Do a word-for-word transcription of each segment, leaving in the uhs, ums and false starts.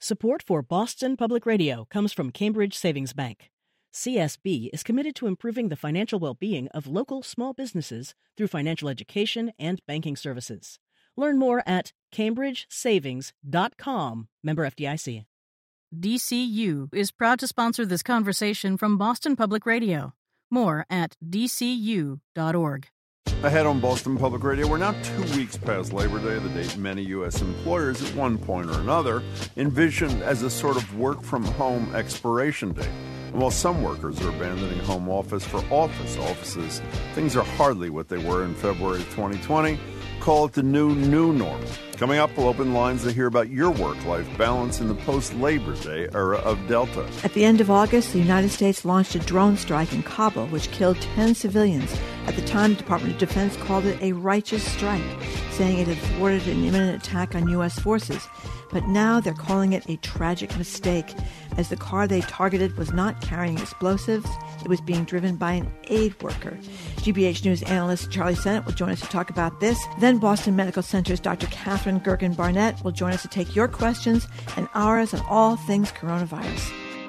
Support for Boston Public Radio comes from Cambridge Savings Bank. C S B is committed to improving the financial well-being of local small businesses through financial education and banking services. Learn more at cambridge savings dot com. Member F D I C. D C U is proud to sponsor this conversation from Boston Public Radio. More at d c u dot org. Ahead on Boston Public Radio, we're now two weeks past Labor Day, the date many U S employers at one point or another envisioned as a sort of work-from-home expiration date. And while some workers are abandoning home office for office offices, things are hardly what they were in February of twenty twenty. Call it the new, new norm. Coming up, we'll open lines to hear about your work-life balance in the post-Labor Day era of Delta. At the end of August, the United States launched a drone strike in Kabul, which killed ten civilians. At the time, the Department of Defense called it a righteous strike, saying it had thwarted an imminent attack on U S forces. But now they're calling it a tragic mistake, as the car they targeted was not carrying explosives. It was being driven by an aid worker. G B H News analyst Charlie Sennett will join us to talk about this. Then Boston Medical Center's Doctor Catherine Gergen-Barnett will join us to take your questions and ours on all things coronavirus.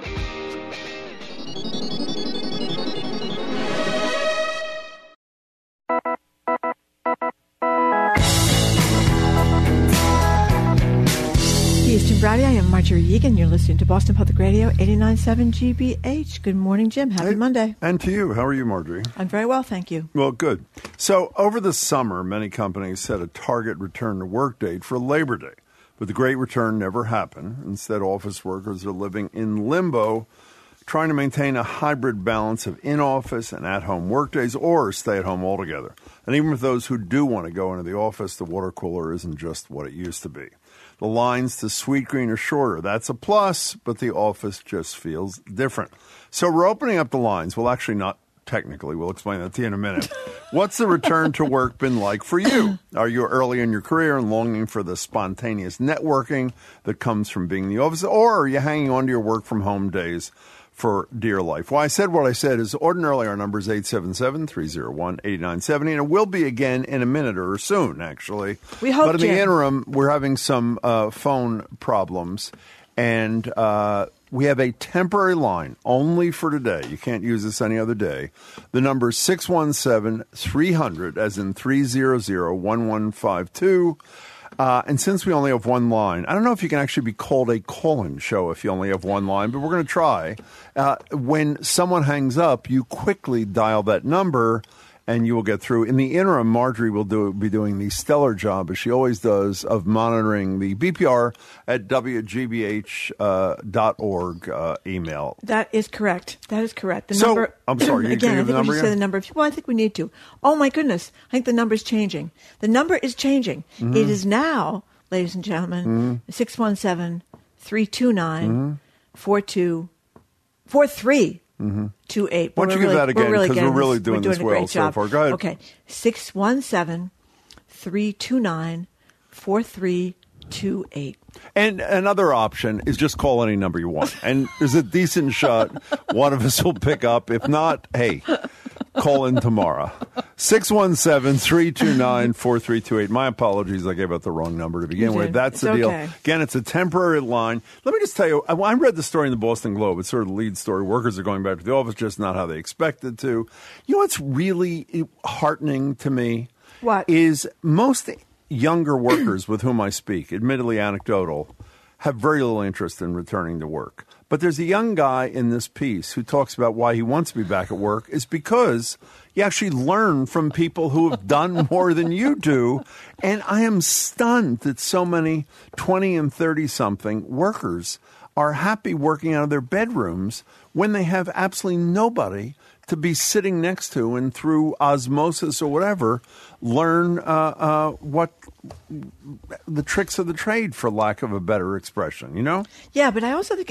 Jim Brady, I am Marjorie Yegan. You're listening to Boston Public Radio, eighty-nine point seven G B H. Good morning, Jim. Happy hey, Monday. And to you. How are you, Marjorie? I'm very well, thank you. Well, good. So over the summer, many companies set a target return to work date for Labor Day. But the great return never happened. Instead, office workers are living in limbo, trying to maintain a hybrid balance of in-office and at-home workdays or stay at home altogether. And even for those who do want to go into the office, the water cooler isn't just what it used to be. The lines to Sweetgreen are shorter. That's a plus, but the office just feels different. So we're opening up the lines. Well, actually not technically. We'll explain that to you in a minute. What's the return to work been like for you? Are you early in your career and longing for the spontaneous networking that comes from being in the office? Or are you hanging on to your work-from-home days for dear life? Well, I said what I said is ordinarily our number is eight seven seven, three oh one, eight nine seven zero, and it will be again in a minute or soon, actually. We hope, But in Jim. the interim, we're having some uh, phone problems, and uh, we have a temporary line only for today. You can't use this any other day. The number is six one seven, three hundred, as in three hundred, one one five two. Uh, and since we only have one line, I don't know if you can actually be called a call-in show if you only have one line, but we're going to try. Uh, when someone hangs up, you quickly dial that number, and you will get through. In the interim, Marjorie will do, be doing the stellar job, as she always does, of monitoring the B P R at w g b h dot org uh, email. That is correct. That is correct. The so, number. I'm sorry, you again, can I give think the we number should again? say the number. Well, I think we need to. Oh, my goodness. I think the number is changing. The number is changing. Mm-hmm. It is now, ladies and gentlemen, mm-hmm. six one seven, three two nine, four two four three. Mm-hmm. Two eight. Why don't you give really, that again? Because we're, we're really this, doing, we're doing this well so far. Go ahead. Okay. six one seven, three two nine, four three two eight. And another option is just call any number you want. And there's a decent shot one of us will pick up. If not, hey, call in tomorrow. six one seven, three two nine, four three two eight. My apologies. I gave out the wrong number to begin You with. did. That's It's the deal. okay. Again, it's a temporary line. Let me just tell you, I I read the story in the Boston Globe. It's sort of the lead story. Workers are going back to the office, just not how they expected to. You know what's really heartening to me? What? Is most younger workers with whom I speak, admittedly anecdotal, have very little interest in returning to work. But there's a young guy in this piece who talks about why he wants to be back at work is because you actually learn from people who have done more than you do. And I am stunned that so many twenty and thirty-something workers are happy working out of their bedrooms when they have absolutely nobody to be sitting next to and through osmosis or whatever, learn uh, uh, what the tricks of the trade, for lack of a better expression, you know? Yeah, but I also think it's interesting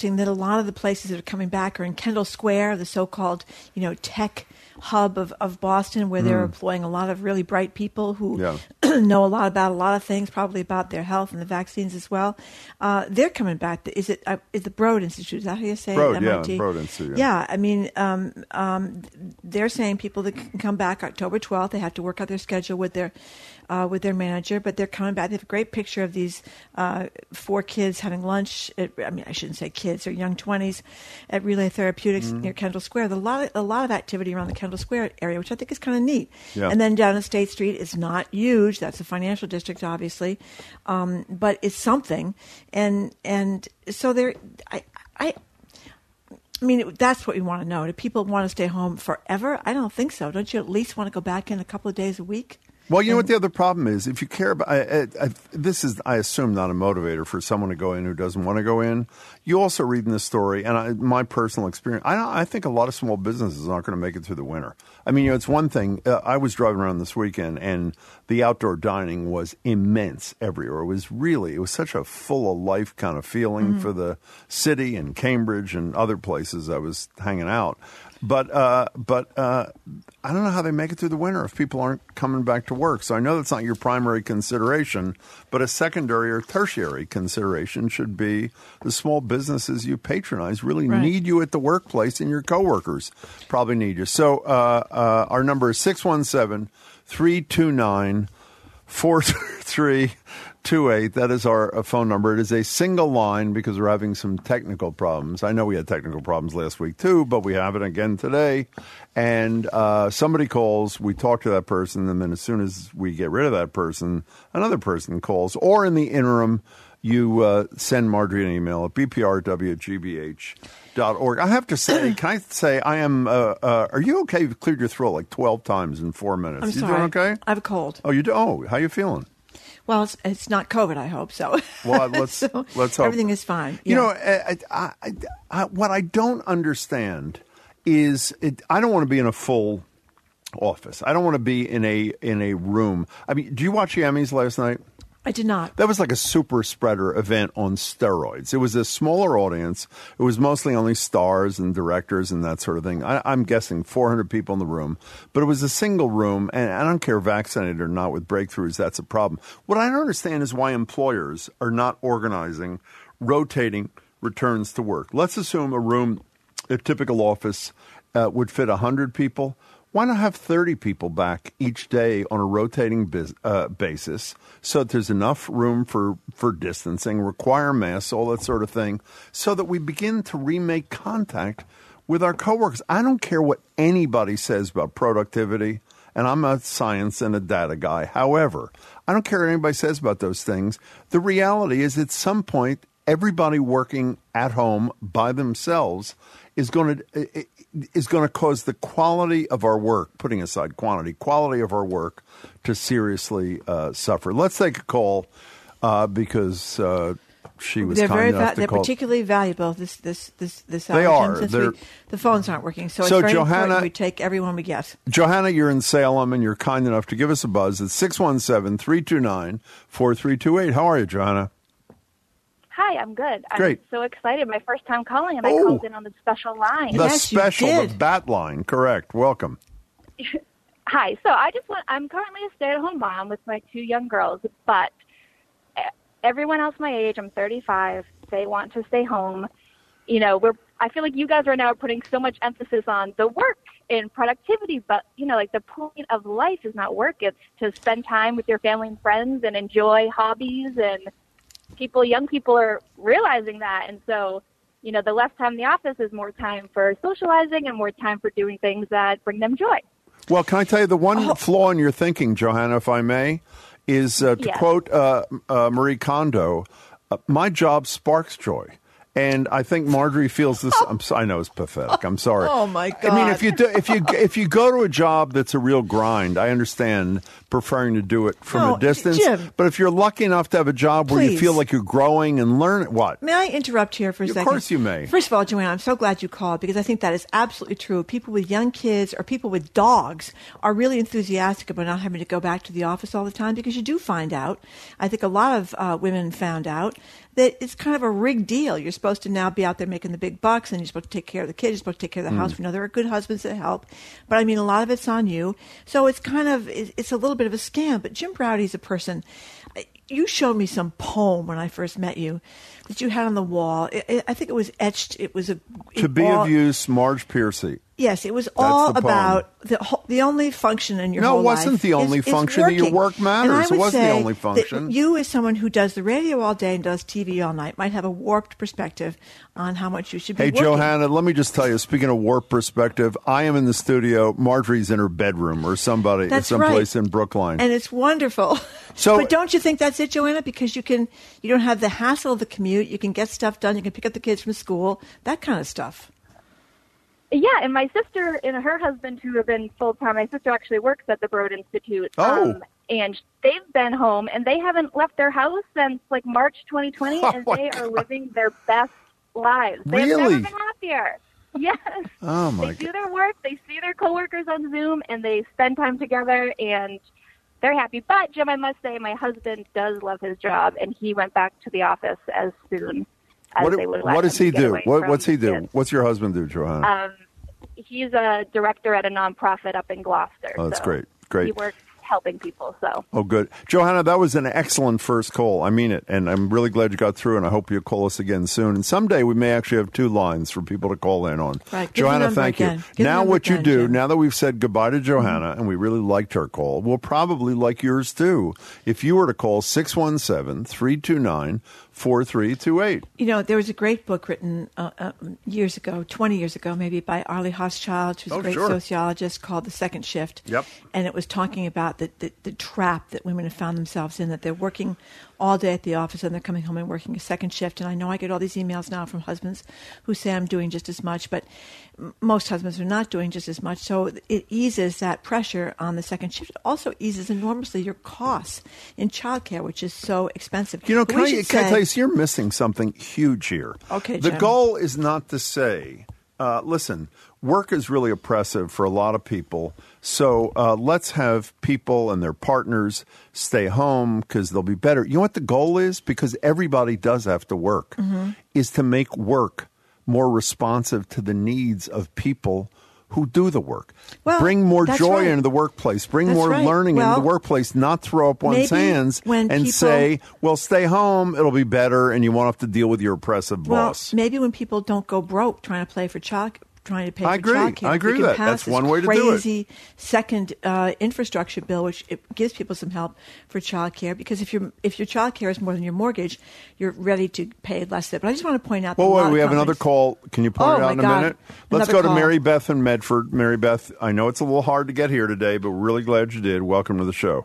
interesting that a lot of the places that are coming back are in Kendall Square, the so-called, you know, tech hub of, of Boston, where they're Mm. employing a lot of really bright people who Yeah. know a lot about a lot of things, probably about their health and the vaccines as well. Uh, they're coming back. Is it uh, is the Broad Institute? Is that how you say Broad, it? yeah, M I T? Broad Institute. Yeah. Yeah, I mean, um, um, they're saying people that can come back October twelfth, they have to work out their schedule with their uh, with their manager, but they're coming back. They have a great picture of these uh, four kids having lunch. At, I mean, I shouldn't say kids; they're young twenties at Relay Therapeutics Mm-hmm. near Kendall Square. There's a lot of, a lot of activity around the Kendall Square area, which I think is kind of neat. Yeah. And then down at State Street, it's not huge. That's a financial district, obviously, um, but it's something. And and so there, I I. I mean, that's what we want to know. Do people want to stay home forever? I don't think so. Don't you at least want to go back in a couple of days a week? Well, you know what the other problem is? If you care about I, I, I, this is, I assume, not a motivator for someone to go in who doesn't want to go in. You also read in this story, and I, my personal experience, I, I think a lot of small businesses aren't going to make it through the winter. I mean, you know, it's one thing. Uh, I was driving around this weekend, and the outdoor dining was immense everywhere. It was really, it was such a full of life kind of feeling Mm-hmm. for the city and Cambridge and other places I was hanging out. But uh, but uh, I don't know how they make it through the winter if people aren't coming back to work. So I know that's not your primary consideration, but a secondary or tertiary consideration should be the small businesses you patronize really Right. need you at the workplace, and your coworkers probably need you. So uh, uh, our number is six one seven, three two nine, four three two eight. That is our uh, phone number. It is a single line because we're having some technical problems. I know we had technical problems last week too, but we have it again today. And uh, somebody calls, we talk to that person, and then as soon as we get rid of that person, another person calls. Or in the interim, you uh, send Marjorie an email at b p r w g b h dot org. I have to say, can I say I am, uh, uh, are you okay? You've cleared your throat like twelve times in four minutes. I'm you sorry. doing okay? I have a cold. Oh, you do? Oh, how you feeling? Well, it's, it's not COVID, I hope so. Well, let's So let's hope. everything is fine. You Yeah. know, I, I, I, I, what I don't understand is it, I don't want to be in a full office. I don't want to be in a in a room. I mean, do you watch the Emmys last night? I did not. That was like a super spreader event on steroids. It was a smaller audience. It was mostly only stars and directors and that sort of thing. I, I'm guessing four hundred people in the room, but it was a single room, and I don't care vaccinated or not with breakthroughs, that's a problem. What I don't understand is why employers are not organizing rotating returns to work. Let's assume a room, a typical office, uh, would fit one hundred people. Why not have thirty people back each day on a rotating bis- uh, basis so that there's enough room for, for distancing, require masks, all that sort of thing, so that we begin to remake contact with our coworkers? I don't care what anybody says about productivity, and I'm a science and a data guy. However, I don't care what anybody says about those things. The reality is at some point, everybody working at home by themselves is going to is going to cause the quality of our work, putting aside quantity, quality of our work to seriously uh, suffer. Let's take a call uh, because uh, she was They're kind very enough va- to they're call. particularly valuable this this this this They hour, are. since They're- we, the phones aren't working. So, So, it's very Johanna- important we take everyone we get. Johanna, you're in Salem, and you're kind enough to give us a buzz at six one seven, three two nine, four three two eight. How are you, Johanna? Hi, I'm good. I'm Great. so excited. My first time calling, and I Oh. called in on the special line. The Yes, you special, the did. bat line, correct. Welcome. Hi. So I just want, I'm currently a stay-at-home mom with my two young girls, but everyone else my age, I'm thirty-five, they want to stay home. You know, we're, I feel like you guys right now are putting so much emphasis on the work and productivity, but, you know, like the point of life is not work. It's to spend time with your family and friends and enjoy hobbies, and people, young people are realizing that. And so, you know, the less time in the office is more time for socializing and more time for doing things that bring them joy. Well, can I tell you the one Oh. flaw in your thinking, Johanna, if I may, is uh, to Yes. quote uh, uh, Marie Kondo, uh, my job sparks joy. And I think Marjorie feels this. I'm, so- I know it's pathetic. I'm sorry. Oh, my I mean, God. if you do, if you if you go to a job that's a real grind, I understand preferring to do it from No, a distance. Jim. But if you're lucky enough to have a job where you Please. feel like you're growing and learn what? May I interrupt here for a Of second? course you may. First of all, Joanna, I'm so glad you called because I think that is absolutely true. People with young kids or people with dogs are really enthusiastic about not having to go back to the office all the time because you do find out. I think a lot of uh, women found out that it's kind of a rigged deal. You're supposed to now be out there making the big bucks, and you're supposed to take care of the kids. You're supposed to take care of the house. We know there are good husbands that help, but I mean, a lot of it's on you. So it's kind of it's a little bit of a scam. But Jim Braude's a person. You showed me some poem when I first met you that you had on the wall. It, it, I think it was etched. It was a to be all, of use, Marge Piercy. Yes, it was all the about the whole, the only function in your no, whole life. No, it wasn't the only is, function is that your work matters. It wasn't the only function. You, as someone who does the radio all day and does T V all night, might have a warped perspective on how much you should be Hey, working. Johanna, let me just tell you, speaking of warped perspective, I am in the studio. Marjorie's in her bedroom or somebody, that's someplace right. in Brookline. And it's wonderful. So, but don't you think that's it, Joanna? Because you can, you don't have the hassle of the commute. You can get stuff done. You can pick up the kids from school, that kind of stuff. Yeah, and my sister and her husband, who have been full-time, my sister actually works at the Broad Institute. Oh. Um, and they've been home, and they haven't left their house since, like, March twenty twenty, oh and they God. are living their best lives. They've Really? never been happier. Yes. Oh, my They do God. their work, they see their coworkers on Zoom, and they spend time together, and they're happy. But, Jim, I must say, my husband does love his job, and he went back to the office as soon as What, they would let what does him he get do? away What, from what's he do? kids. What's your husband do, Johanna? Um, he's a director at a nonprofit up in Gloucester. Oh, that's so great. Great. He works helping people. So. Oh, good. Johanna, that was an excellent first call. I mean it. And I'm really glad you got through, and I hope you'll call us again soon. And someday we may actually have two lines for people to call in on. Right. Give Johanna, the number thank again. you. Give the now number what you again, do, Jim. now that we've said goodbye to Johanna, and we really liked her call, we'll probably like yours too. If you were to call six one seven, three two nine, four three two eight. You know, there was a great book written uh, uh, years ago, twenty years ago, maybe, by Arlie Hochschild, who's Oh, a great sure. sociologist, called The Second Shift. Yep. And it was talking about the, the, the trap that women have found themselves in, that they're working all day at the office and they're coming home and working a second shift. And I know I get all these emails now from husbands who say I'm doing just as much, but m- most husbands are not doing just as much. So it eases that pressure on the second shift. It also eases enormously your costs in childcare, which is so expensive. You know, But can, we I, should can I say- tell you, so you're missing something huge here. Okay, The Jim. goal is not to say, uh, listen, work is really oppressive for a lot of people, so uh, let's have people and their partners stay home because they'll be better. You know what the goal is? Because everybody does have to work, Mm-hmm. is to make work more responsive to the needs of people who do the work. Well, Bring more that's joy right. into the workplace. Bring That's more right. learning Well, into the workplace, not throw up one's maybe hands when and people- say, well, stay home, it'll be better, and you won't have to deal with your oppressive Well, boss. maybe when people don't go broke trying to play for child, trying to pay I for agree. childcare, I agree we can with that. pass That's this one way to do it. crazy second uh, infrastructure bill, which it gives people some help for childcare. Because if your if your childcare is more than your mortgage, you're ready to pay less of it. But I just want to point out. that Well, a lot wait, of we have another companies- call. Can you point Oh, it out my in a God. minute? Let's Another go to call. Mary Beth in Medford. Mary Beth, I know it's a little hard to get here today, but we're really glad you did. Welcome to the show.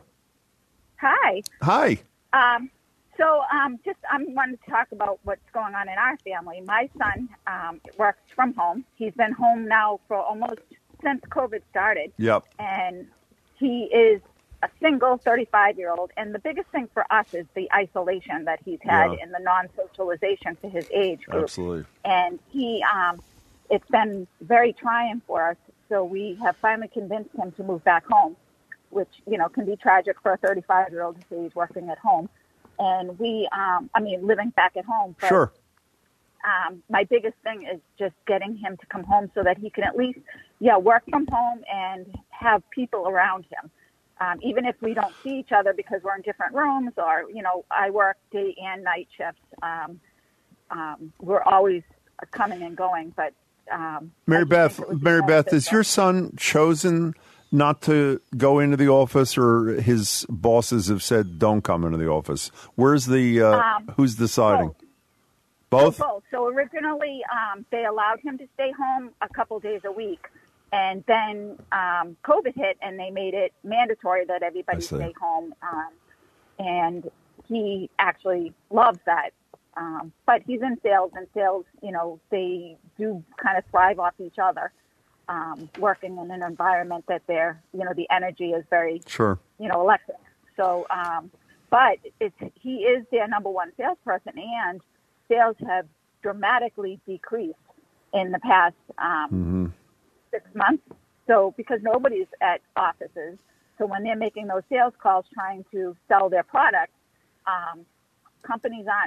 Hi. Hi. Um, so um, just I wanted to talk about what's going on in our family. My son um, works from home. He's been home now for almost since COVID started. Yep. And he is a single thirty-five-year-old. And the biggest thing for us is the isolation that he's had Yeah. and the non-socialization for his age group. Absolutely. And he, um, it's been very trying for us. So we have finally convinced him to move back home, which, you know, can be tragic for a thirty-five-year-old to say he's working at home. And we, um, I mean, living back at home. But, Sure. Um, my biggest thing is just getting him to come home so that he can at least, yeah, work from home and have people around him. Um, even if we don't see each other because we're in different rooms or, you know, I work day and night shifts. Um, um, we're always coming and going, but um, Mary I just Beth, think it would be Mary Beth, is beneficial. your son chosen not to go into the office, or his bosses have said don't come into the office? Where's the uh, Um, who's deciding? both. Both. So both. So originally, um, they allowed him to stay home a couple days a week, and then um, COVID hit, and they made it mandatory that I everybody see. stay home. Um, and he actually loves that. Um, but he's in sales, and sales, you know, they do kind of thrive off each other. Um, working in an environment that they're, you know, the energy is very, Sure. you know, electric. So, um, but it's, he is their number one salesperson, and sales have dramatically decreased in the past um, Mm-hmm. six months. So, because nobody's at offices, so when they're making those sales calls trying to sell their product, um, companies aren't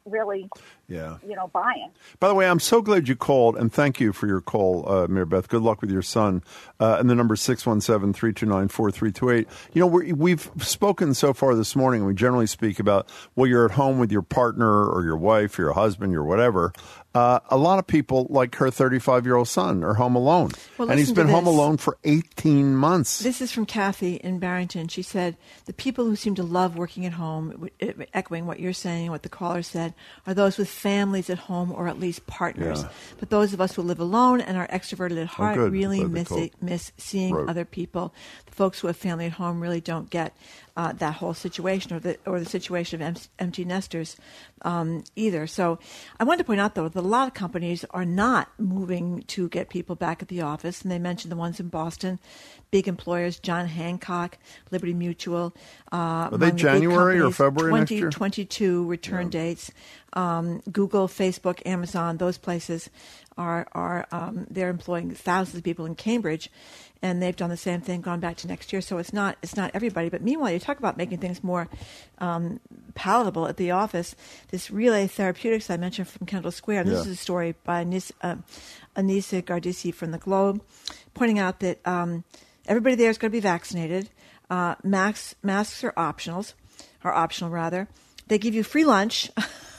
really, yeah. you know, buying. By the way, I'm so glad you called, and thank you for your call, uh, Mary Beth. Good luck with your son. Uh, and the number is six one seven, three two nine, four three two eight. You know, we're, we've spoken so far this morning, and we generally speak about, well, you're at home with your partner or your wife, your husband, your whatever. Uh, a lot of people, like her thirty-five-year-old son, are home alone. Well, and he's been home alone for eighteen months. This is from Kathy in Barrington. She said, the people who seem to love working at home, echoing what you're saying, what the caller said, are those with families at home or at least partners. Yeah. But those of us who live alone and are extroverted at heart oh, really miss it, miss seeing Right. other people. The folks who have family at home really don't get uh, that whole situation or the or the situation of em- empty nesters um, either. So I wanted to point out, though, that a lot of companies are not moving to get people back at the office, and they mentioned the ones in Boston, big employers, John Hancock, Liberty Mutual. Uh, Are they January or February next twenty twenty-two year? return Yeah. dates. Um, Google, Facebook, Amazon, those places are are um, they're employing thousands of people in Cambridge, and they've done the same thing, gone back to next year. So it's not it's not everybody. But meanwhile, you talk about making things more um, palatable at the office. This Relay Therapeutics I mentioned from Kendall Square. And this Yeah. is a story by Anis, uh, Anissa Gardisi from the Globe, pointing out that um, everybody there is going to be vaccinated. Uh, masks masks are optionals, are optional rather. They give you free lunch.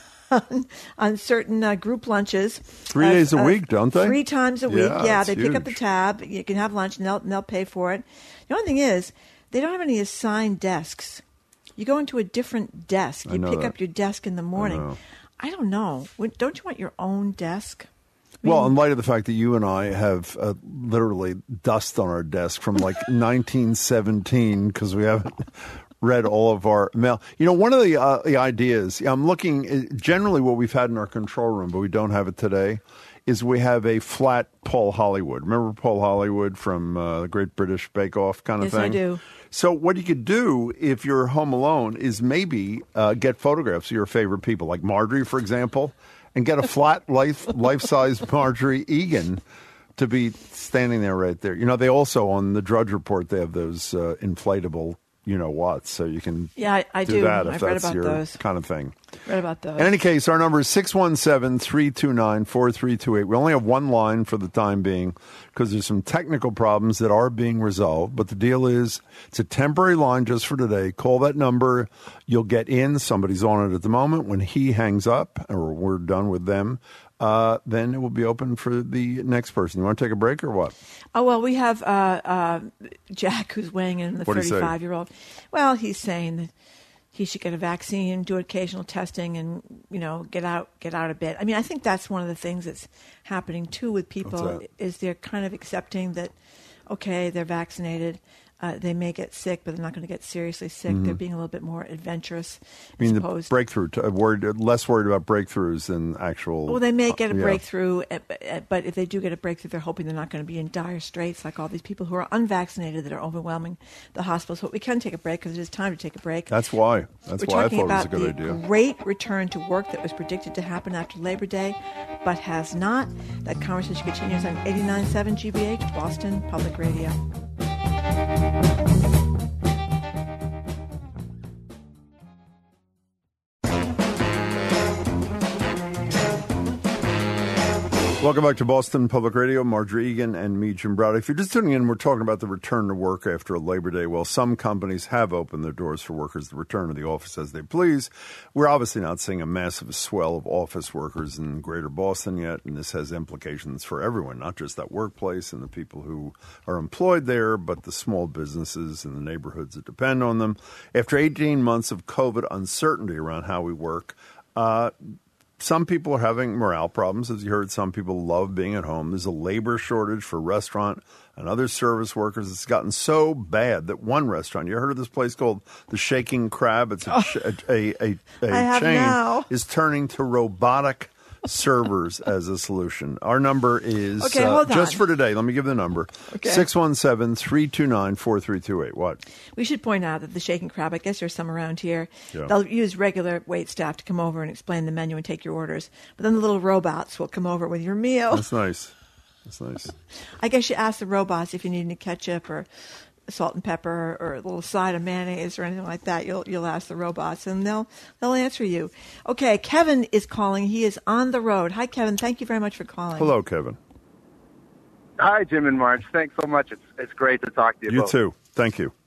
On, on certain uh, group lunches. Three uh, days a uh, week, don't they? Three times a week. Yeah, Yeah, it's they pick up the huge. tab. You can have lunch, and they'll, and they'll pay for it. The only thing is, they don't have any assigned desks. You go into a different desk. I You know pick that. up your desk in the morning. know. I don't know. When- Don't you want your own desk? I Well, mean, in light of the fact that you and I have uh, literally dust on our desk from like nineteen seventeen because we haven't read all of our mail. You know, one of the, uh, the ideas, I'm looking, uh, generally what we've had in our control room, but we don't have it today, is we have a flat Paul Hollywood. Remember Paul Hollywood from uh, the Great British Bake Off kind of Yes, thing? I do. So what you could do if you're home alone is maybe uh, get photographs of your favorite people, like Marjorie, for example, and get a flat life life-size Marjorie Egan to be standing there right there. You know, they also, on the Drudge Report, they have those uh, inflatable, you know what, so you can Yeah, I, I do, do. that if I've read that's about your those. kind of thing. Read about those. In any case, our number is six one seven, three two nine, four three two eight. We only have one line for the time being because there's some technical problems that are being resolved. But the deal is it's a temporary line just for today. Call that number. You'll get in. Somebody's on it at the moment. When he hangs up or we're done with them, uh, then it will be open for the next person. You want to take a break or what? Oh, well, we have uh, uh, Jack, who's weighing in, the What'd he say? thirty-five-year-old. Well, he's saying that he should get a vaccine, do occasional testing, and, you know, get out get out a bit. I mean, I think that's one of the things that's happening, too, with people, What's that? is they're kind of accepting that, okay, they're vaccinated. Uh, they may get sick, but they're not going to get seriously sick. They're being a little bit more adventurous. I mean, as the opposed breakthrough, t- worried, less worried about breakthroughs than actual. Well, they may get a uh, yeah. breakthrough, uh, uh, but if they do get a breakthrough, they're hoping they're not going to be in dire straits like all these people who are unvaccinated that are overwhelming the hospitals. But we can take a break because it is time to take a break. That's why. That's We're why I talking thought it was a about good the idea. great return to work that was predicted to happen after Labor Day, but has not. That conversation continues on eighty-nine point seven G B H, Boston Public Radio. Welcome back to Boston Public Radio. Marjorie Egan and me, Jim Browder. If you're just tuning in, we're talking about the return to work after a Labor Day. Well, some companies have opened their doors for workers to return to the office as they please. We're obviously not seeing a massive swell of office workers in greater Boston yet, and this has implications for everyone, not just that workplace and the people who are employed there, but the small businesses and the neighborhoods that depend on them. After eighteen months of COVID uncertainty around how we work, uh, some people are having morale problems. As you heard, some people love being at home. There's a labor shortage for restaurant and other service workers. It's gotten so bad that one restaurant, you heard of this place called the Shaking Crab? It's a, Oh, ch- a, a, a, I a have chain now. is turning to robotic servers as a solution. Our number is, Okay, uh, hold on. just for today, let me give the number, Okay. six one seven, three two nine, four three two eight. What? We should point out that the Shaking Crab, I guess there's some around here, Yeah. they'll use regular wait staff to come over and explain the menu and take your orders. But then the little robots will come over with your meal. That's nice. That's nice. I guess you ask the robots if you need any ketchup or salt and pepper or a little side of mayonnaise or anything like that, you'll you'll ask the robots, and they'll they'll answer you. Okay, Kevin is calling. He is on the road. Hi, Kevin. Thank you very much for calling. Hello, Kevin. Hi, Jim and Marge. Thanks so much. It's it's great to talk to you. You both. too. Thank you.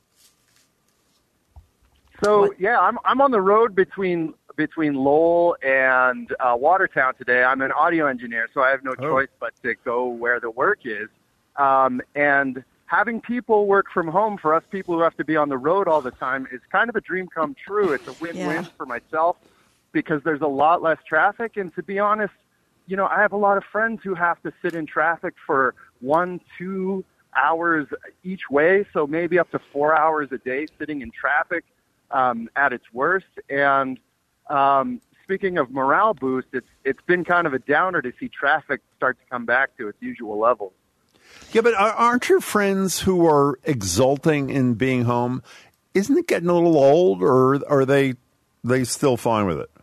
So What? yeah, I'm I'm on the road between between Lowell and uh, Watertown today. I'm an audio engineer, so I have no Oh. choice but to go where the work is. Um, and having people work from home for us people who have to be on the road all the time is kind of a dream come true. It's a win-win Yeah. for myself because there's a lot less traffic. And to be honest, you know, I have a lot of friends who have to sit in traffic for one, two hours each way, so maybe up to four hours a day sitting in traffic um, at its worst. And um, speaking of morale boost, it's it's been kind of a downer to see traffic start to come back to its usual levels. Yeah, but are- aren't your friends who are exulting in being home, isn't it getting a little old, or are they they still fine with it?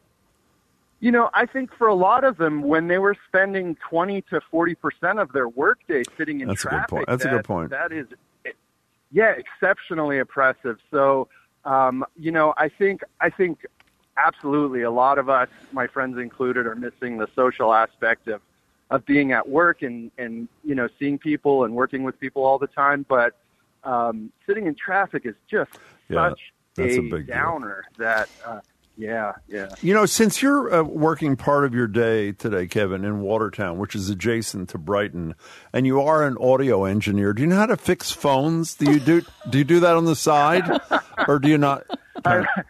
You know, I think for a lot of them, when they were spending twenty to forty percent of their workday sitting in That's a good traffic, point. That's a that, good point. That is, yeah, exceptionally oppressive. So, um, you know, I think I think absolutely a lot of us, my friends included, are missing the social aspect of of being at work and and you know seeing people and working with people all the time. But um, sitting in traffic is just Yeah, such that's a, a big deal. downer that. Uh, Yeah, yeah. You know, since you're uh, working part of your day today, Kevin, in Watertown, which is adjacent to Brighton, and you are an audio engineer, do you know how to fix phones? Do you do do you do that on the side, or do you not? Apparently.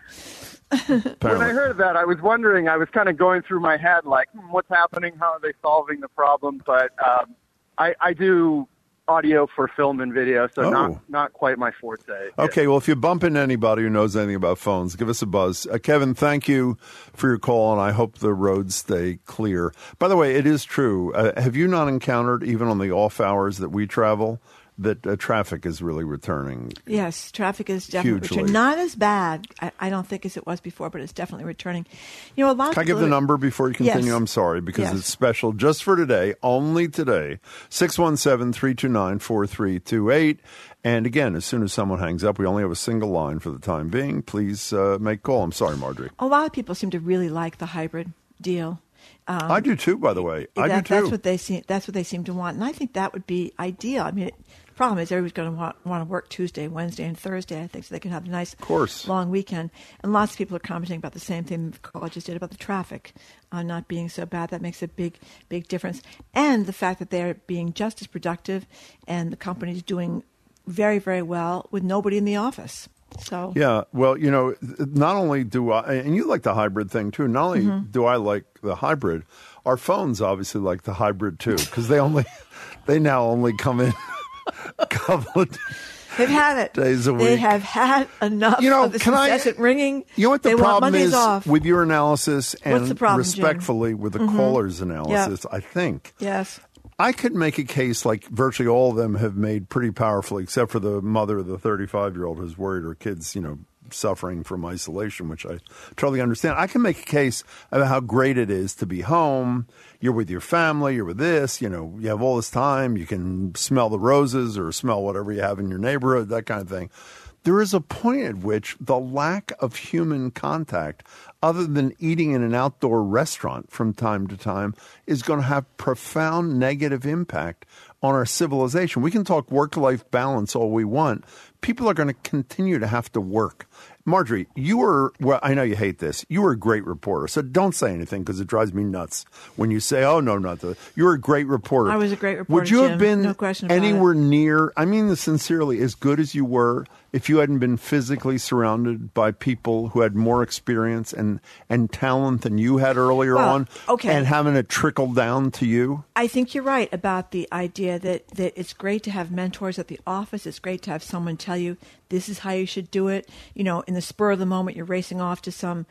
When I heard that, I was wondering, I was kind of going through my head, like, hmm, what's happening? How are they solving the problem? But um, I, I do audio for film and video, so Oh. not not quite my forte. Okay, well, if you bump into anybody who knows anything about phones, give us a buzz. Uh, Kevin, thank you for your call, and I hope the roads stay clear. By the way, it is true. Uh, have you not encountered, even on the off hours that we travel, that uh, traffic is really returning? Yes, traffic is definitely Hugely. returning. Not as bad, I, I don't think, as it was before, but it's definitely returning. You know, a lot of Can I give people the that- number before you continue? Yes. I'm sorry, because Yes. it's special just for today, only today, six one seven, three two nine, four three two eight. And again, as soon as someone hangs up, we only have a single line for the time being. Please uh, make call. I'm sorry, Marjorie. A lot of people seem to really like the hybrid deal. Um, I do too, by the way. I that, do too. That's what they seem. That's what they seem to want, and I think that would be ideal. I mean, it, the problem is everybody's going to want, want to work Tuesday, Wednesday, and Thursday. I think so they can have a nice, course. long weekend. And lots of people are commenting about the same thing colleges did about the traffic uh, not being so bad. That makes a big, big difference, and the fact that they're being just as productive, and the company's doing very, very well with nobody in the office. So Yeah, well, you know, not only do I, and you like the hybrid thing too, not only Mm-hmm. do I like the hybrid, our phones obviously like the hybrid too, because they only, they now only come in a couple of they've had it. days a They week. have had enough You know, of this can I- incessant ringing. You know what the they want problem Mondays is off. with your analysis and What's the problem, Jim? respectfully with the caller's analysis, I think. Yes. I could make a case like virtually all of them have made pretty powerfully, except for the mother of the thirty-five-year-old who's worried her kid's, you know, suffering from isolation, which I totally understand. I can make a case about how great it is to be home. You're with your family. You're with this. You know, you have all this time. You can smell the roses or smell whatever you have in your neighborhood, that kind of thing. There is a point at which the lack of human contact, other than eating in an outdoor restaurant from time to time, is going to have profound negative impact on our civilization. We can talk work-life balance all we want. People are going to continue to have to work. Marjorie, you were, well, I know you hate this. You were a great reporter, so don't say anything because it drives me nuts when you say, oh, no, not the, you were a great reporter. I was a great reporter, Would you Jim. have been No question about anywhere near, I mean this sincerely, as good as you were if you hadn't been physically surrounded by people who had more experience and, and talent than you had earlier Well, on, okay. and having it trickle down to you? I think you're right about the idea that, that it's great to have mentors at the office. It's great to have someone tell you this is how you should do it. You know, in the spur of the moment, you're racing off to some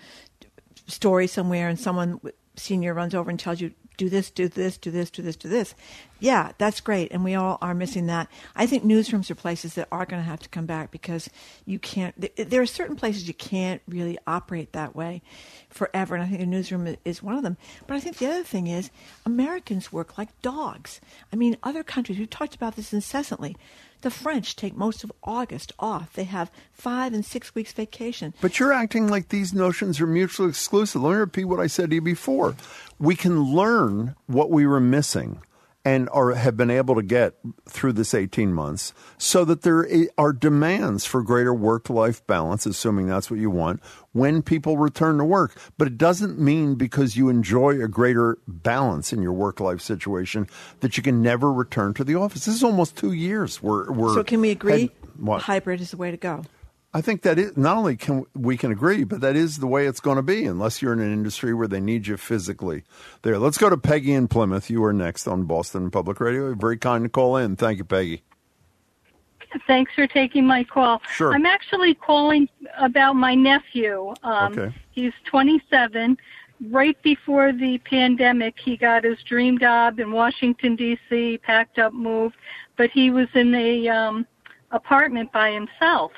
story somewhere and someone senior runs over and tells you, do this, do this, do this, do this, do this. Yeah, that's great. And we all are missing that. I think newsrooms are places that are going to have to come back because you can't, there are certain places you can't really operate that way forever. And I think a newsroom is one of them. But I think the other thing is Americans work like dogs. I mean, other countries, we've talked about this incessantly. The French take most of August off. They have five and six weeks vacation. But you're acting like these notions are mutually exclusive. Let me repeat what I said to you before. We can learn what we were missing and are, have been able to get through this eighteen months so that there are demands for greater work-life balance, assuming that's what you want, when people return to work. But it doesn't mean because you enjoy a greater balance in your work-life situation that you can never return to the office. This is almost two years. We're, we're so can we agree head, what? hybrid is the way to go? I think that is, not only can we can agree, but that is the way it's going to be, unless you're in an industry where they need you physically there. Let's go to Peggy in Plymouth. You are next on Boston Public Radio. Very kind to call in. Thank you, Peggy. Thanks for taking my call. Sure. I'm actually calling about my nephew. Um, okay. He's twenty-seven. Right before the pandemic, he got his dream job in Washington, D C, packed up, moved, but he was in a um, apartment by himself.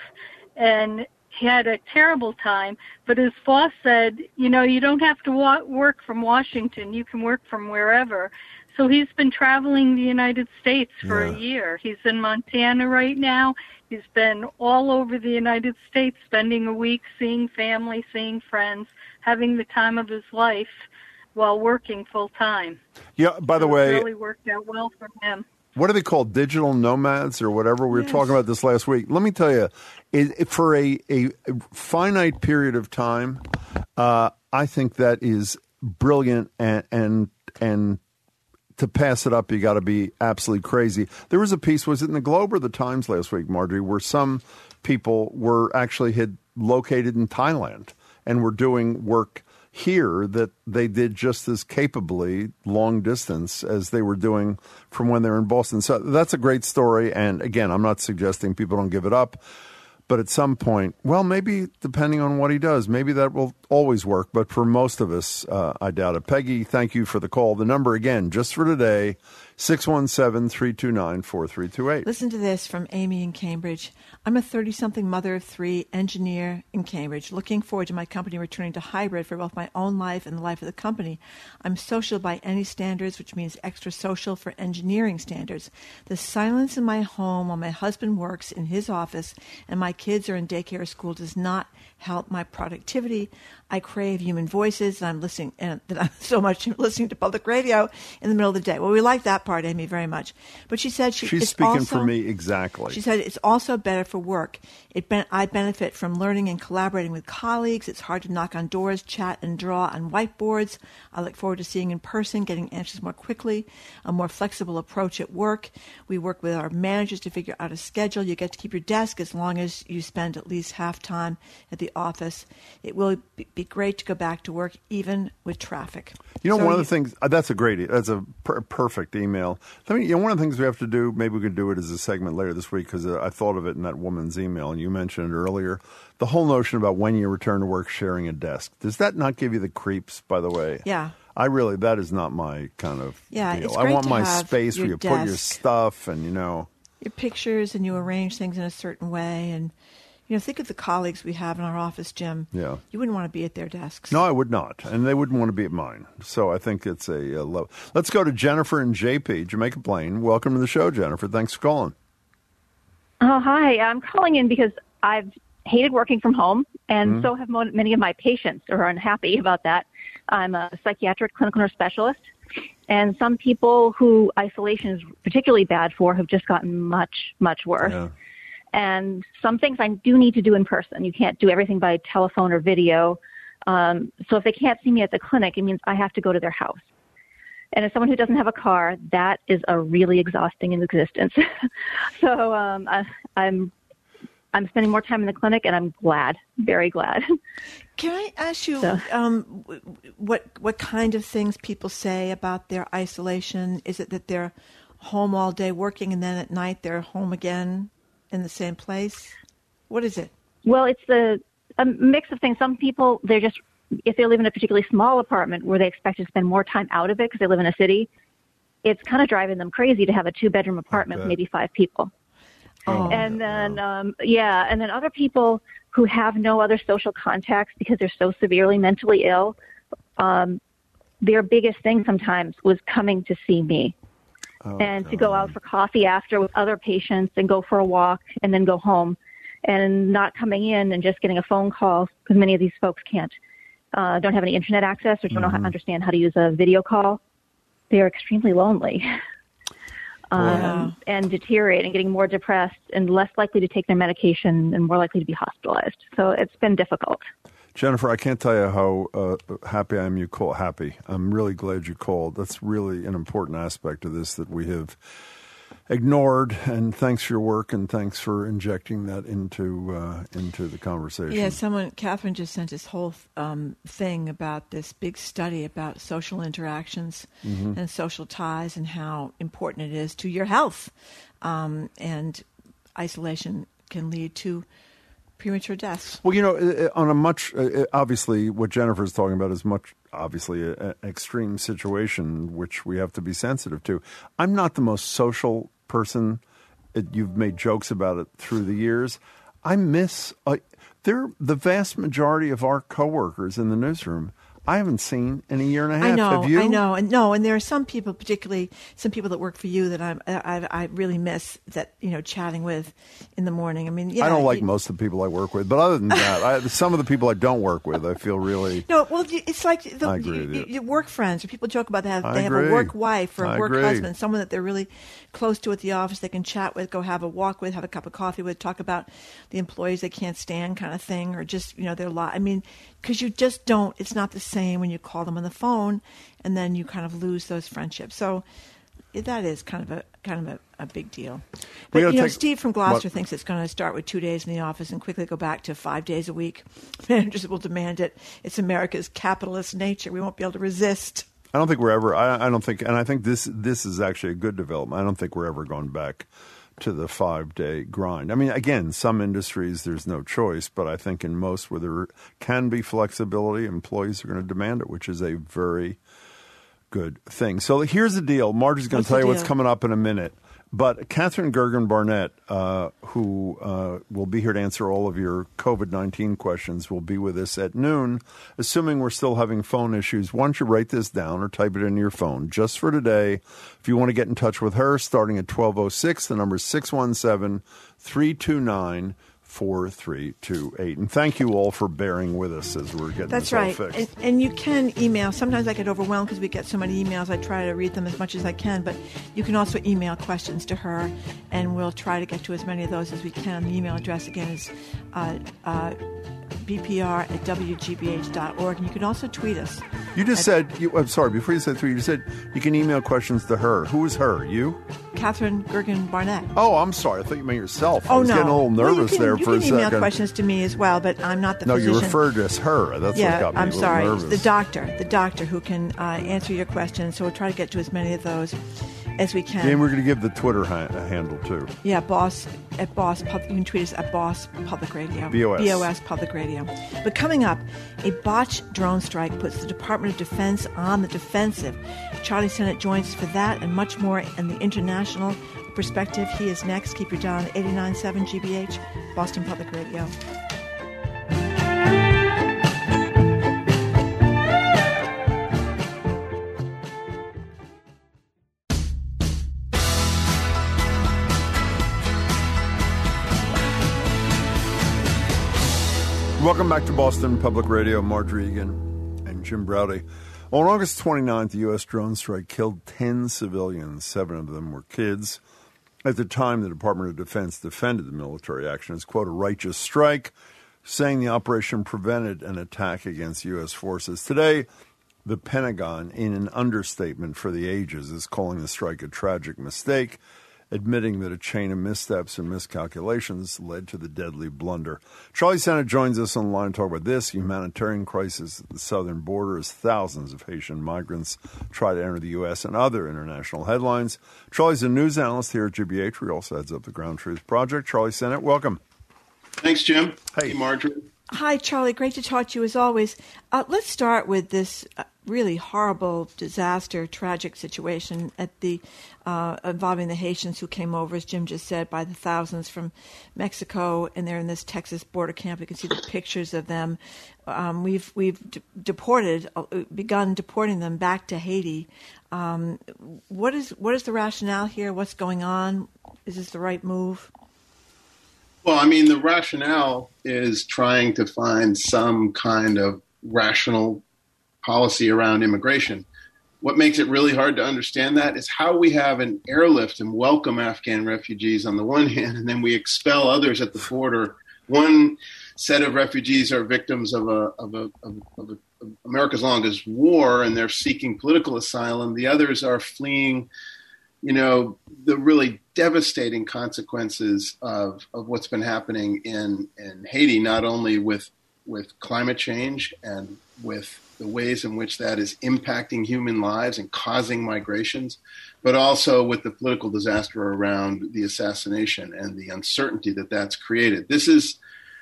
And he had a terrible time, but his boss said, you know, you don't have to wa- work from Washington. You can work from wherever. So he's been traveling the United States for yeah. a year. He's in Montana right now. He's been all over the United States, spending a week seeing family, seeing friends, having the time of his life while working full time. Yeah, by the so way, it really worked out well for him. What are they called? Digital nomads or whatever? We were yes. talking about this last week. Let me tell you, it, for a, a finite period of time, uh, I think that is brilliant, and and and to pass it up, you got to be absolutely crazy. There was a piece, was it in the Globe or the Times last week, Marjorie, where some people were actually had located in Thailand and were doing work here that they did just as capably long distance as they were doing from when they were in Boston. So that's a great story. And again, I'm not suggesting people don't give it up, but at some point, well, maybe depending on what he does, maybe that will always work. But for most of us, uh, I doubt it. Peggy, thank you for the call. The number again, just for today, six one seven, three two nine, four three two eight. Listen to this from Amy in Cambridge. I'm a thirty-something mother of three, engineer in Cambridge, looking forward to my company returning to hybrid for both my own life and the life of the company. I'm social by any standards, which means extra social for engineering standards. The silence in my home while my husband works in his office and my kids are in daycare or school does not help my productivity. I crave human voices, and I'm listening, and that I'm so much listening to public radio in the middle of the day. Well, we like that part, Amy, very much. But she said she, she's it's speaking also, for me exactly. She said it's also better for work. It ben- I benefit from learning and collaborating with colleagues. It's hard to knock on doors, chat, and draw on whiteboards. I look forward to seeing in person, getting answers more quickly, a more flexible approach at work. We work with our managers to figure out a schedule. You get to keep your desk as long as you spend at least half time at the office. It will be great to go back to work, even with traffic. You know, so one you, of the things, uh, that's a great, that's a per- perfect email. I mean, you know, one of the things we have to do, maybe we could do it as a segment later this week, because uh, I thought of it in that woman's email, and you mentioned it earlier, the whole notion about when you return to work, sharing a desk. Does that not give you the creeps, by the way? Yeah. I really, that is not my kind of yeah, deal. It's I great want to my have space your where you desk, put your stuff and, you know. your pictures, and you arrange things in a certain way, and you know, think of the colleagues we have in our office, Jim. Yeah. You wouldn't want to be at their desks. No, I would not. And they wouldn't want to be at mine. So I think it's a uh, low. Let's go to Jennifer and J P, Jamaica Plain. Welcome to the show, Jennifer. Thanks for calling. Oh, hi. I'm calling in because I've hated working from home, and Mm-hmm. so have mo- many of my patients are unhappy about that. I'm a psychiatric clinical nurse specialist, and some people who isolation is particularly bad for have just gotten much, much worse. Yeah. And some things I do need to do in person. You can't do everything by telephone or video. Um, so if they can't see me at the clinic, it means I have to go to their house. And as someone who doesn't have a car, that is a really exhausting existence. so um, I, I'm I'm spending more time in the clinic, and I'm glad, very glad. Can I ask you So. um, what what kind of things people say about their isolation? Is it that they're home all day working, and then at night they're home again in the same place? What is it? Well, it's a, a mix of things. Some people, they're just, if they live in a particularly small apartment where they expect to spend more time out of it because they live in a city, it's kind of driving them crazy to have a two-bedroom apartment with maybe five people. Oh. And then, um, yeah, and then other people who have no other social contacts because they're so severely mentally ill, um, their biggest thing sometimes was coming to see me. Oh, and God. to go out for coffee after with other patients and go for a walk and then go home, and not coming in and just getting a phone call, because many of these folks can't, uh, don't have any internet access or don't mm-hmm. know how to understand how to use a video call. They are extremely lonely um, Wow. and deteriorating, getting more depressed and less likely to take their medication and more likely to be hospitalized. So it's been difficult. Jennifer, I can't tell you how uh, happy I am you called. Happy. I'm really glad you called. That's really an important aspect of this that we have ignored. And thanks for your work, and thanks for injecting that into uh, into the conversation. Yeah, someone, Catherine just sent this whole um, thing about this big study about social interactions mm-hmm. and social ties and how important it is to your health. Um, and isolation can lead to premature deaths. Well, you know, on a much, obviously, what Jennifer is talking about is much, obviously, an extreme situation, which we have to be sensitive to. I'm not the most social person. You've made jokes about it through the years. I miss, uh, they're the vast majority of our coworkers in the newsroom I haven't seen in a year and a half. I know, Have you? I know, and no, and there are some people, particularly some people that work for you, that I'm, I, I really miss that, you know, chatting with in the morning. I mean, yeah, I don't like you, most of the people I work with, but other than that, I, some of the people I don't work with, I feel really. No, well, it's like the, I agree you, with you. your work friends, or people joke about they have I they have agree. a work wife or a I work agree. husband, someone that they're really close to at the office. They can chat with, go have a walk with, have a cup of coffee with, talk about the employees they can't stand, kind of thing, or just you know their lot. I mean, because you just don't. It's not the same when you call them on the phone, and then you kind of lose those friendships. So that is kind of a kind of a, a big deal. But We gotta you know, take- Steve from Gloucester what- thinks it's going to start with two days in the office and quickly go back to five days a week. Managers will demand it. It's America's capitalist nature. We won't be able to resist. I don't think we're ever. I, I don't think, and I think this this is actually a good development. I don't think we're ever going back to the five day grind. I mean, again, some industries there's no choice, but I think in most where there can be flexibility, employees are going to demand it, which is a very good thing. So here's the deal. Margie's going to What's tell the you what's deal? coming up in a minute. But Catherine Gergen Barnett, uh, who uh, will be here to answer all of your COVID nineteen questions, will be with us at noon, assuming we're still having phone issues. Why don't you write this down or type it into your phone just for today? If you want to get in touch with her, starting at twelve oh six, the number is six one seven, three two nine, four three two eight. And thank you all for bearing with us as we're getting That's this all right. fixed. And, and you can email. Sometimes I get overwhelmed because we get so many emails. I try to read them as much as I can, but you can also email questions to her, and we'll try to get to as many of those as we can. The email address, again, is uh, uh, b p r at w g b h dot org, and you can also tweet us. You just said, you, I'm sorry, before you said three, you said you can email questions to her. Who is her? You? Catherine Gergen Barnett. Oh, I'm sorry. I thought you meant yourself. I Oh, was no. getting a little Well, you nervous can- there you for a can email second. questions to me as well, but I'm not the No, physician. you referred to as her. That's yeah, what got me I'm a little sorry. nervous. The doctor, the doctor who can uh, answer your questions. So we'll try to get to as many of those as we can. And we're going to give the Twitter ha- handle, too. Yeah, boss at boss. Pub, you can tweet us at Boss Public Radio. B O S. B O S Public Radio. But coming up, a botched drone strike puts the Department of Defense on the defensive. Charlie Sennett joins us for that and much more in the international perspective. He is next. Keep your dial on eighty-nine point seven G B H, Boston Public Radio. Welcome back to Boston Public Radio. Marjorie Egan and Jim Browdy. On August twenty-ninth, the U S drone strike killed ten civilians. Seven of them were kids. At the time, the Department of Defense defended the military action as, quote, a righteous strike, saying the operation prevented an attack against U S forces. Today, the Pentagon, in an understatement for the ages, is calling the strike a tragic mistake, admitting that a chain of missteps and miscalculations led to the deadly blunder. Charlie Sennett joins us on the line to talk about this humanitarian crisis at the southern border as thousands of Haitian migrants try to enter the U S and other international headlines. Charlie's a news analyst here at G B H. He also heads up the Ground Truth Project. Charlie Sennett, welcome. Thanks, Jim. Hey. Hey, Marjorie. Hi, Charlie. Great to talk to you as always. Uh, let's start with this uh, really horrible disaster, tragic situation at the uh, involving the Haitians who came over, as Jim just said, by the thousands from Mexico, and they're in this Texas border camp. You can see the pictures of them. Um, we've we've d- deported, uh, begun deporting them back to Haiti Um, what is what is the rationale here? What's going on? Is this the right move? Well, I mean, the rationale is trying to find some kind of rational policy around immigration. What makes it really hard to understand that is how we have an airlift and welcome Afghan refugees on the one hand, and then we expel others at the border. One set of refugees are victims of a of a of, of, a, of America's longest war, and they're seeking political asylum. The others are fleeing, you know, the really devastating consequences of, of what's been happening in, in Haiti, not only with with climate change and with the ways in which that is impacting human lives and causing migrations, but also with the political disaster around the assassination and the uncertainty that that's created. This is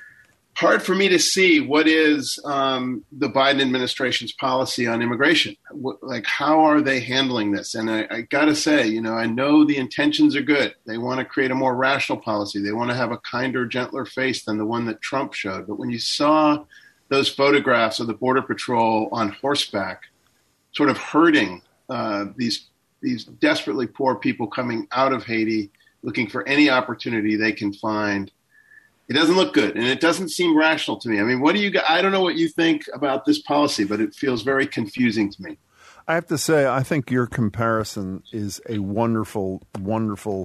hard for me to see what is um, the Biden administration's policy on immigration. What, like, how are they handling this? And I, I got to say, you know, I know the intentions are good. They want to create a more rational policy. They want to have a kinder, gentler face than the one that Trump showed. But when you saw those photographs of the Border Patrol on horseback sort of herding uh, these these desperately poor people coming out of Haiti, looking for any opportunity they can find, it doesn't look good, and it doesn't seem rational to me. I mean, what do you? I don't know what you think about this policy, but it feels very confusing to me. I have to say, I think your comparison is a wonderful, wonderful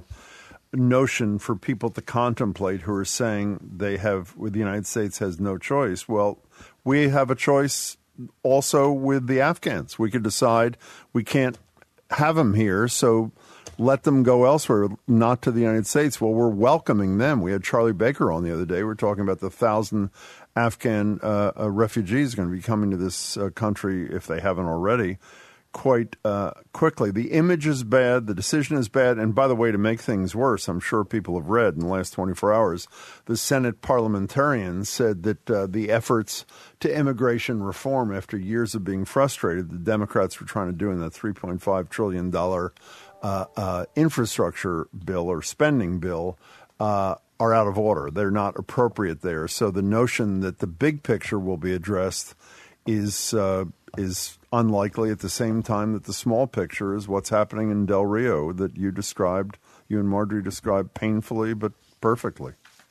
notion for people to contemplate who are saying they have, with the United States has no choice. Well, we have a choice also with the Afghans. We could decide we can't have them here, so let them go elsewhere, not to the United States. Well, we're welcoming them. We had Charlie Baker on the other day. We were talking about the thousand Afghan uh, uh, refugees going to be coming to this uh, country, if they haven't already, quite uh, quickly. The image is bad. The decision is bad. And by the way, to make things worse, I'm sure people have read in the last twenty-four hours, the Senate parliamentarians said that uh, the efforts to immigration reform, after years of being frustrated, the Democrats were trying to do in that three point five trillion dollars uh, uh, infrastructure bill or spending bill, uh, are out of order. They're not appropriate there. So the notion that the big picture will be addressed is uh, is unlikely, at the same time that the small picture is what's happening in Del Rio that you described, you and Marjorie described painfully but perfectly.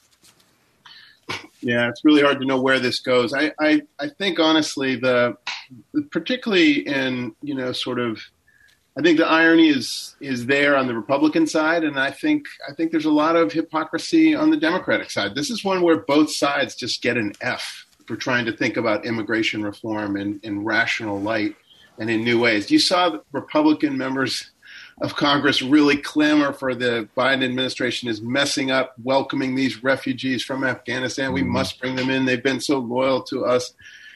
Yeah, it's really hard to know where this goes. I, I, I think, honestly, the particularly in, you know, sort of, I think the irony is is there on the Republican side, and I think I think there's a lot of hypocrisy on the Democratic side. This is one where both sides just get an F for trying to think about immigration reform in, in rational light and in new ways. You saw Republican members of Congress really clamor for the Biden administration is messing up welcoming these refugees from Afghanistan. We must bring them in. They've been so loyal to us.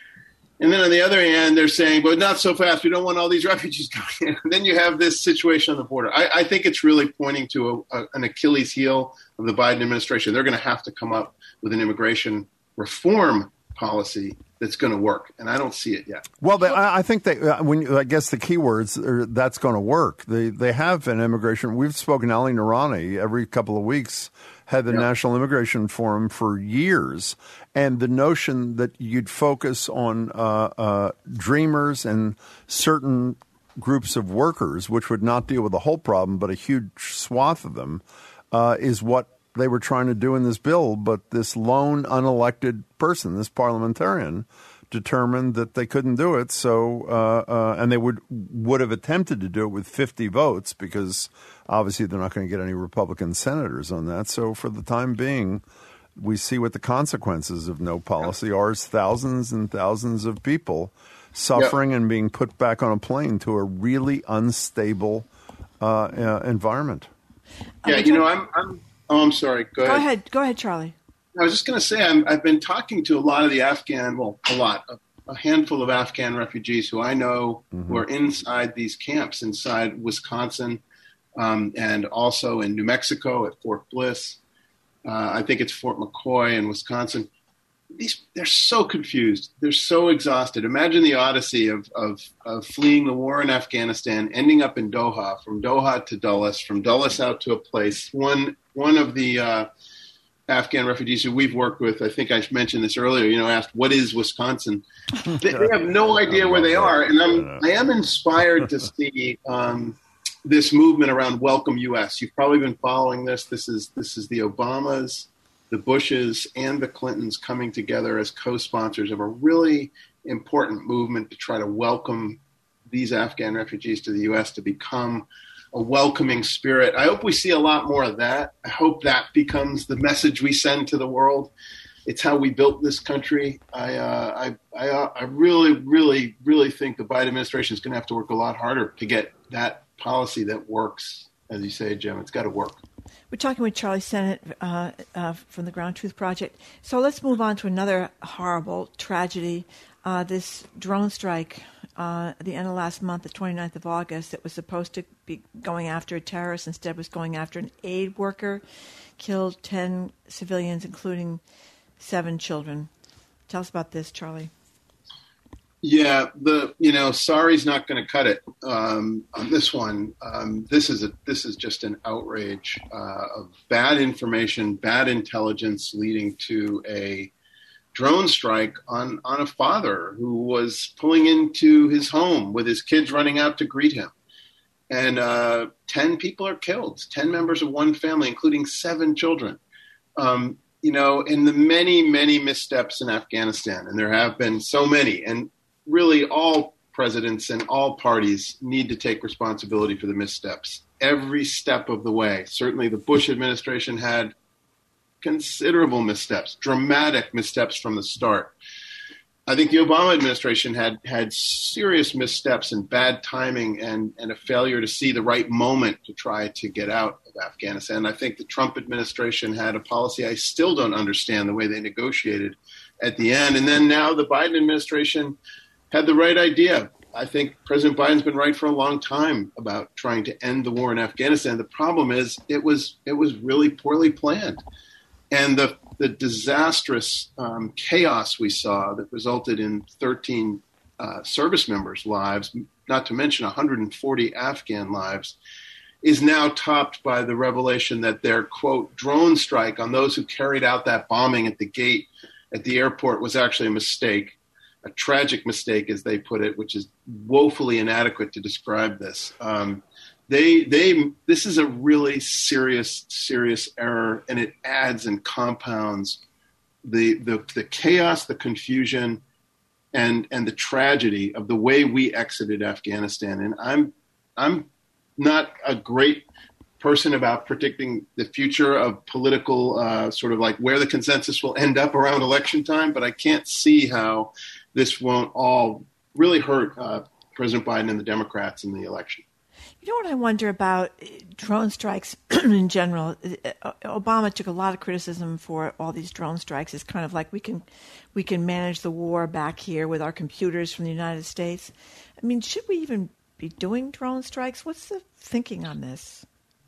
And then on the other hand, they're saying, but not so fast. We don't want all these refugees coming in. And then you have this situation on the border. I, I think it's really pointing to a, a, an Achilles heel of the Biden administration. They're going to have to come up with an immigration reform policy that's going to work, and I don't see it yet. Well, they, I think they. Uh, when I guess the key words are that's going to work. They they have an immigration. We've spoken to Ali Noorani every couple of weeks. Had the yep. National Immigration Forum for years, and the notion that you'd focus on uh, uh, dreamers and certain groups of workers, which would not deal with the whole problem, but a huge swath of them, uh, is what they were trying to do in this bill. But this lone unelected person, this parliamentarian, determined that they couldn't do it. So, uh, uh, and they would would have attempted to do it with fifty votes because obviously they're not going to get any Republican senators on that. So for the time being, we see what the consequences of no policy are: is thousands and thousands of people suffering yep. and being put back on a plane to a really unstable uh, uh, environment. Yeah, you know, I'm. I'm Oh, I'm sorry. Go ahead. Go ahead. Go ahead, Charlie. I was just going to say I'm, I've been talking to a lot of the Afghan, well, a lot, a, a handful of Afghan refugees who I know mm-hmm. who are inside these camps, inside Wisconsin, um, and also in New Mexico at Fort Bliss. Uh, I think it's Fort McCoy in Wisconsin. These they're so confused. They're so exhausted. Imagine the odyssey of, of, of fleeing the war in Afghanistan, ending up in Doha, from Doha to Dulles, from Dulles out to a place. One one of the uh, Afghan refugees who we've worked with, I think I mentioned this earlier, you know, asked, what is Wisconsin? They, they have no idea where they are. And I'm, I am inspired to see um, this movement around Welcome U S. You've probably been following this. This is, this is the Obamas, the Bushes, and the Clintons coming together as co-sponsors of a really important movement to try to welcome these Afghan refugees to the U S to become a welcoming spirit. I hope we see a lot more of that. I hope that becomes the message we send to the world. It's how we built this country. I, uh, I, I, uh, I really, really, really think the Biden administration is going to have to work a lot harder to get that policy that works. As you say, Jim, it's got to work. We're talking with Charlie Sennott uh, uh, from the Ground Truth Project. So let's move on to another horrible tragedy. Uh, this drone strike uh, at the end of last month, the twenty-ninth of August, that was supposed to be going after a terrorist, instead was going after an aid worker, killed ten civilians, including seven children. Tell us about this, Charlie. Yeah, the you know, sorry's not going to cut it um, on this one. Um, this is a this is just an outrage uh, of bad information, bad intelligence, leading to a drone strike on on a father who was pulling into his home with his kids running out to greet him, and uh, ten people are killed. Ten members of one family, including seven children. Um, you know, in the many many missteps in Afghanistan, and there have been so many, and really all presidents and all parties need to take responsibility for the missteps every step of the way. Certainly the Bush administration had considerable missteps, dramatic missteps from the start. I think the Obama administration had had serious missteps and bad timing and, and a failure to see the right moment to try to get out of Afghanistan. I think the Trump administration had a policy I still don't understand the way they negotiated at the end. And then now the Biden administration had the right idea. I think President Biden's been right for a long time about trying to end the war in Afghanistan. The problem is it was it was really poorly planned. And the, the disastrous um, chaos we saw that resulted in thirteen uh, service members' lives, not to mention one hundred forty Afghan lives, is now topped by the revelation that their, quote, drone strike on those who carried out that bombing at the gate at the airport was actually a mistake. A tragic mistake, as they put it, which is woefully inadequate to describe this. Um, they, they, this is a really serious, serious error, and it adds and compounds the, the, the chaos, the confusion, and, and the tragedy of the way we exited Afghanistan. And I'm, I'm not a great person about predicting the future of political, uh, sort of like where the consensus will end up around election time, but I can't see how this won't all really hurt uh, President Biden and the Democrats in the election. You know what I wonder about drone strikes in general? Obama took a lot of criticism for all these drone strikes. It's kind of like we can we can manage the war back here with our computers from the United States. I mean, should we even be doing drone strikes? What's the thinking on this?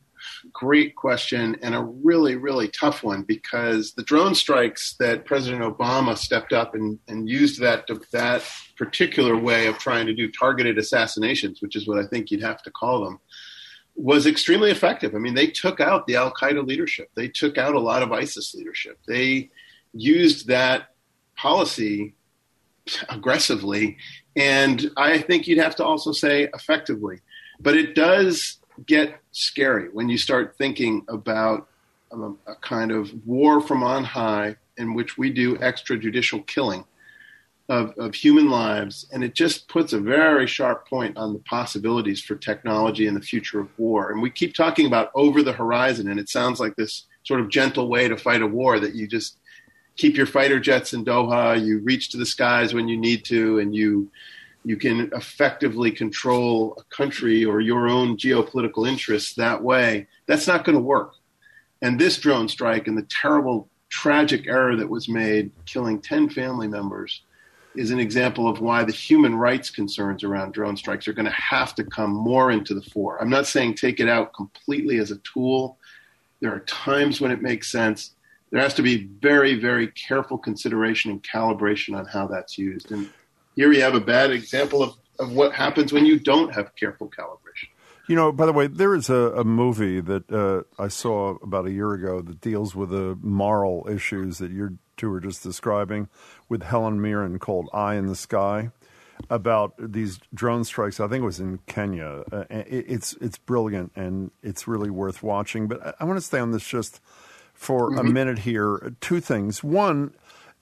Great question, and a really, really tough one, because the drone strikes that President Obama stepped up and, and used that that particular way of trying to do targeted assassinations, which is what I think you'd have to call them, was extremely effective. I mean, they took out the al-Qaeda leadership. They took out a lot of ISIS leadership. They used that policy aggressively, and I think you'd have to also say effectively. But it does get scary when you start thinking about a, a kind of war from on high in which we do extrajudicial killing of, of human lives. And it just puts a very sharp point on the possibilities for technology and the future of war. And we keep talking about over the horizon, and it sounds like this sort of gentle way to fight a war, that you just keep your fighter jets in Doha, you reach to the skies when you need to, and you You can effectively control a country or your own geopolitical interests that way. That's not going to work. And this drone strike and the terrible, tragic error that was made, killing ten family members, is an example of why the human rights concerns around drone strikes are going to have to come more into the fore. I'm not saying take it out completely as a tool. There are times when it makes sense. There has to be very, very careful consideration and calibration on how that's used. And here we have a bad example of, of what happens when you don't have careful calibration. You know, by the way, there is a, a movie that uh, I saw about a year ago that deals with the moral issues that you two were just describing with Helen Mirren called Eye in the Sky, about these drone strikes. I think it was in Kenya. Uh, it, it's it's brilliant, and it's really worth watching. But I, I want to stay on this just for mm-hmm. a minute here. Two things. One,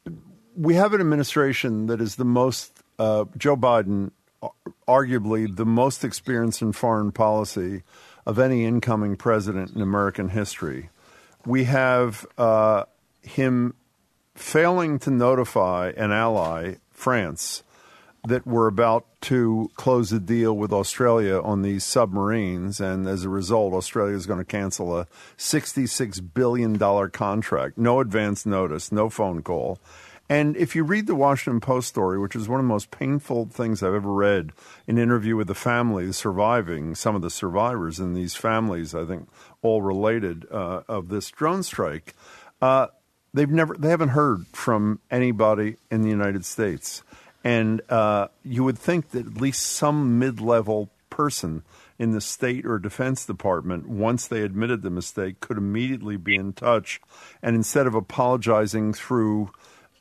we have an administration that is the most, uh, Joe Biden, arguably the most experienced in foreign policy of any incoming president in American history. We have uh, him failing to notify an ally, France, that we're about to close a deal with Australia on these submarines, and as a result, Australia is going to cancel a sixty-six billion dollars contract. No advance notice, no phone call. And if you read the Washington Post story, which is one of the most painful things I've ever read, an interview with the families surviving, some of the survivors in these families, I think all related, uh, of this drone strike, uh, they've never, they haven't heard from anybody in the United States. And uh, you would think that at least some mid-level person in the State or Defense Department, once they admitted the mistake, could immediately be in touch. And instead of apologizing through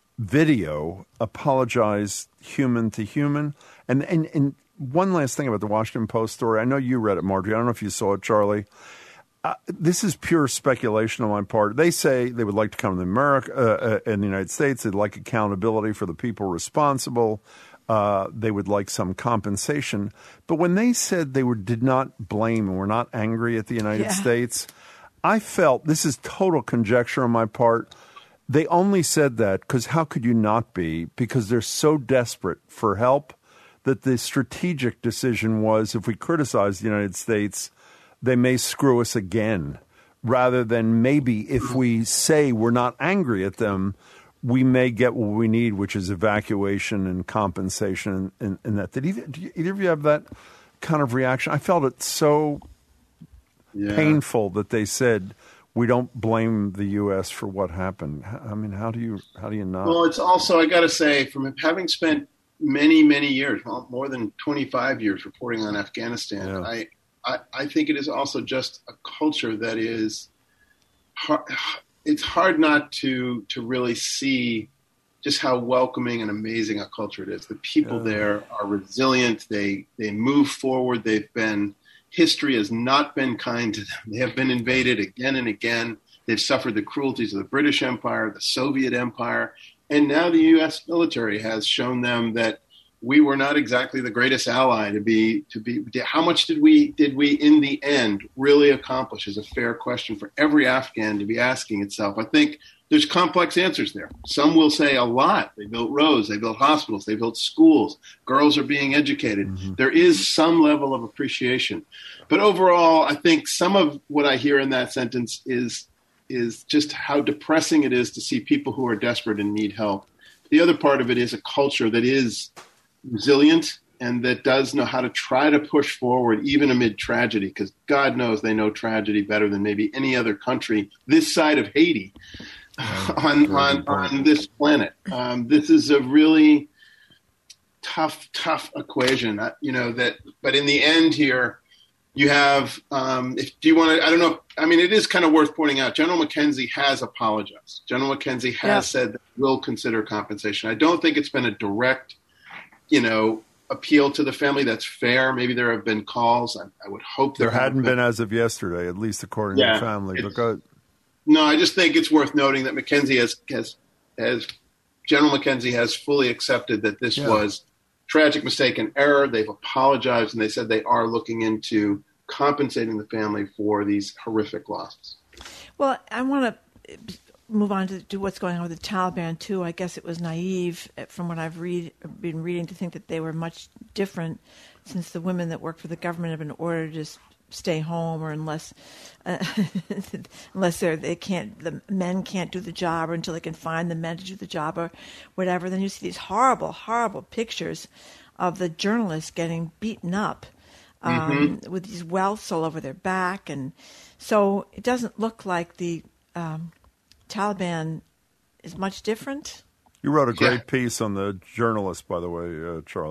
video, apologize human to human. And, and, and one last thing about the Washington Post story. I know you read it, Marjorie. I don't know if you saw it, Charlie. Uh, this is pure speculation on my part. They say they would like to come to America, uh, uh, in the United States. They'd like accountability for the people responsible. Uh, they would like some compensation. But when they said they were, did not blame and were not angry at the United yeah. States, I felt, this is total conjecture on my part, they only said that because how could you not be? Because they're so desperate for help that the strategic decision was, if we criticize the United States, they may screw us again, rather than maybe if we say we're not angry at them, we may get what we need, which is evacuation and compensation and, and that. Did either, did either of you have that kind of reaction? I felt it so yeah. painful that they said, we don't blame the U S for what happened. I mean, how do you how do you not? Well, it's also, I got to say, from having spent many, many years, well, more than twenty-five years reporting on Afghanistan, yeah. I, I, I think it is also just a culture that is, hard, it's hard not to to really see just how welcoming and amazing a culture it is. The people yeah. there are resilient. They they move forward. They've been... History has not been kind to them. They have been invaded again and again. They've suffered the cruelties of the British Empire, the Soviet Empire, and now the U S military has shown them that we were not exactly the greatest ally to be. To be, how much did we did we in the end really accomplish? Is a fair question for every Afghan to be asking itself. I think there's complex answers there. Some will say a lot. They built roads, they built hospitals, they built schools. Girls are being educated. Mm-hmm. There is some level of appreciation. But overall, I think some of what I hear in that sentence is, is just how depressing it is to see people who are desperate and need help. The other part of it is a culture that is resilient and that does know how to try to push forward even amid tragedy, because God knows they know tragedy better than maybe any other country this side of Haiti. on on, on this planet. Um, this is a really tough, tough equation, uh, you know, that, but in the end here, you have, um, if do you want to, I don't know, I mean, it is kind of worth pointing out, General McKenzie has apologized. General McKenzie has yeah. said that we'll consider compensation. I don't think it's been a direct, you know, appeal to the family that's fair. Maybe there have been calls. I, I would hope there, there hadn't been. been as of yesterday, at least according yeah, to the family. But go ahead. No, I just think it's worth noting that McKenzie has, has, has General McKenzie has fully accepted that this yeah. was tragic mistake and error. They've apologized, and they said they are looking into compensating the family for these horrific losses. Well, I want to move on to, to what's going on with the Taliban, too. I guess it was naive, from what I've read, been reading, to think that they were much different, since the women that work for the government have been ordered to just stay home, or unless uh, unless they're, they can't, the men can't do the job, or until they can find the men to do the job or whatever. Then you see these horrible, horrible pictures of the journalists getting beaten up um, mm-hmm. with these welts all over their back. And so it doesn't look like the um, Taliban is much different. You wrote a great yeah. piece on the journalist, by the way, uh, Charlie.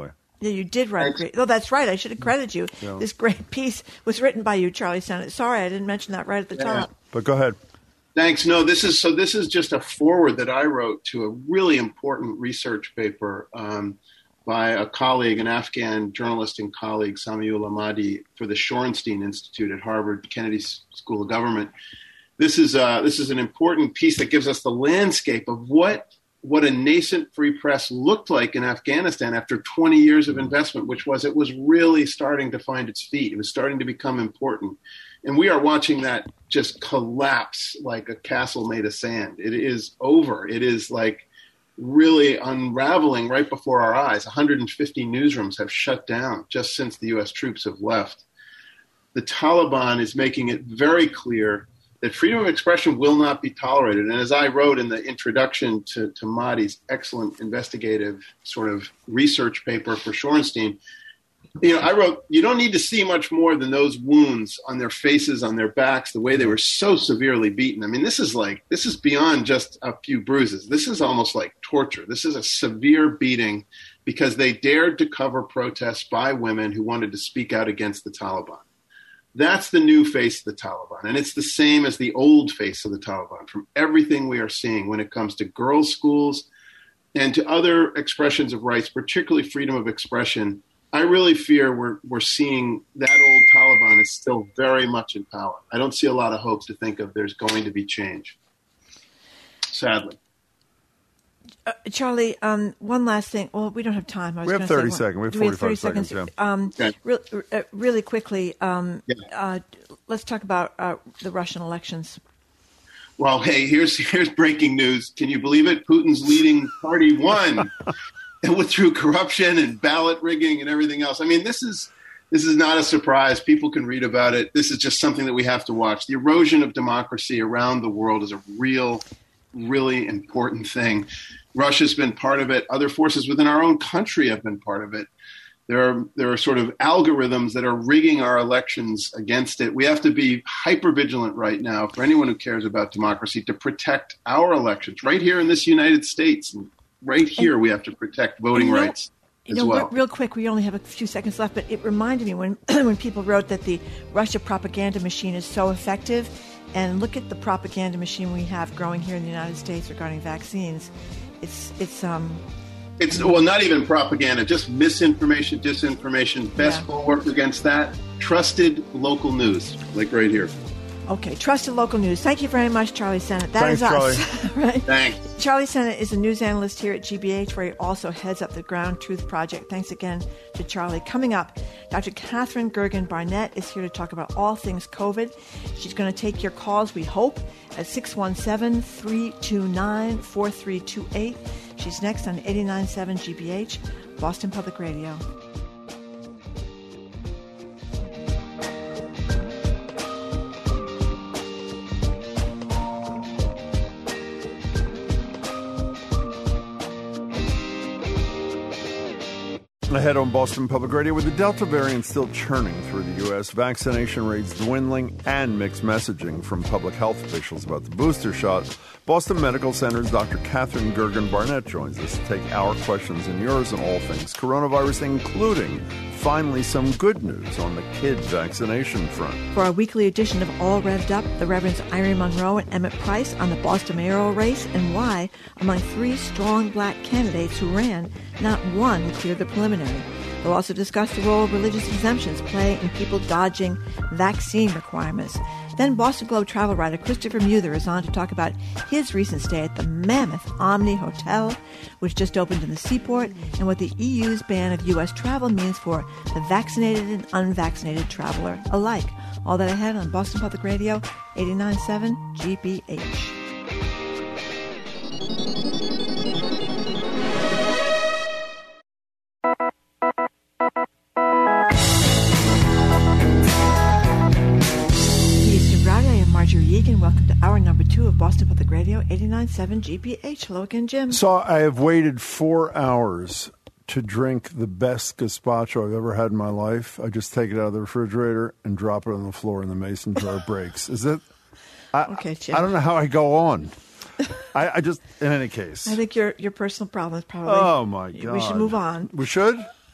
Yeah, you did write Thanks. a great. Oh, that's right. I should have credited you. Yeah. This great piece was written by you, Charlie Sennett. Sorry, I didn't mention that right at the Yeah. top. But go ahead. Thanks. No, this is so. This is just a foreword that I wrote to a really important research paper um, by a colleague, an Afghan journalist and colleague, Samiul Ahmadi, for the Shorenstein Institute at Harvard Kennedy School of Government. This is uh, this is an important piece that gives us the landscape of what what a nascent free press looked like in Afghanistan after twenty years of investment, which was it was really starting to find its feet. It was starting to become important. And we are watching that just collapse like a castle made of sand. It is over. It is like really unraveling right before our eyes. one hundred fifty newsrooms have shut down just since the U S troops have left. The Taliban is making it very clear that freedom of expression will not be tolerated. And as I wrote in the introduction to, to Mahdi's excellent investigative sort of research paper for Shorenstein, you know, I wrote, you don't need to see much more than those wounds on their faces, on their backs, the way they were so severely beaten. I mean, this is like, this is beyond just a few bruises. This is almost like torture. This is a severe beating because they dared to cover protests by women who wanted to speak out against the Taliban. That's the new face of the Taliban. And it's the same as the old face of the Taliban from everything we are seeing when it comes to girls' schools and to other expressions of rights, particularly freedom of expression. I really fear we're we're seeing that old Taliban is still very much in power. I don't see a lot of hope to think of there's going to be change, sadly. Uh, Charlie, um, one last thing. Well, we don't have time. I was We have gonna thirty say, seconds. We have do we have forty-five thirty seconds, seconds? yeah. Um, Okay. re- uh, really quickly, um, Yeah. uh, let's talk about uh, the Russian elections. Well, hey, here's here's breaking news. Can you believe it? Putin's leading party won, and with through corruption and ballot rigging and everything else. I mean, this is this is not a surprise. People can read about it. This is just something that we have to watch. The erosion of democracy around the world is a real, really important thing. Russia's been part of it. Other forces within our own country have been part of it. There are there are sort of algorithms that are rigging our elections against it. We have to be hyper vigilant right now for anyone who cares about democracy to protect our elections right here in this United States. Right here, and, we have to protect voting you know, rights you as know, well. Real, real quick, we only have a few seconds left, but it reminded me when when people wrote that the Russia propaganda machine is so effective, and look at the propaganda machine we have growing here in the United States regarding vaccines. It's it's um. It's well, not even propaganda, just misinformation, disinformation. Best Yeah. bulwark against that: trusted local news, like right here. Okay, trusted local news. Thank you very much, Charlie Sennett. That Thanks, is us, right? Thanks. Charlie Sennett is a news analyst here at G B H, where he also heads up the Ground Truth Project. Thanks again to Charlie. Coming up, Doctor Catherine Gergen Barnett is here to talk about all things COVID. She's going to take your calls, we hope, at six one seven, three two nine, four three two eight. She's next on eighty-nine point seven G B H, Boston Public Radio. Ahead on Boston Public Radio, with the Delta variant still churning through the U S, vaccination rates dwindling, and mixed messaging from public health officials about the booster shot, Boston Medical Center's Doctor Catherine Gergen Barnett joins us to take our questions and yours on all things coronavirus, including, finally, some good news on the kid vaccination front. For our weekly edition of All Revved Up, the Reverends Irene Monroe and Emmett Price on the Boston mayoral race and why, among three strong black candidates who ran, not one cleared the preliminary. They'll also discuss the role religious exemptions play in people dodging vaccine requirements. Then Boston Globe travel writer Christopher Muther is on to talk about his recent stay at the Mammoth Omni Hotel, which just opened in the Seaport, and what the E U's ban of U S travel means for the vaccinated and unvaccinated traveler alike. All that ahead on Boston Public Radio, eighty-nine point seven G B H. Marjorie Egan, welcome to hour number two of Boston Public Radio, eighty-nine point seven G B H. Hello again, Jim. So I have waited four hours to drink the best gazpacho I've ever had in my life. I just take it out of the refrigerator and drop it on the floor, and the mason jar breaks. Is it? I, okay, Jim. I don't know how I go on. I, I just, in any case. I think your your personal problem is probably. Oh, my God. We should move on. We should?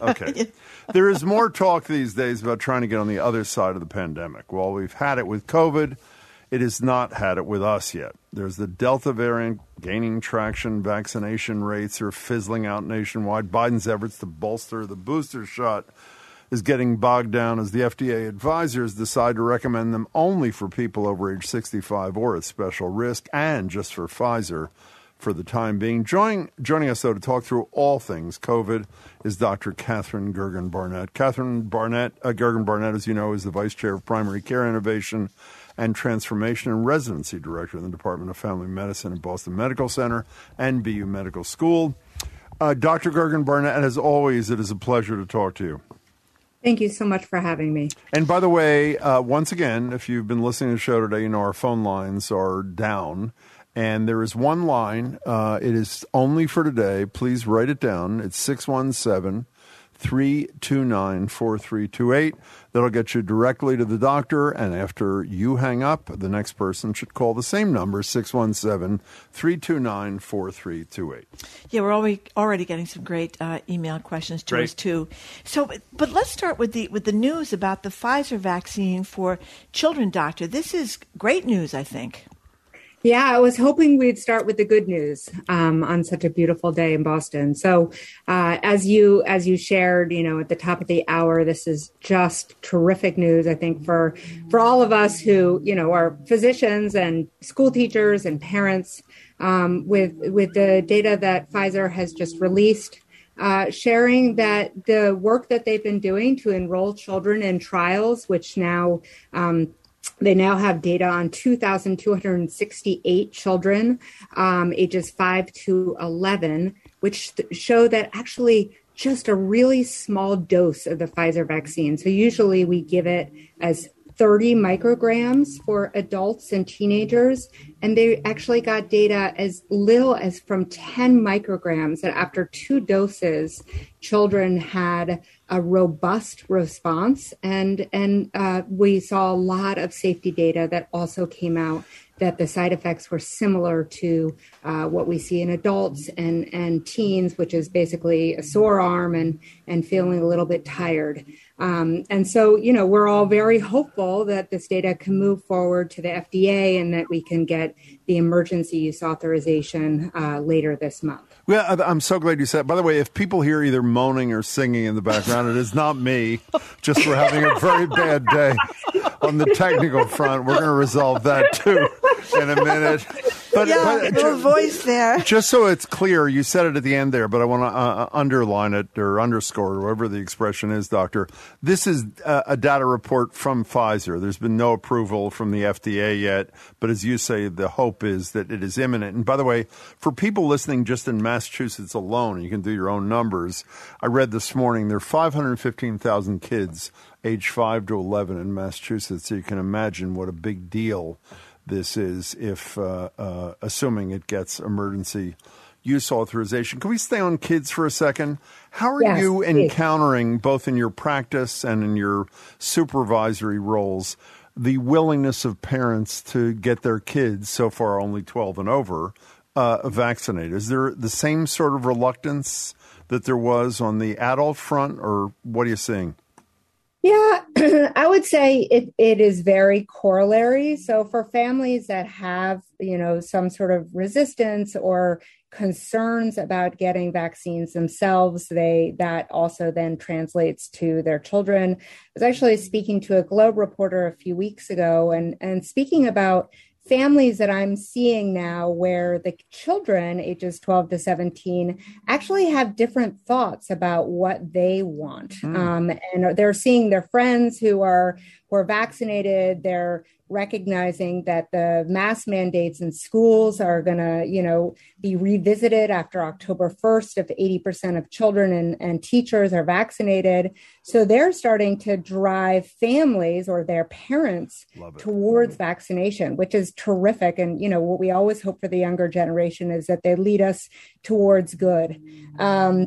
Okay. There is more talk these days about trying to get on the other side of the pandemic. While we've had it with COVID, it has not had it with us yet. There's the Delta variant gaining traction. Vaccination rates are fizzling out nationwide. Biden's efforts to bolster the booster shot is getting bogged down as the F D A advisors decide to recommend them only for people over age sixty-five or at special risk, and just for Pfizer for the time being. Join, joining us, though, to talk through all things COVID is Doctor Catherine Gergen Barnett. Catherine Barnett, uh, Gergen Barnett, as you know, is the Vice Chair of Primary Care Innovation and Transformation and Residency Director in the Department of Family Medicine at Boston Medical Center and B U Medical School. Uh, Doctor Gergen Barnett, as always, it is a pleasure to talk to you. Thank you so much for having me. And by the way, uh, once again, if you've been listening to the show today, you know our phone lines are down. And there is one line. Uh, it is only for today. Please write it down. It's six one seven, three two nine, four three two eight. That'll get you directly to the doctor. And after you hang up, the next person should call the same number, six one seven, three two nine, four three two eight. Yeah, we're already already getting some great uh, email questions to Great. us too. So, but let's start with the with the news about the Pfizer vaccine for children, doctor. This is great news, I think. Yeah, I was hoping we'd start with the good news um, on such a beautiful day in Boston. So, uh, as you as you shared, you know, at the top of the hour, this is just terrific news. I think for for all of us who, you know, are physicians and school teachers and parents, um, with with the data that Pfizer has just released. Uh, sharing that the work that they've been doing to enroll children in trials, which now um, they now have data on two thousand two hundred sixty-eight children, um, ages five to eleven, which th- show that actually just a really small dose of the Pfizer vaccine. So usually we give it as thirty micrograms for adults and teenagers, and they actually got data as little as from ten micrograms, that after two doses, children had a robust response. And, and uh, we saw a lot of safety data that also came out that the side effects were similar to uh, what we see in adults and, and teens, which is basically a sore arm and, and feeling a little bit tired. Um, and so, you know, we're all very hopeful that this data can move forward to the F D A and that we can get the emergency use authorization uh, later this month. Well, I'm so glad you said. By the way, if people hear either moaning or singing in the background, it is not me. Just we're having a very bad day on the technical front. We're going to resolve that too in a minute. But, yeah, but little ju- voice there. Just so it's clear, you said it at the end there, but I want to uh, underline it or underscore, whatever the expression is, Doctor. This is a, a data report from Pfizer. There's been no approval from the F D A yet, but as you say, the hope is that it is imminent. And by the way, for people listening just in Massachusetts alone, you can do your own numbers. I read this morning there are five hundred fifteen thousand kids age five to eleven in Massachusetts, so you can imagine what a big deal this is if, uh, uh, assuming it gets emergency use authorization. Can we stay on kids for a second? How are Yes, you please. encountering, both in your practice and in your supervisory roles, the willingness of parents to get their kids, so far only twelve and over, uh, vaccinated? Is there the same sort of reluctance that there was on the adult front, or what are you seeing? Yeah, I would say it, it is very corollary. So for families that have, you know, some sort of resistance or concerns about getting vaccines themselves, they that also then translates to their children. I was actually speaking to a Globe reporter a few weeks ago and, and speaking about families that I'm seeing now where the children ages twelve to seventeen actually have different thoughts about what they want. Mm. Um, and they're seeing their friends who are, who are vaccinated. They're recognizing that the mask mandates in schools are going to, you know, be revisited after October first if eighty percent of children and, and teachers are vaccinated. So they're starting to drive families or their parents towards vaccination, which is terrific. And, you know, what we always hope for the younger generation is that they lead us towards good. Um,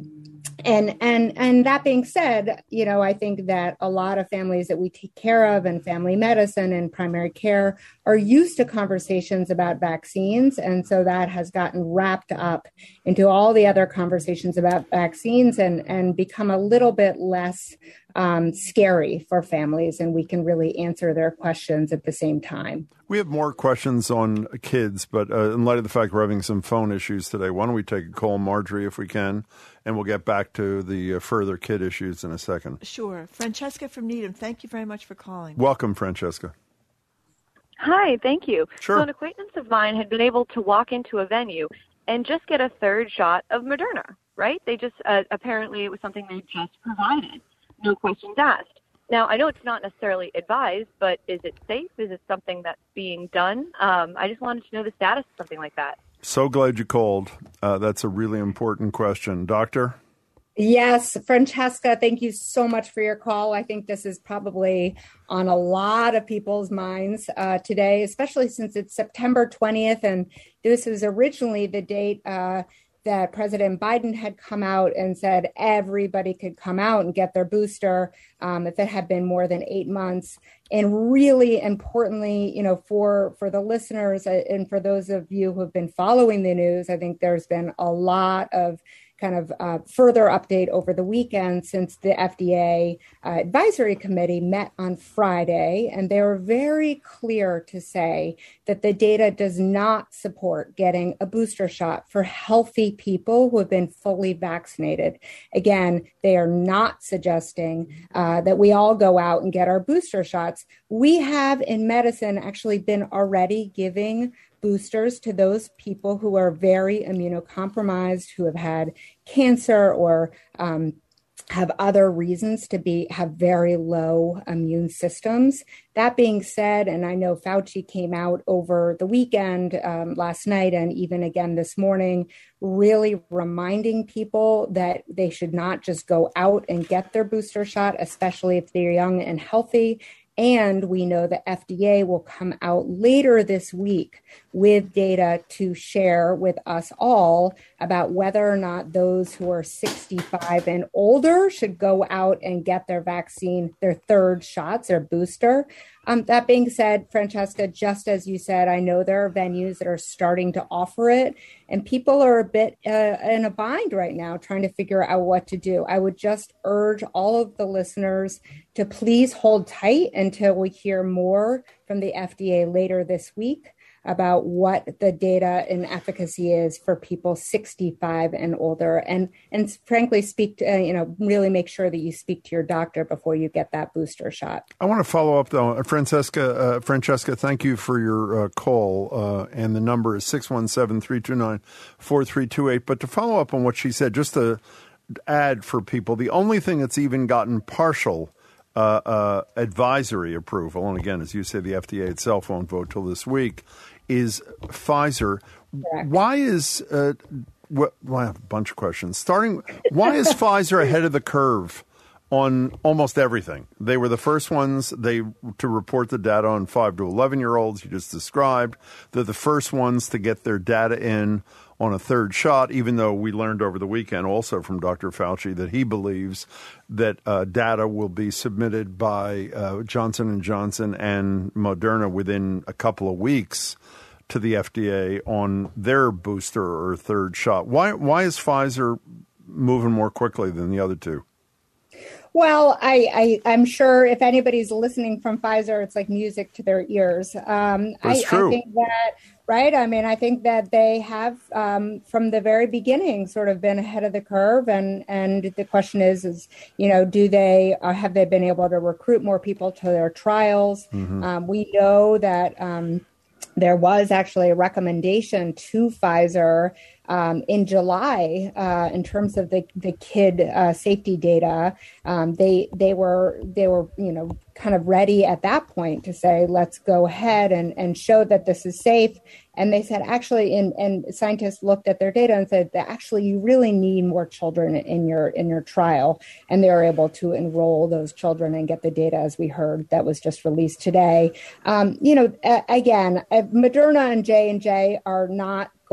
And and and that being said, you know, I think that a lot of families that we take care of in family medicine and primary care are used to conversations about vaccines. And so that has gotten wrapped up into all the other conversations about vaccines and, and become a little bit less um, scary for families. And we can really answer their questions at the same time. We have more questions on kids, but uh, in light of the fact we're having some phone issues today, why don't we take a call, Marjorie, if we can, and we'll get back to the uh, further kid issues in a second. Sure. Francesca from Needham, thank you very much for calling. Welcome, Francesca. Hi, thank you. Sure. So an acquaintance of mine had been able to walk into a venue and just get a third shot of Moderna, right? They just, uh, apparently it was something they just provided. No questions asked. Now, I know it's not necessarily advised, but is it safe? Is it something that's being done? Um, I just wanted to know the status of something like that. So glad you called. Uh, that's a really important question. Doctor? Yes, Francesca, thank you so much for your call. I think this is probably on a lot of people's minds uh, today, especially since it's September twentieth. And this was originally the date uh, that President Biden had come out and said everybody could come out and get their booster um, if it had been more than eight months. And really importantly, you know, for, for the listeners and for those of you who have been following the news, I think there's been a lot of kind of uh, further update over the weekend since the F D A uh, advisory committee met on Friday, and they were very clear to say that the data does not support getting a booster shot for healthy people who have been fully vaccinated. Again, they are not suggesting uh, that we all go out and get our booster shots. We have in medicine actually been already giving boosters to those people who are very immunocompromised, who have had cancer or um, have other reasons to be have very low immune systems. That being said, and I know Fauci came out over the weekend, um, last night, and even again this morning, really reminding people that they should not just go out and get their booster shot, especially if they're young and healthy. And we know the F D A will come out later this week with data to share with us all about whether or not those who are sixty-five and older should go out and get their vaccine, their third shots, their booster. Um, that being said, Francesca, just as you said, I know there are venues that are starting to offer it, and people are a bit uh, in a bind right now trying to figure out what to do. I would just urge all of the listeners to please hold tight until we hear more from the F D A later this week about what the data and efficacy is for people sixty-five and older. And, and frankly, speak to, uh, you know, really make sure that you speak to your doctor before you get that booster shot. I want to follow up, though. Francesca, uh, Francesca, thank you for your uh, call. Uh, and the number is six one seven, three two nine, four three two eight. But to follow up on what she said, just to add for people, the only thing that's even gotten partial uh, uh, advisory approval, and again, as you say, the F D A itself won't vote till this week, is Pfizer. Correct. Why is uh, what, well, I have a bunch of questions. Starting, why is Pfizer ahead of the curve on almost everything? They were the first ones they to report the data on five to eleven year olds you just described. They're the first ones to get their data in on a third shot, even though we learned over the weekend also from Doctor Fauci that he believes that uh, data will be submitted by uh, Johnson and Johnson and Moderna within a couple of weeks to the F D A on their booster or third shot. Why, why is Pfizer moving more quickly than the other two? Well, I, I, I'm sure if anybody's listening from Pfizer, it's like music to their ears. Um, That's I, true. I think that, right? I mean, I think that they have, um, from the very beginning, sort of been ahead of the curve. And, and the question is, is, you know, do they, uh, have they been able to recruit more people to their trials? Mm-hmm. Um, we know that um, there was actually a recommendation to Pfizer Um, in July, uh, in terms of the the kid uh, safety data, um, they they were they were you know kind of ready at that point to say, let's go ahead and, and show that this is safe. And they said actually, and, and scientists looked at their data and said that actually you really need more children in your in your trial, and they were able to enroll those children and get the data, as we heard, that was just released today. Um, you know, a- again, Moderna and J and J are not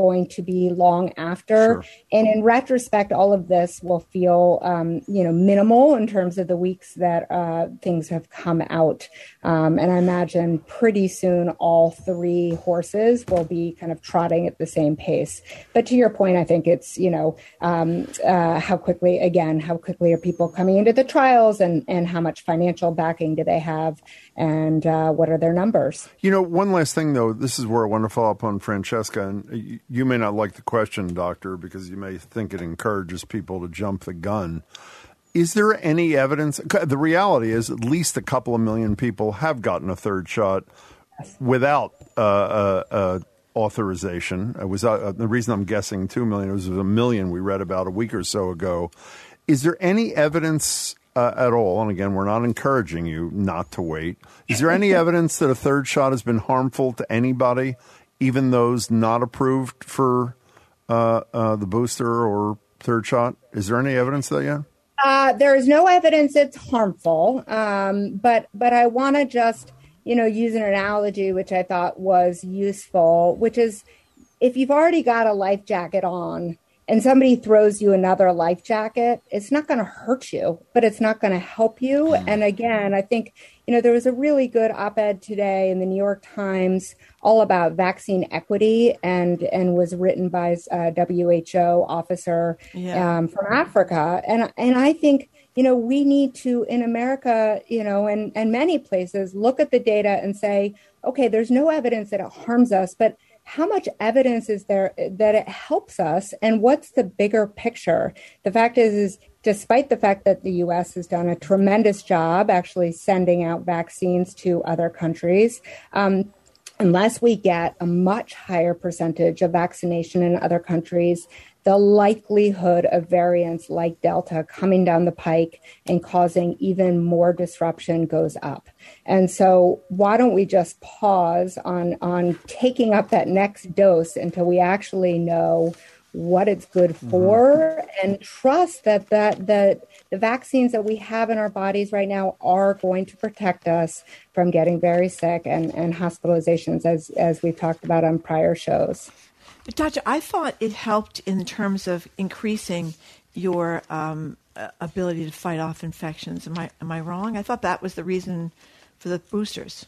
going to be long after. Sure. And in retrospect, all of this will feel, um, you know, minimal in terms of the weeks that uh, things have come out. Um, and I imagine pretty soon all three horses will be kind of trotting at the same pace. But to your point, I think it's, you know, um, uh, how quickly, again, how quickly are people coming into the trials, and, and how much financial backing do they have, and uh, what are their numbers? You know, one last thing, though, this is where I want to follow up on Francesca. And you may not like the question, Doctor, because you may think it encourages people to jump the gun. Is there any evidence? The reality is at least a couple of million people have gotten a third shot without uh, uh, uh, authorization. It was uh, the reason I'm guessing two million. It was a million we read about a week or so ago. Is there any evidence uh, at all? And again, we're not encouraging you not to wait. Is there any evidence that a third shot has been harmful to anybody, even those not approved for uh, uh, the booster or third shot? Is there any evidence of that yet? Uh, there is no evidence it's harmful, um, but but I want to just, you know, use an analogy which I thought was useful, which is if you've already got a life jacket on and somebody throws you another life jacket, it's not going to hurt you, but it's not going to help you. And again, I think, you know, there was a really good op-ed today in the New York Times all about vaccine equity, and and was written by a W H O officer yeah. um, from Africa. And and I think, you know, we need to, in America, you know, and, and many places, look at the data and say, okay, there's no evidence that it harms us, but how much evidence is there that it helps us? And what's the bigger picture? The fact is, is despite the fact that the U S has done a tremendous job actually sending out vaccines to other countries, um, unless we get a much higher percentage of vaccination in other countries, the likelihood of variants like Delta coming down the pike and causing even more disruption goes up. And so why don't we just pause on, on taking up that next dose until we actually know what it's good for, mm-hmm. and trust that, that that the vaccines that we have in our bodies right now are going to protect us from getting very sick and, and hospitalizations, as, as we've talked about on prior shows. But Doctor, I thought it helped in terms of increasing your um, ability to fight off infections. Am I am I wrong? I thought that was the reason for the boosters.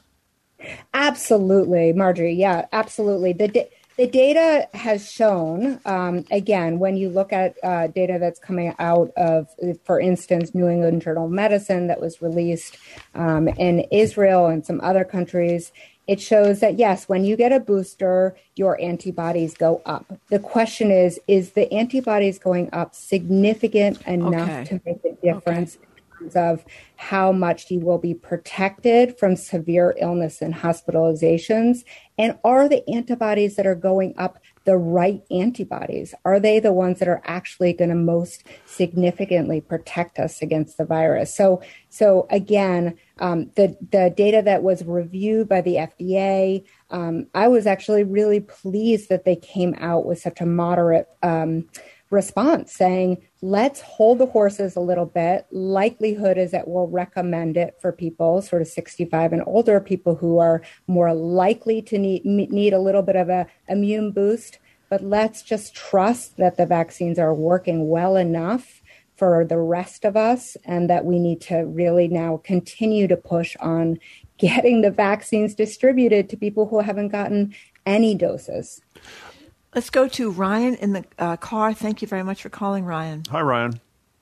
Absolutely, Marjorie. Yeah, absolutely. The da- the data has shown, um, again, when you look at uh, data that's coming out of, for instance, New England Journal of Medicine that was released um, in Israel and some other countries, it shows that, yes, when you get a booster, your antibodies go up. The question is, is the antibodies going up significant enough okay. to make a difference okay. in terms of how much you will be protected from severe illness and hospitalizations? And are the antibodies that are going up the right antibodies? Are they the ones that are actually going to most significantly protect us against the virus? So, so again, um, the, the data that was reviewed by the F D A, um, I was actually really pleased that they came out with such a moderate um, response saying, let's hold the horses a little bit. Likelihood is that we'll recommend it for people sort of sixty-five and older, people who are more likely to need, need a little bit of a immune boost. But let's just trust that the vaccines are working well enough for the rest of us, and that we need to really now continue to push on getting the vaccines distributed to people who haven't gotten any doses. Let's go to Ryan in the uh, car. Thank you very much for calling, Ryan. Hi, Ryan.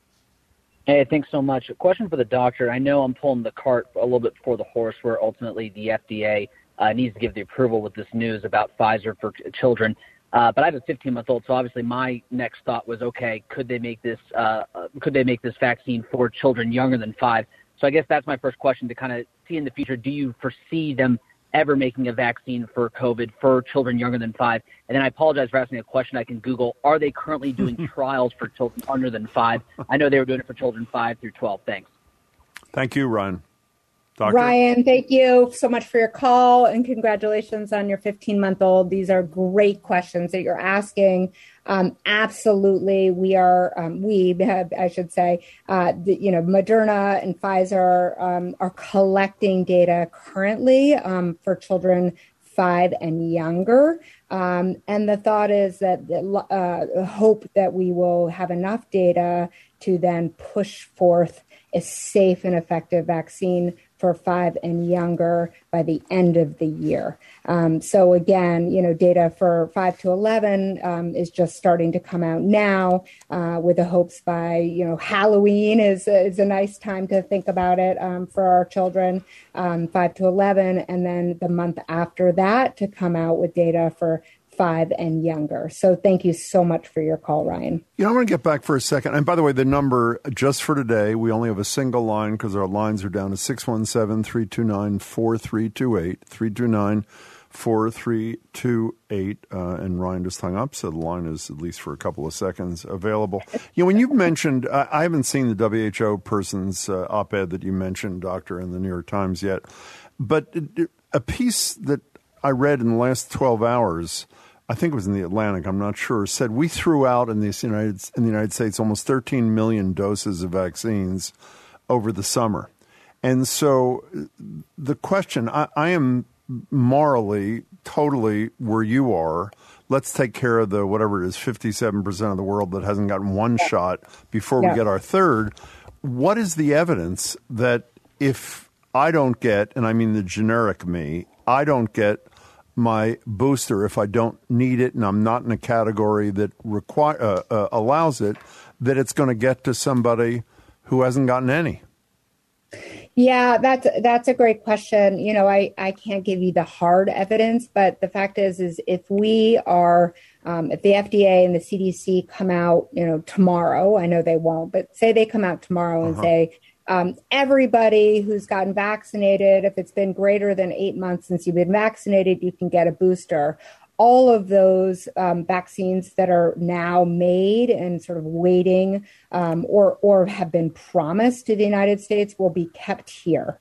Hey, thanks so much. A question for the doctor. I know I'm pulling the cart a little bit before the horse, where ultimately the F D A uh, needs to give the approval with this news about Pfizer for children. Uh, but I have a fifteen-month-old, so obviously my next thought was, okay, could they make this uh, could they make this vaccine for children younger than five? So I guess that's my first question, to kind of see in the future, do you foresee them ever making a vaccine for COVID for children younger than five? And then I apologize for asking a question I can Google. Are they currently doing trials for children under than five? I know they were doing it for children five through twelve. Thanks. Thank you, Ryan. Doctor? Ryan, thank you so much for your call, and congratulations on your fifteen-month-old. These are great questions that you're asking. Um, absolutely, we are, um, we, I should say, uh, the, you know, Moderna and Pfizer um, are collecting data currently um, for children five and younger. Um, and the thought is that uh, hope that we will have enough data to then push forth a safe and effective vaccine for five and younger by the end of the year. Um, so again, you know, data for five to eleven um, is just starting to come out now, uh, with the hopes by, you know, Halloween is, is a nice time to think about it um, for our children, um, five to eleven, and then the month after that to come out with data for five and younger. So thank you so much for your call, Ryan. You know, I want to get back for a second. And by the way, the number just for today, we only have a single line because our lines are down to six one seven, three two nine, four three two eight, three two nine, four three two eight. Uh, and Ryan just hung up, so the line is, at least for a couple of seconds, available. You know, when you've mentioned, uh, I haven't seen the W H O person's uh, op-ed that you mentioned, Doctor, in the New York Times yet. But a piece that I read in the last twelve hours, I think it was in the Atlantic, I'm not sure, said we threw out in, this United, in the United States almost thirteen million doses of vaccines over the summer. And so the question, I, I am morally totally where you are. Let's take care of the, whatever it is, fifty-seven percent of the world that hasn't gotten one shot before yeah. we get our third. What is the evidence that if I don't get, and I mean the generic me, I don't get my booster if I don't need it and I'm not in a category that require uh, uh, allows it, that it's going to get to somebody who hasn't gotten any? Yeah, that's that's a great question. You know, I, I can't give you the hard evidence, but the fact is, is if we are, um, if the F D A and the C D C come out, you know, tomorrow, I know they won't, but say they come out tomorrow and uh-huh. say, Um, everybody who's gotten vaccinated, if it's been greater than eight months since you've been vaccinated, you can get a booster. All of those um, vaccines that are now made and sort of waiting um, or or have been promised to the United States will be kept here.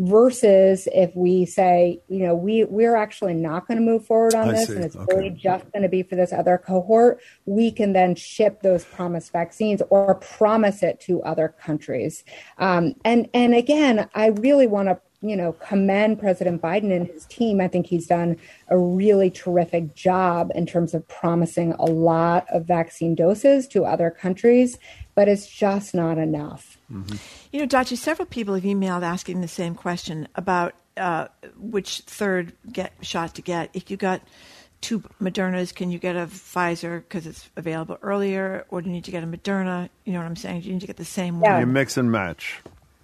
Versus if we say, you know, we, we're actually not going to move forward on I this see. and it's Okay. really just going to be for this other cohort, we can then ship those promised vaccines or promise it to other countries. Um, and, and again, I really want to you know, commend President Biden and his team. I think he's done a really terrific job in terms of promising a lot of vaccine doses to other countries, but it's just not enough. Mm-hmm. You know, Dachi, several people have emailed asking the same question about uh, which third get shot to get. If you got two Modernas, can you get a Pfizer because it's available earlier, or do you need to get a Moderna? You know what I'm saying? Do you need to get the same Yeah. one? You mix and match.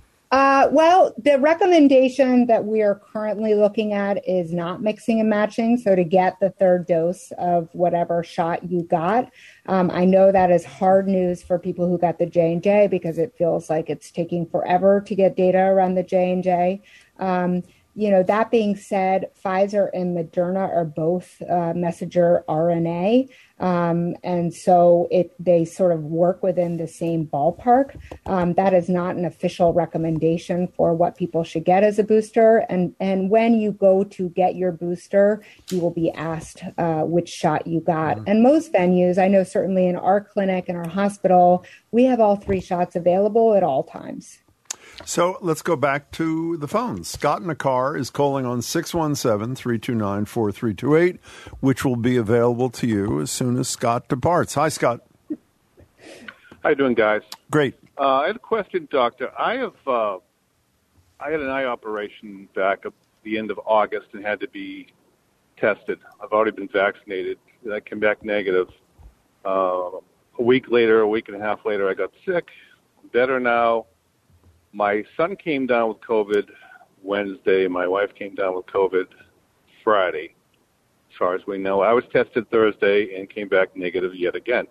Uh, well, the recommendation that we are currently looking at is not mixing and matching. So to get the third dose of whatever shot you got, um, I know that is hard news for people who got the J and J because it feels like it's taking forever to get data around the J and J. Um, You know, that being said, Pfizer and Moderna are both uh, messenger R N A. Um, and so it they sort of work within the same ballpark. Um, that is not an official recommendation for what people should get as a booster. And, and when you go to get your booster, you will be asked uh, which shot you got. Mm-hmm. And most venues, I know certainly in our clinic and our hospital, we have all three shots available at all times. So let's go back to the phones. Scott in a car is calling on six one seven, three two nine, four three two eight, which will be available to you as soon as Scott departs. Hi, Scott. How you doing, guys? Great. Uh, I had a question, Doctor. I have uh, I had an eye operation back at the end of August and had to be tested. I've already been vaccinated. I came back negative. Uh, a week later, a week and a half later, I got sick. I'm better now. My son came down with COVID Wednesday. My wife came down with COVID Friday, as far as we know. I was tested Thursday and came back negative yet again.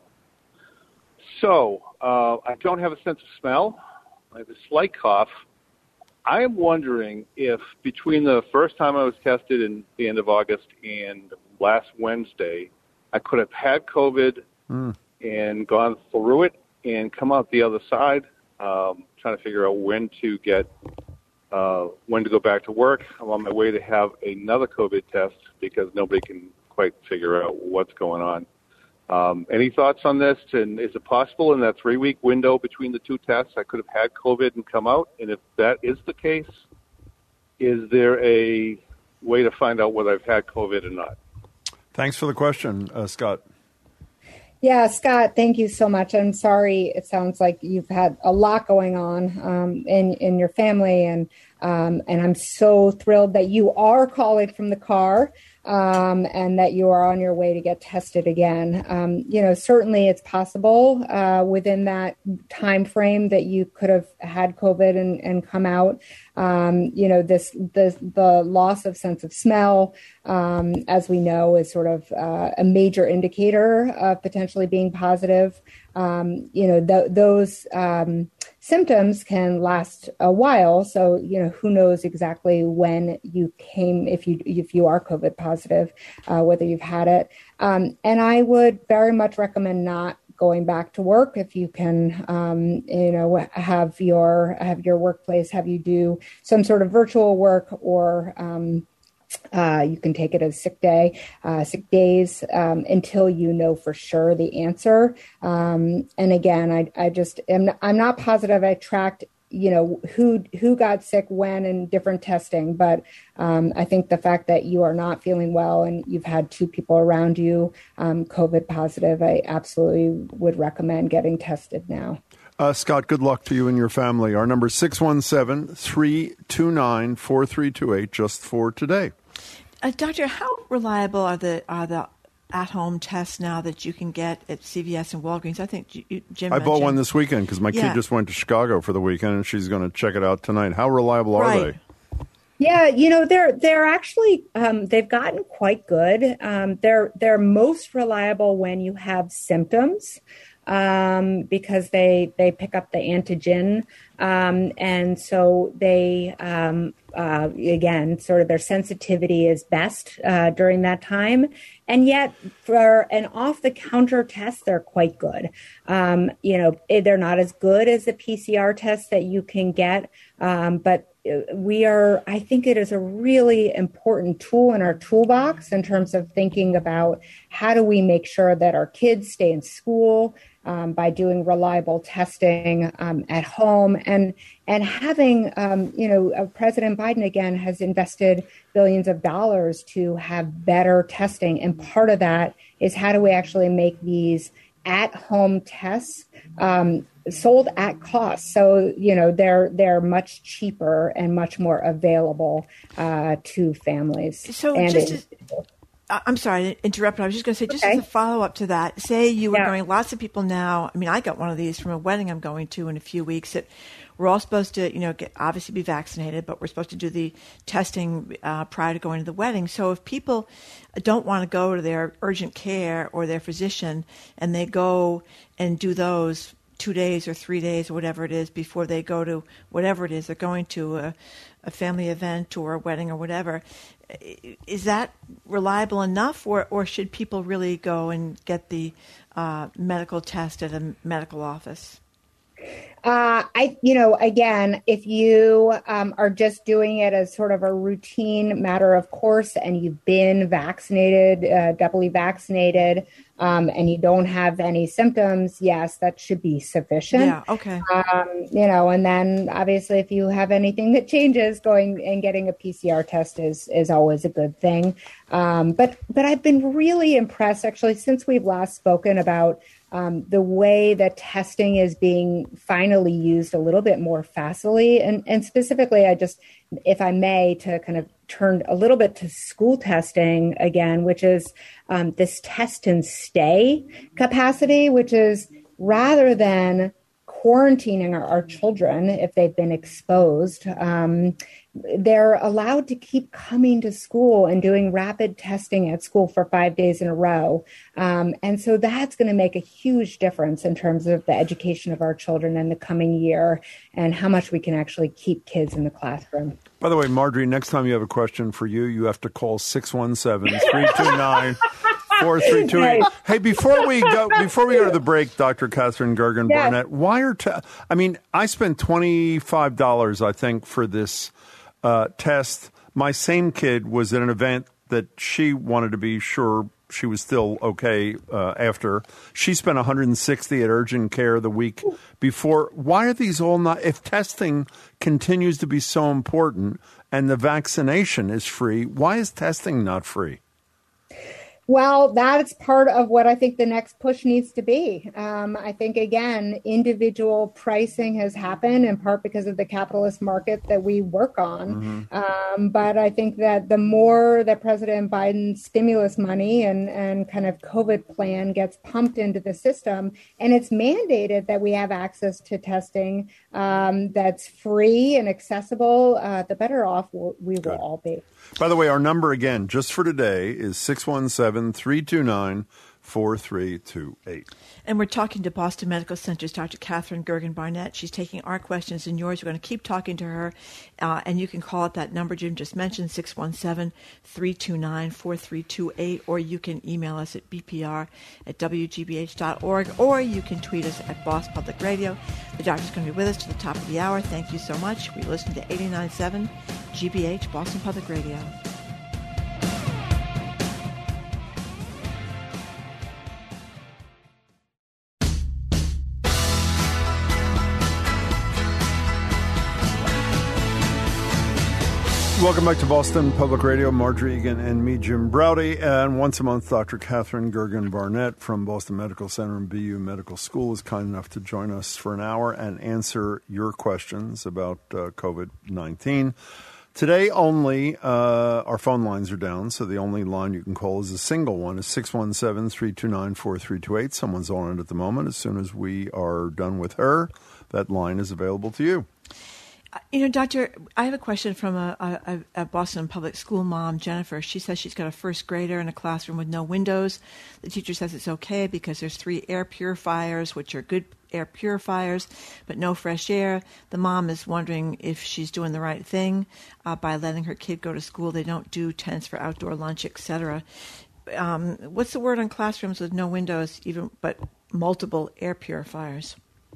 So uh, I don't have a sense of smell. I have a slight cough. I am wondering if between the first time I was tested in the end of August and last Wednesday, I could have had COVID mm. and gone through it and come out the other side. Um, trying to figure out when to get, uh, when to go back to work. I'm on my way to have another COVID test because nobody can quite figure out what's going on. Um, any thoughts on this? And is it possible in that three-week window between the two tests I could have had COVID and come out? And if that is the case, is there a way to find out whether I've had COVID or not. Thanks for the question, uh, Scott. Yeah, Scott, thank you so much. I'm sorry. It sounds like you've had a lot going on um, in in your family, and um, and I'm so thrilled that you are calling from the car. Um, and that you are on your way to get tested again. Um, you know, certainly it's possible uh, within that time frame that you could have had COVID and, and come out. Um, you know, this the the loss of sense of smell, um, as we know, is sort of uh, a major indicator of potentially being positive. Um, you know, th- those um, symptoms can last a while. So, you know, who knows exactly when you came, if you if you are COVID positive, uh, whether you've had it. Um, and I would very much recommend not going back to work if you can, um, you know, have your have your workplace have you do some sort of virtual work, or um, Uh, you can take it as sick day, uh, sick days um, until you know for sure the answer. Um, and again, I, I just am I'm not positive I tracked, you know, who who got sick when in different testing. But um, I think the fact that you are not feeling well and you've had two people around you um, COVID positive, I absolutely would recommend getting tested now. Uh, Scott, good luck to you and your family. Our number is six one seven, three two nine, four three two eight, just for today. Uh, doctor, how reliable are the are the at-home tests now that you can get at C V S and Walgreens? I think you, Jim I bought mentioned. one this weekend because my Yeah. kid just went to Chicago for the weekend, and she's going to check it out tonight. How reliable are Right. they? Yeah, you know, they're they're actually um, they've gotten quite good. Um, they're they're most reliable when you have symptoms. Um, because they they pick up the antigen, um, and so they um, uh, again sort of their sensitivity is best uh, during that time. And yet, for an off-the-counter test, they're quite good. Um, you know, they're not as good as the P C R test that you can get, um, but we are, I think it is a really important tool in our toolbox in terms of thinking about how do we make sure that our kids stay in school um, by doing reliable testing um, at home, and and having, um, you know, uh, President Biden, again, has invested billions of dollars to have better testing. And part of that is how do we actually make these at-home tests um, sold at cost. So, you know, they're they're much cheaper and much more available uh, to families. So and just it, as, I'm sorry to interrupt, but I was just going to say, just Okay. as a follow-up to that, say you were Yeah. going, lots of people now, I mean, I got one of these from a wedding I'm going to in a few weeks that we're all supposed to, you know, get, obviously be vaccinated, but we're supposed to do the testing uh, prior to going to the wedding. So if people don't want to go to their urgent care or their physician and they go and do those two days or three days or whatever it is before they go to whatever it is they're going to, a, a family event or a wedding or whatever, is that reliable enough, or, or should people really go and get the uh, medical test at a medical office? Uh, I, you know, again, if you um, are just doing it as sort of a routine matter of course, and you've been vaccinated, uh, doubly vaccinated, um, and you don't have any symptoms, yes, that should be sufficient. Yeah, okay. Um, you know, and then obviously if you have anything that changes, going and getting a P C R test is, is always a good thing. Um, but, but I've been really impressed actually since we've last spoken about Um, the way that testing is being finally used a little bit more facilely. And, and specifically, I just, if I may, to kind of turn a little bit to school testing again, which is um, this test and stay capacity, which is rather than quarantining our, our children if they've been exposed, um, they're allowed to keep coming to school and doing rapid testing at school for five days in a row. Um, and so that's going to make a huge difference in terms of the education of our children in the coming year and how much we can actually keep kids in the classroom. By the way, Marjorie, next time you have a question for you, you have to call six one seven, three two nine, four three two eight. Hey, before we go, before we go to the break, Doctor Catherine Gergen Yes. Barnett, why are te- I mean, I spent twenty-five dollars, I think, for this uh, test. My same kid was at an event that she wanted to be sure she was still okay uh, after. She spent one hundred sixty at urgent care the week before. Why are these all not? If testing continues to be so important and the vaccination is free, why is testing not free? Well, that's part of what I think the next push needs to be. Um, I think, again, individual pricing has happened in part because of the capitalist market that we work on. Mm-hmm. Um, but I think that the more that President Biden's stimulus money and, and kind of COVID plan gets pumped into the system, and it's mandated that we have access to testing um, that's free and accessible, uh, the better off we'll, we will Good. all be. By the way, our number again, just for today, is six one seven, three two nine, four three two eight. And we're talking to Boston Medical Center's Doctor Katherine Gergen Barnett. She's taking our questions and yours. We're going to keep talking to her. Uh, and you can call at that number Jim just mentioned, six one seven, three two nine, four three two eight, or you can email us at b p r at w g b h dot org, or you can tweet us at Boss Public Radio. The doctor's going to be with us to the top of the hour. Thank you so much. We listen to eighty-nine point seven G B H, Boston Public Radio. Welcome back to Boston Public Radio. Margery Egan and me, Jim Braude. And once a month, Doctor Katherine Gergen Barnett from Boston Medical Center and B U Medical School is kind enough to join us for an hour and answer your questions about uh, COVID nineteen. Today only, uh, our phone lines are down, so the only line you can call is a single one. It's six one seven, three two nine, four three two eight. Someone's on it at the moment. As soon as we are done with her, that line is available to you. You know, Doctor, I have a question from a, a, a Boston public school mom, Jennifer. She says she's got a first grader in a classroom with no windows. The teacher says it's okay because there's three air purifiers, which are good air purifiers, but no fresh air. The mom is wondering if she's doing the right thing uh, by letting her kid go to school. They don't do tents for outdoor lunch, et cetera. Um, what's the word on classrooms with no windows, even but multiple air purifiers?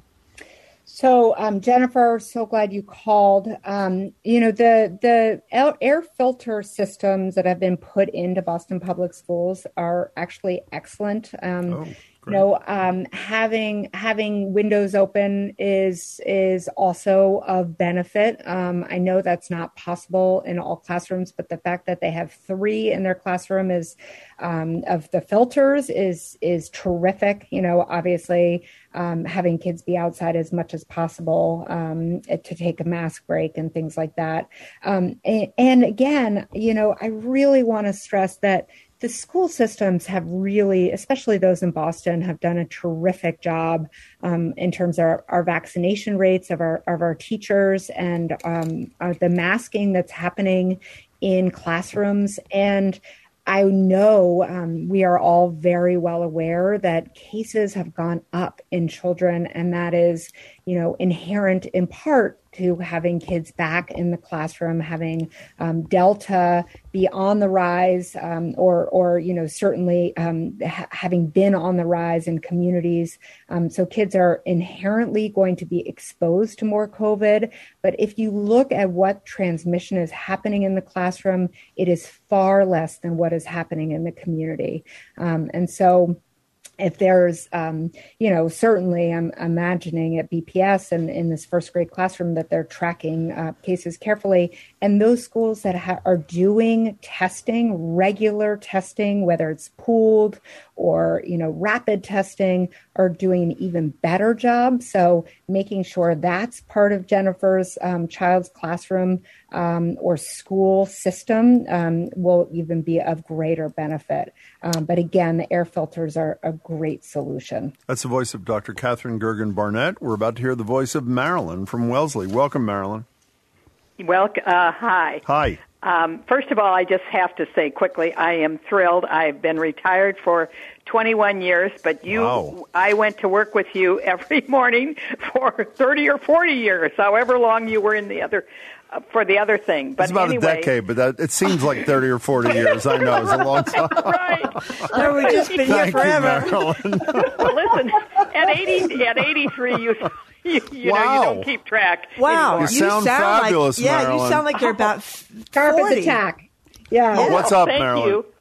So, um, Jennifer, so glad you called. Um, you know, the the air filter systems that have been put into Boston Public Schools are actually excellent. Um, oh, you know, um, having having windows open is is also of benefit. Um, I know that's not possible in all classrooms, but the fact that they have three in their classroom is um, of the filters is is terrific. You know, obviously. Um, having kids be outside as much as possible um, to take a mask break and things like that. Um, and, and again, you know, I really want to stress that the school systems have really, especially those in Boston, have done a terrific job um, in terms of our, our vaccination rates of our of our teachers and um, uh, the masking that's happening in classrooms. And I know um, we are all very well aware that cases have gone up in children, and that is, you know, inherent in part to having kids back in the classroom, having um, Delta be on the rise, um, or, or you know, certainly um, ha- having been on the rise in communities. Um, so kids are inherently going to be exposed to more COVID. But if you look at what transmission is happening in the classroom, it is far less than what is happening in the community. Um, and so if there's, um, you know, certainly I'm imagining at B P S and in this first grade classroom that they're tracking uh, cases carefully. And those schools that ha- are doing testing, regular testing, whether it's pooled or, you know, rapid testing, are doing an even better job. So making sure that's part of Jennifer's um, child's classroom um, or school system um, will even be of greater benefit. Um, but again, the air filters are a great solution. That's the voice of Doctor Katherine Gergen Barnett. We're about to hear the voice of Marilyn from Wellesley. Welcome, Marilyn. Welcome. Uh, hi. Hi. Um, first of all, I just have to say quickly, I am thrilled. I've been retired for twenty-one years, but you, wow. I went to work with you every morning for thirty or forty years, however long you were in the other, uh, for the other thing. But it's about anyway, a decade, but that, it seems like thirty or forty years. I know, it's a long time. Right. Oh, we've just been here forever. You, well, listen, at eighty, at eighty-three, you... You, you wow. know, you don't keep track. Wow. Anymore. You sound, you sound fabulous, like, yeah, Marilyn. you sound like you're about Carpet attack. Yeah. Oh, what's up, Thank Marilyn? you.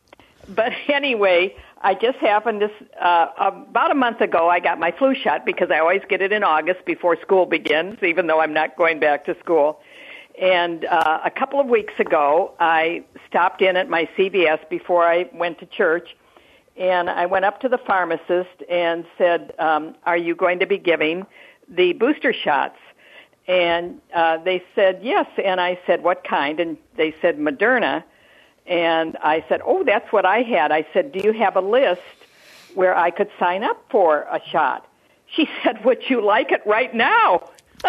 but anyway, I just happened to, uh, about a month ago, I got my flu shot because I always get it in August before school begins, even though I'm not going back to school. And uh, a couple of weeks ago, I stopped in at my C V S before I went to church, and I went up to the pharmacist and said, um, are you going to be giving the booster shots? And uh, they said, yes. And I said, what kind? And they said, Moderna. And I said, oh, that's what I had. I said, do you have a list where I could sign up for a shot? She said, would you like it right now?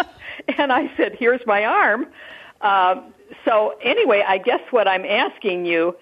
And I said, here's my arm. Um, so anyway, I guess what I'm asking you,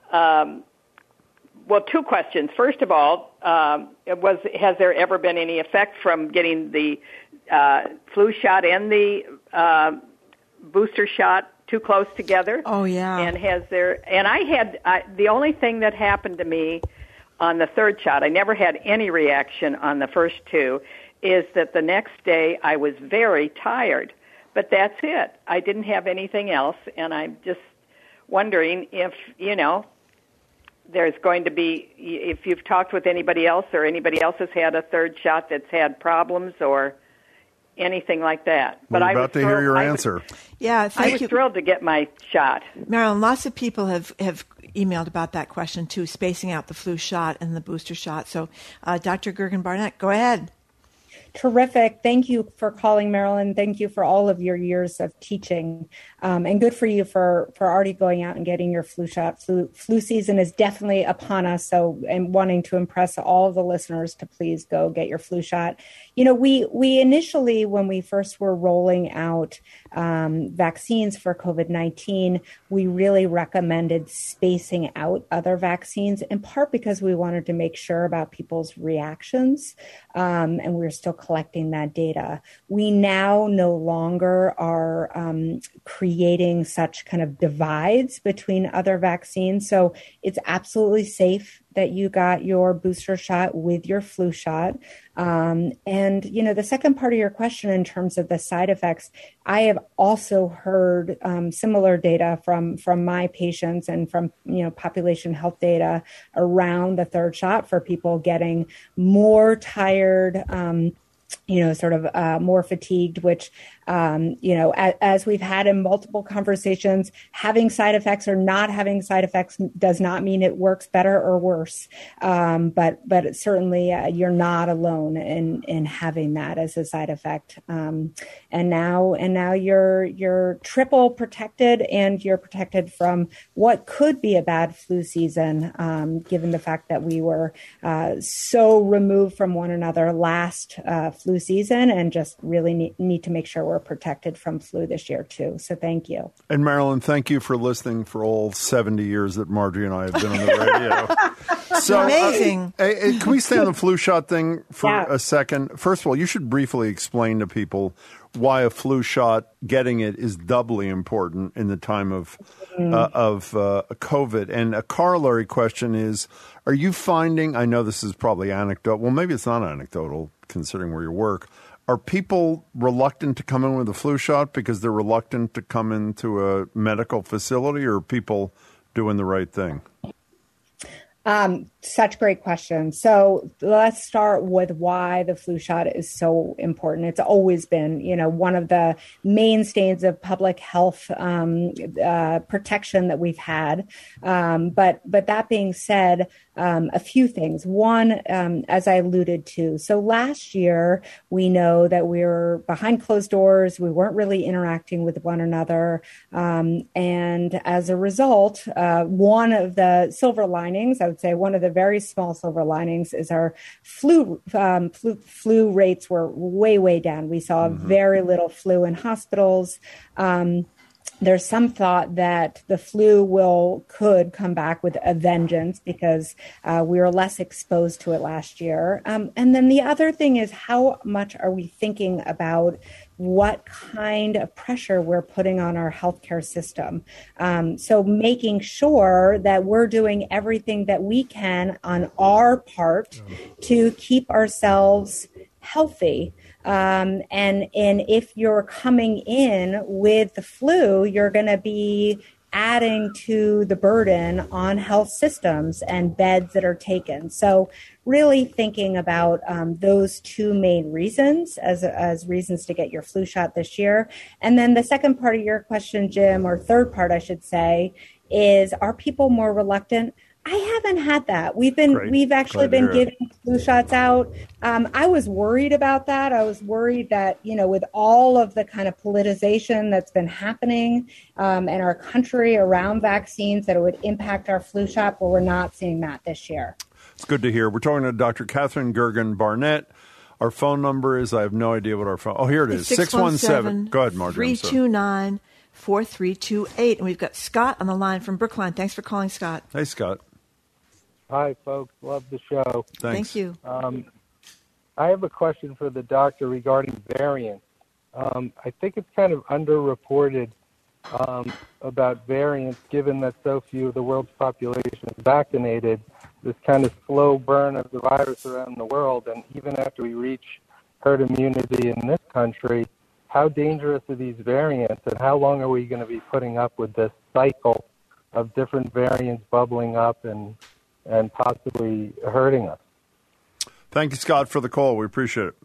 um, well, two questions. First of all, um, it was has there ever been any effect from getting the uh, flu shot and the uh, booster shot too close together? Oh, yeah. And has there? And I had I, the only thing that happened to me on the third shot, I never had any reaction on the first two, is that the next day I was very tired. But that's it. I didn't have anything else, and I'm just wondering if, you know, there's going to be, if you've talked with anybody else or anybody else has had a third shot that's had problems or anything like that. We're but I about was to hear thrilled, your I answer. Was, yeah, thank I was you. thrilled to get my shot. Marilyn, lots of people have, have emailed about that question, too, spacing out the flu shot and the booster shot. So, uh, Doctor Gergen Barnett, go ahead. Terrific. Thank you for calling, Marilyn. Thank you for all of your years of teaching. Um, and good for you for, for already going out and getting your flu shot. Flu, flu season is definitely upon us. So I'm wanting to impress all of the listeners to please go get your flu shot. You know, we, we initially, when we first were rolling out um, vaccines for COVID nineteen, we really recommended spacing out other vaccines, in part because we wanted to make sure about people's reactions. Um, and we're still collecting that data. We now no longer are um, creating such kind of divides between other vaccines. So it's absolutely safe that you got your booster shot with your flu shot. Um, and, you know, the second part of your question in terms of the side effects, I have also heard um, similar data from, from my patients and from, you know, population health data around the third shot for people getting more tired, um, you know, sort of uh, more fatigued, which, um, you know, as, as we've had in multiple conversations, having side effects or not having side effects does not mean it works better or worse. Um, but but certainly uh, you're not alone in in having that as a side effect. Um, and now and now you're you're triple protected, and you're protected from what could be a bad flu season, um, given the fact that we were uh, so removed from one another last uh, flu season, and just really need, need to make sure we're protected from flu this year too. So thank you. And Marilyn, thank you for listening for all seventy years that Margie and I have been on the radio. So amazing. Uh, uh, can we stay on the flu shot thing for yeah. a second? First of all, you should briefly explain to people why a flu shot, getting it, is doubly important in the time of mm. uh, of uh, COVID. And a corollary question is, are you finding, I know this is probably anecdotal, well, maybe it's not anecdotal considering where you work, are people reluctant to come in with a flu shot because they're reluctant to come into a medical facility, or are people doing the right thing? Um, such great question. So let's start with why the flu shot is so important. It's always been, you know, one of the mainstays of public health um, uh, protection that we've had. Um, but but that being said, um, a few things. One, um, as I alluded to, so last year we know that we were behind closed doors. We weren't really interacting with one another, um, and as a result, uh, one of the silver linings, I would say, one of the very small silver linings is our flu, um, flu, flu rates were way, way down. We saw mm-hmm. very little flu in hospitals. Um, There's some thought that the flu will could come back with a vengeance because uh, we were less exposed to it last year. Um, and then the other thing is, how much are we thinking about what kind of pressure we're putting on our healthcare system? Um, so making sure that we're doing everything that we can on our part to keep ourselves healthy. Um, and, and if you're coming in with the flu, you're going to be adding to the burden on health systems and beds that are taken. So really thinking about um, those two main reasons as, as reasons to get your flu shot this year. And then the second part of your question, Jim, or third part, I should say, is are people more reluctant? I haven't had that. We've been, Great. we've actually Glad been giving flu shots out. Um, I was worried about that. I was worried that, you know, with all of the kind of politicization that's been happening um, in our country around vaccines, that it would impact our flu shot, but we're not seeing that this year. It's good to hear. We're talking to Doctor Catherine Gergen Barnett. Our phone number is, I have no idea what our phone, oh, here it is, six one seven. Go ahead, Marjorie. three two nine, four three two eight. And we've got Scott on the line from Brookline. Thanks for calling, Scott. Hey, Scott. Hi, folks. Love the show. Thanks. Thank you. Um, I have a question for the doctor regarding variants. Um, I think it's kind of underreported um, about variants, given that so few of the world's population is vaccinated, this kind of slow burn of the virus around the world. And even after we reach herd immunity in this country, how dangerous are these variants, and how long are we going to be putting up with this cycle of different variants bubbling up and and possibly hurting us? Thank you, Scott, for the call. We appreciate it.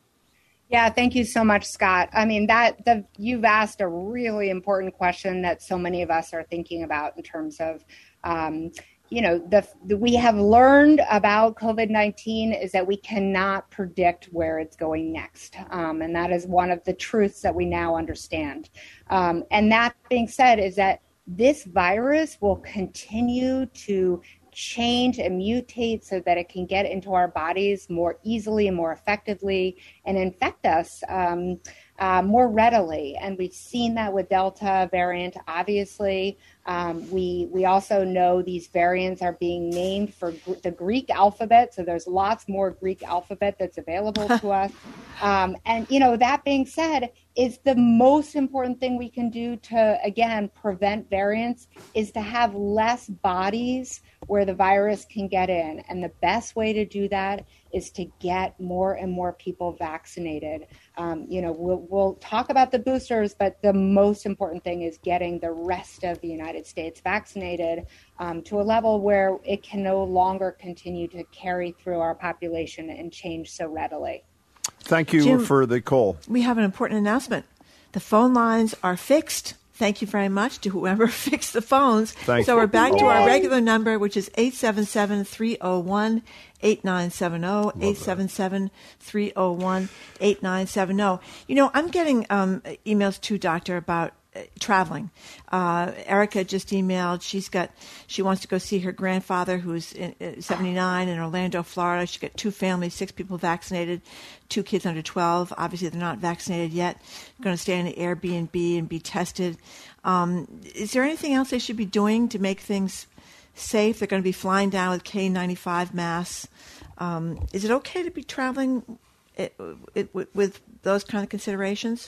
Yeah, thank you so much, Scott. I mean, that the, you've asked a really important question that so many of us are thinking about in terms of, um, you know, the, the we have learned about COVID nineteen is that we cannot predict where it's going next. Um, and that is one of the truths that we now understand. Um, and that being said, is that this virus will continue to change and mutate so that it can get into our bodies more easily and more effectively and infect us um, uh, more readily. And we've seen that with Delta variant, obviously. Um, we we also know these variants are being named for gr- the Greek alphabet, so there's lots more Greek alphabet that's available to us. Um, and, you know, that being said, is the most important thing we can do to, again, prevent variants is to have less bodies where the virus can get in. And the best way to do that is to get more and more people vaccinated. Um, you know, we'll, we'll talk about the boosters, but the most important thing is getting the rest of the United States vaccinated um, to a level where it can no longer continue to carry through our population and change so readily. Thank you Jim, for the call. We have an important announcement. The phone lines are fixed. Thank you very much to whoever fixed the phones. Thank so you. we're back to our regular number, which is eight seven seven, three oh one, eight nine seven zero, eight seven seven, three oh one, eight nine seven zero. You know, I'm getting um, emails too, Doctor, about uh, traveling. Uh, Erica just emailed. She's got. She wants to go see her grandfather, who's in, uh, seventy-nine, in Orlando, Florida. She's got two families, six people vaccinated, two kids under twelve. Obviously, they're not vaccinated yet. Going to stay in an Airbnb and be tested. Um, is there anything else they should be doing to make things safe? They're going to be flying down with K ninety-five masks. Um, is it okay to be traveling it, it, with those kind of considerations?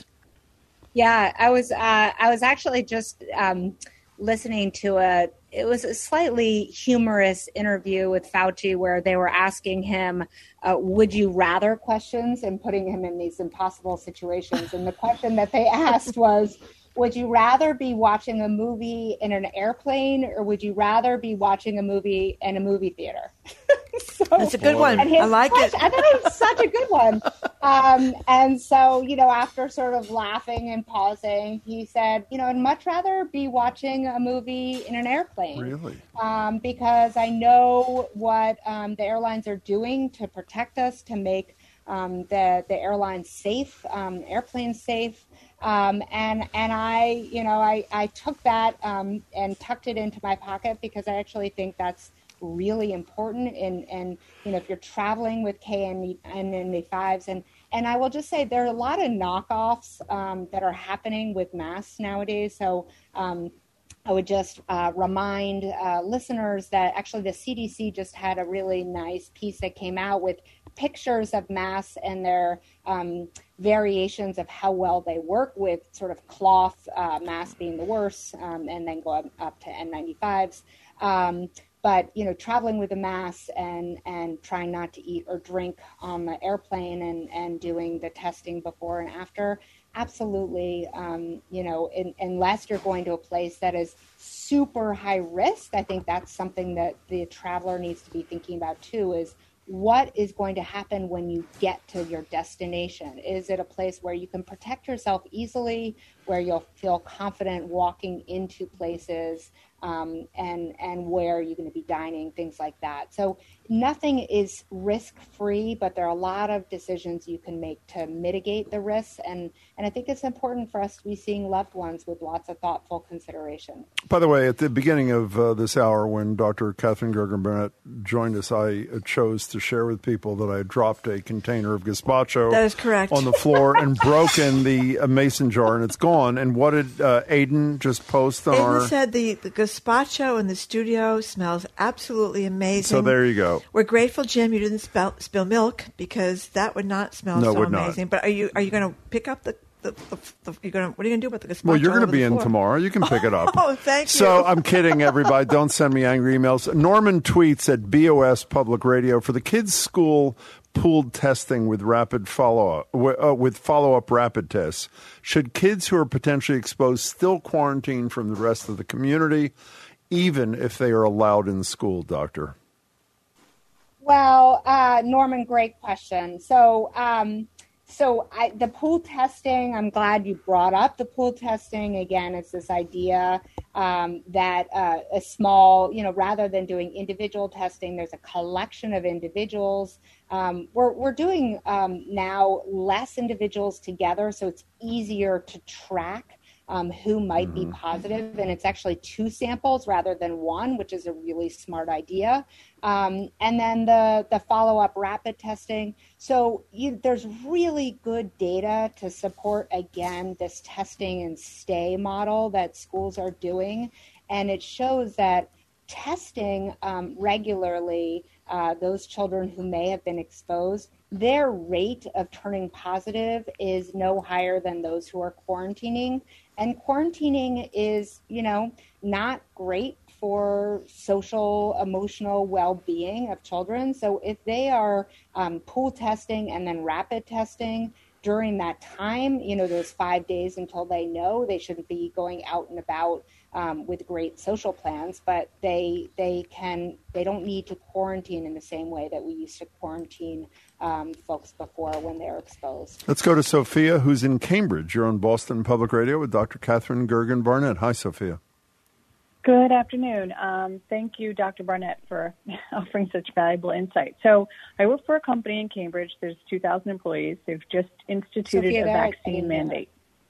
Yeah, I was. Uh, I was actually just um, listening to a. It was a slightly humorous interview with Fauci where they were asking him, uh, "Would you rather?" questions and putting him in these impossible situations. And the question that they asked was, would you rather be watching a movie in an airplane, or would you rather be watching a movie in a movie theater? So, that's a good one. I like question, it. I thought it was such a good one. Um, and so, you know, after sort of laughing and pausing, he said, you know, I'd much rather be watching a movie in an airplane. Really? Um, because I know what um, the airlines are doing to protect us, to make um, the, the airlines safe, um, airplanes safe. Um, and, and I, you know, I, I took that um, and tucked it into my pocket because I actually think that's really important. And, and, you know, if you're traveling with K N ninety-fives, and, and I will just say there are a lot of knockoffs um, that are happening with masks nowadays. So um, I would just uh, remind uh, listeners that actually the C D C just had a really nice piece that came out with pictures of masks and their um, variations of how well they work, with sort of cloth uh, masks being the worst, um, and then go up, up to N ninety-fives. Um, but, you know, traveling with a mask and, and trying not to eat or drink on the airplane and, and doing the testing before and after, absolutely, um, you know, in, unless you're going to a place that is super high risk, I think that's something that the traveler needs to be thinking about too, is what is going to happen when you get to your destination? Is it a place where you can protect yourself easily, where you'll feel confident walking into places, um, and and where you're going to be dining, things like that. So nothing is risk-free, but there are a lot of decisions you can make to mitigate the risks. And, and I think it's important for us to be seeing loved ones with lots of thoughtful consideration. By the way, at the beginning of uh, this hour, when Doctor Katherine Gergen-Barnett joined us, I uh, chose to share with people that I had dropped a container of gazpacho that is correct. on the floor and broken the uh, mason jar, and it's gone. And what did uh, Aiden just post on Aiden our... said the, the gazpacho in the studio smells absolutely amazing. So there you go. We're grateful, Jim, you didn't spill, spill milk, because that would not smell no, so would amazing. Not. But are you are you going to pick up the, the, the, the you're going to what are you going to do about the gazpacho? Well, you're going to be in floor? tomorrow. You can pick it up. Oh, thank you. So I'm kidding, everybody. Don't send me angry emails. Norman tweets at B O S Public Radio for the kids' school pooled testing with rapid follow-up uh, with follow-up rapid tests. Should kids who are potentially exposed still quarantine from the rest of the community, even if they are allowed in school, Doctor? Well, uh, Norman, great question. So, um, so I, the pool testing, I'm glad you brought up the pool testing. Again, it's this idea um, that uh, a small, you know, rather than doing individual testing, there's a collection of individuals. Um, we're we're doing um, now less individuals together, so it's easier to track Um, who might be positive, and it's actually two samples rather than one, which is a really smart idea. Um, and then the, the follow-up rapid testing. So you, there's really good data to support, again, this testing and stay model that schools are doing. And it shows that testing um, regularly uh, those children who may have been exposed, their rate of turning positive is no higher than those who are quarantining. And quarantining is, you know, not great for social, emotional well-being of children. So if they are um, pool testing and then rapid testing during that time, you know, those five days until they know, they shouldn't be going out and about um, with great social plans, but they they can they don't need to quarantine in the same way that we used to quarantine um, folks before when they're exposed. Let's go to Sophia, who's in Cambridge. You're on Boston Public Radio with Doctor Katherine Gergen-Barnett. Hi, Sophia. Good afternoon. Um, thank you, Doctor Barnett, for offering such valuable insight. So I work for a company in Cambridge. There's two thousand employees. They've just instituted Sophia, a there, vaccine mandate.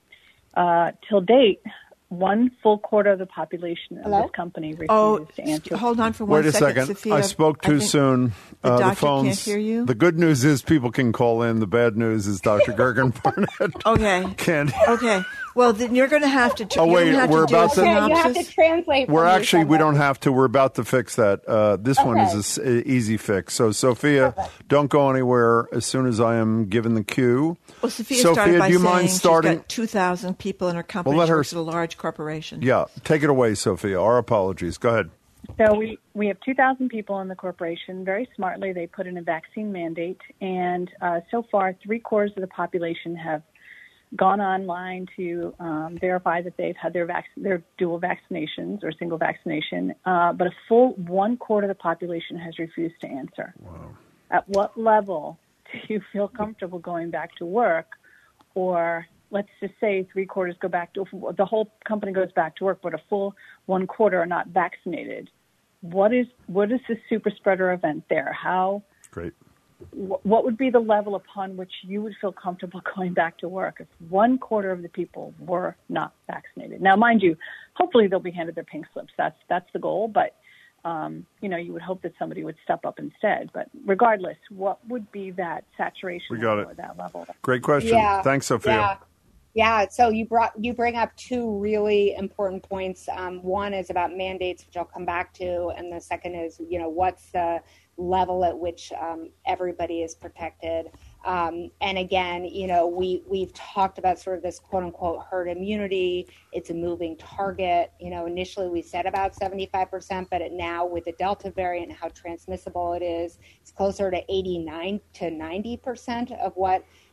Uh, till date, one full quarter of the population of Hello? this company refuses Oh, to answer. hold on for one Wait a second, second. Sophia. I spoke too I think soon. The uh, doctor the phones, can't hear you. The good news is people can call in. The bad news is Doctor Gergen-Barnett Okay. can't. Okay. Well, then you're going to have to. Oh, wait, have we're to do about a to- Okay, you have synopsis. to translate. We're for me actually, we somewhere. don't have to. We're about to fix that. Uh, this one Okay. is an s- easy fix. So, Sophia, Perfect. don't go anywhere as soon as I am given the cue. Well, Sophia, Sophia, started by do you saying mind starting? she's got two thousand people in her company. Well, let She her- works at a large corporation. Yeah, take it away, Sophia. Our apologies. Go ahead. So we, we have two thousand people in the corporation. Very smartly, they put in a vaccine mandate, and uh, so far, three quarters of the population have gone online to um, verify that they've had their vac- their dual vaccinations or single vaccination, uh, but a full one quarter of the population has refused to answer. Wow. At what level do you feel comfortable going back to work, or let's just say three quarters go back to, the whole company goes back to work, but a full one quarter are not vaccinated. What is what is the super spreader event there? How? Great. Wh- what would be the level upon which you would feel comfortable going back to work if one quarter of the people were not vaccinated? Now, mind you, hopefully they'll be handed their pink slips. That's that's the goal, but um, you know, you would hope that somebody would step up instead. But regardless, what would be that saturation We got level it. or that level? Great question. Yeah. Thanks, Sophia. Yeah. Yeah, so you brought you bring up two really important points. Um, one is about mandates, which I'll come back to, and the second is, you know, what's the level at which um, everybody is protected. Um, and again, you know, we we've talked about sort of this quote unquote herd immunity. It's a moving target. You know, initially we said about seventy-five percent, but it now with the Delta variant and how transmissible it is, it's closer to eighty-nine to ninety percent of what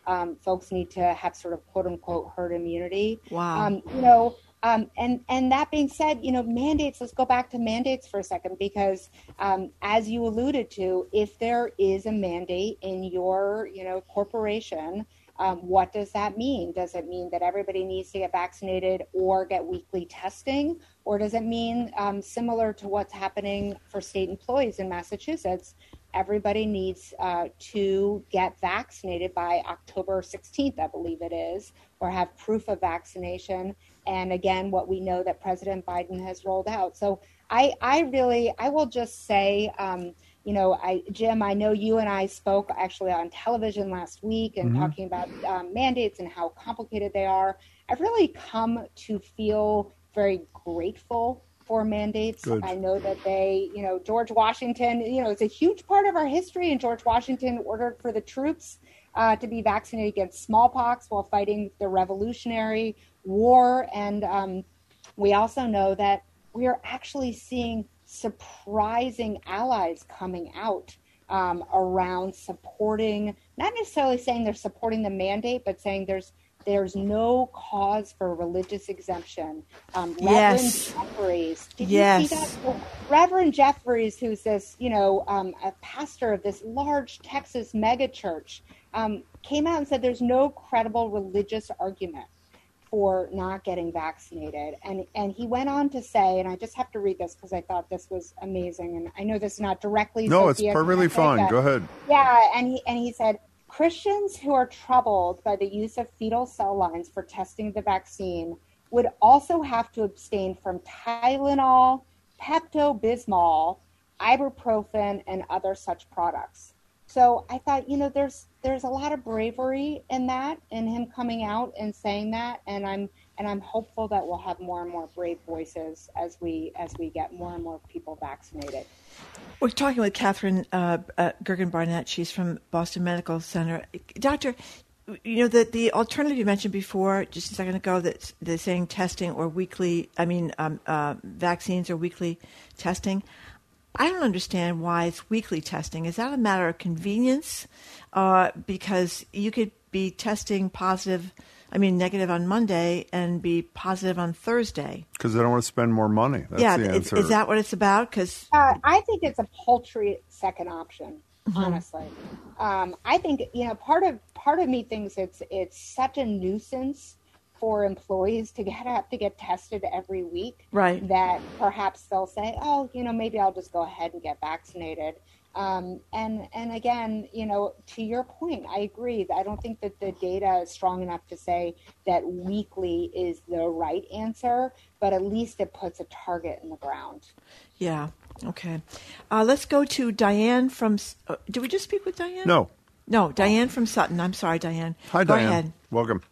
um, folks need to have sort of quote unquote herd immunity. Wow. Um, you know, um, and and that being said, you know, mandates. Let's go back to mandates for a second, because um, as you alluded to, if there is a mandate in your, you know, corporation, um, what does that mean? Does it mean that everybody needs to get vaccinated or get weekly testing, or does it mean um, similar to what's happening for state employees in Massachusetts? Everybody needs uh, to get vaccinated by October sixteenth, I believe it is, or have proof of vaccination. And again, what we know that President Biden has rolled out. So I, I really, I will just say, um, you know, I, Jim, I know you and I spoke actually on television last week and mm-hmm. talking about um, mandates and how complicated they are. I've really come to feel very grateful for mandates. Good. I know that they, you know, George Washington, you know, it's a huge part of our history, and George Washington ordered for the troops uh, to be vaccinated against smallpox while fighting the Revolutionary War. And um, we also know that we are actually seeing surprising allies coming out um, around supporting, not necessarily saying they're supporting the mandate, but saying there's There's no cause for religious exemption. Um, yes. Reverend Jeffries. Did yes. you see that? So Reverend Jeffries, who's this, you know, um, a pastor of this large Texas megachurch, um, came out and said there's no credible religious argument for not getting vaccinated. And and he went on to say, and I just have to read this because I thought this was amazing. And I know this is not directly. No, Sophia it's perfectly fine. But, Go ahead. Yeah, and he and he said, Christians who are troubled by the use of fetal cell lines for testing the vaccine would also have to abstain from Tylenol, Pepto-Bismol, ibuprofen, and other such products. So I thought, you know, there's there's a lot of bravery in that, in him coming out and saying that, and I'm and I'm hopeful that we'll have more and more brave voices as we as we get more and more people vaccinated. We're talking with Catherine uh, uh, Gergen Barnett. She's from Boston Medical Center. Doctor, you know, the, the alternative you mentioned before, just a second ago, that they're saying testing or weekly, I mean, um, uh, vaccines or weekly testing. I don't understand why it's weekly testing. Is that a matter of convenience? Uh, because you could be testing positive, I mean, negative on Monday and be positive on Thursday. Because they don't want to spend more money. That's yeah, the answer. Is that what it's about? Because uh, I think it's a paltry second option, mm-hmm. honestly. Um, I think, you know, part of part of me thinks it's it's such a nuisance for employees to get have to get tested every week, right? That perhaps they'll say, oh, you know, maybe I'll just go ahead and get vaccinated. Um, and and again, you know, to your point, I agree. I don't think that the data is strong enough to say that weekly is the right answer, but at least it puts a target in the ground. Yeah. Okay. Uh, let's go to Diane from. Uh, did we just speak with Diane? No. No, Diane from Sutton. I'm sorry, Diane. Hi, go Diane. Ahead. Welcome.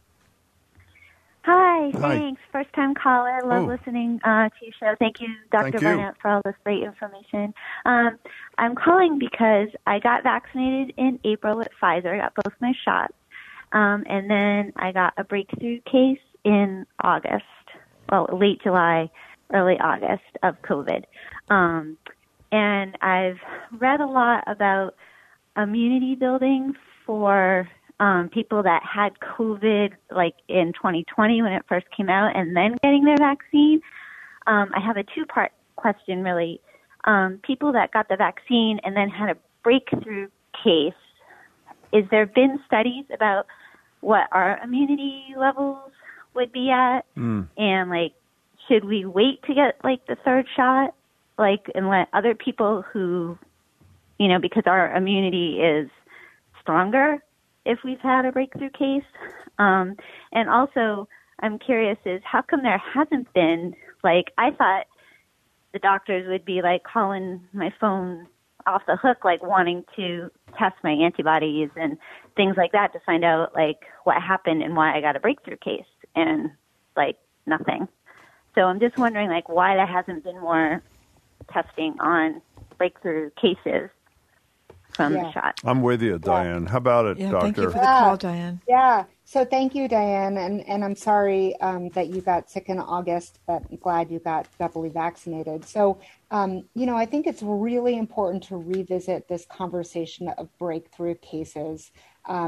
Hi, Hi. Thanks. First time caller. Love oh. listening uh, to your show. Thank you, Doctor Thank you. Barnett, for all this great information. Um, I'm calling because I got vaccinated in April with Pfizer. I got both my shots. Um, and then I got a breakthrough case in August, well, late July, early August of COVID. Um, and I've read a lot about immunity building for Um, people that had COVID, like in twenty twenty when it first came out, and then getting their vaccine. Um, I have a two-part question, really. Um, people that got the vaccine and then had a breakthrough case, is there been studies about what our immunity levels would be at? Mm. And, like, should we wait to get, like, the third shot, like, and let other people who, you know, because our immunity is stronger if we've had a breakthrough case? Um, and also, I'm curious is how come there hasn't been, like, I thought the doctors would be, like, calling my phone off the hook, like, wanting to test my antibodies and things like that to find out, like, what happened and why I got a breakthrough case, and, like, nothing. So I'm just wondering, like, why there hasn't been more testing on breakthrough cases from yeah. the shot. I'm with you, Diane. How about it, yeah, Doctor? Thank you for the call, Diane. Yeah. So thank you, Diane. And, and I'm sorry um, that you got sick in August, but I'm glad you got doubly vaccinated. So, um, you know, I think it's really important to revisit this conversation of breakthrough cases. Um,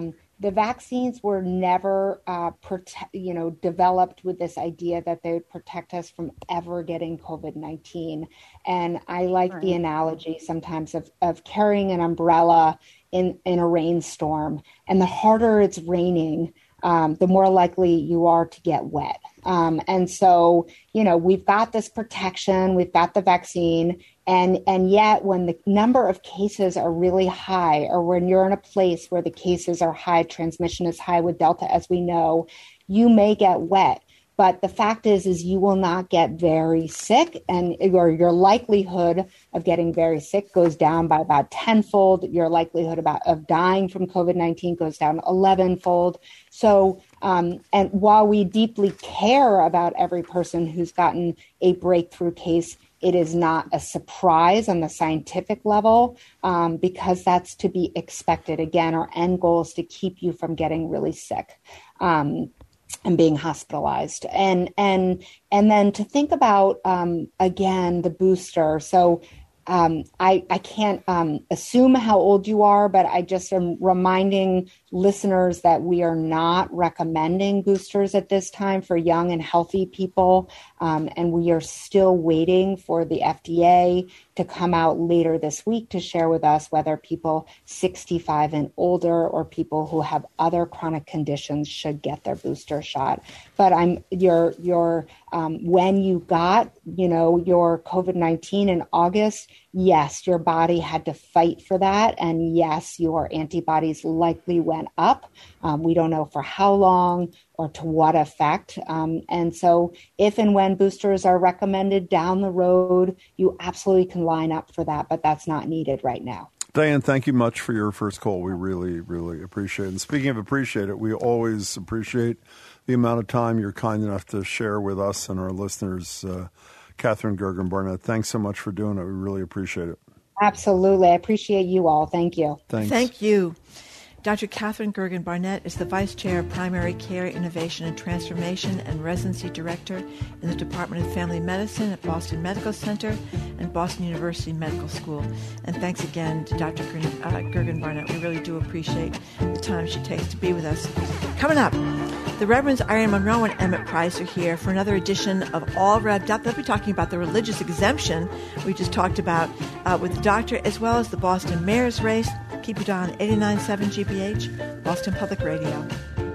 the vaccines were never, uh, prote- you know, developed with this idea that they would protect us from ever getting COVID nineteen. And I like right. the analogy sometimes of, of carrying an umbrella in, in a rainstorm. And the harder it's raining, um, the more likely you are to get wet. Um, and so, you know, we've got this protection, we've got the vaccine. And and yet when the number of cases are really high, or when you're in a place where the cases are high, transmission is high with Delta, as we know, you may get wet. But the fact is, is you will not get very sick, and or your likelihood of getting very sick goes down by about tenfold. Your likelihood about of dying from COVID nineteen goes down elevenfold. So, um, and while we deeply care about every person who's gotten a breakthrough case, it is not a surprise on the scientific level, um, because that's to be expected. Again, our end goal is to keep you from getting really sick um, and being hospitalized. And and and then to think about, um, again, the booster. So um, I, I can't um, assume how old you are, but I just am reminding listeners that we are not recommending boosters at this time for young and healthy people. Um, and we are still waiting for the F D A to come out later this week to share with us whether people sixty-five and older or people who have other chronic conditions should get their booster shot. But I'm your your um, when you got, you know, your COVID nineteen in August, yes, your body had to fight for that. And yes, your antibodies likely went up. Um, we don't know for how long or to what effect. Um, and so if and when boosters are recommended down the road, you absolutely can line up for that, but that's not needed right now. Diane, thank you much for your first call. We really, really appreciate it. And speaking of appreciate it, we always appreciate the amount of time you're kind enough to share with us and our listeners. Uh, Katherine Gergen Barnett, thanks so much for doing it. We really appreciate it. Absolutely. I appreciate you all. Thank you. Thanks. Thank you. Doctor Katherine Gergen Barnett is the Vice Chair of Primary Care Innovation and Transformation and Residency Director in the Department of Family Medicine at Boston Medical Center and Boston University Medical School. And thanks again to Doctor Gergen Barnett. We really do appreciate the time she takes to be with us. Coming up, the Reverends Irene Monroe and Emmett Price are here for another edition of All Revved Up. They'll be talking about the religious exemption we just talked about uh, with the doctor, as well as the Boston mayor's race. Keep it on eighty-nine point seven G B H, Boston Public Radio.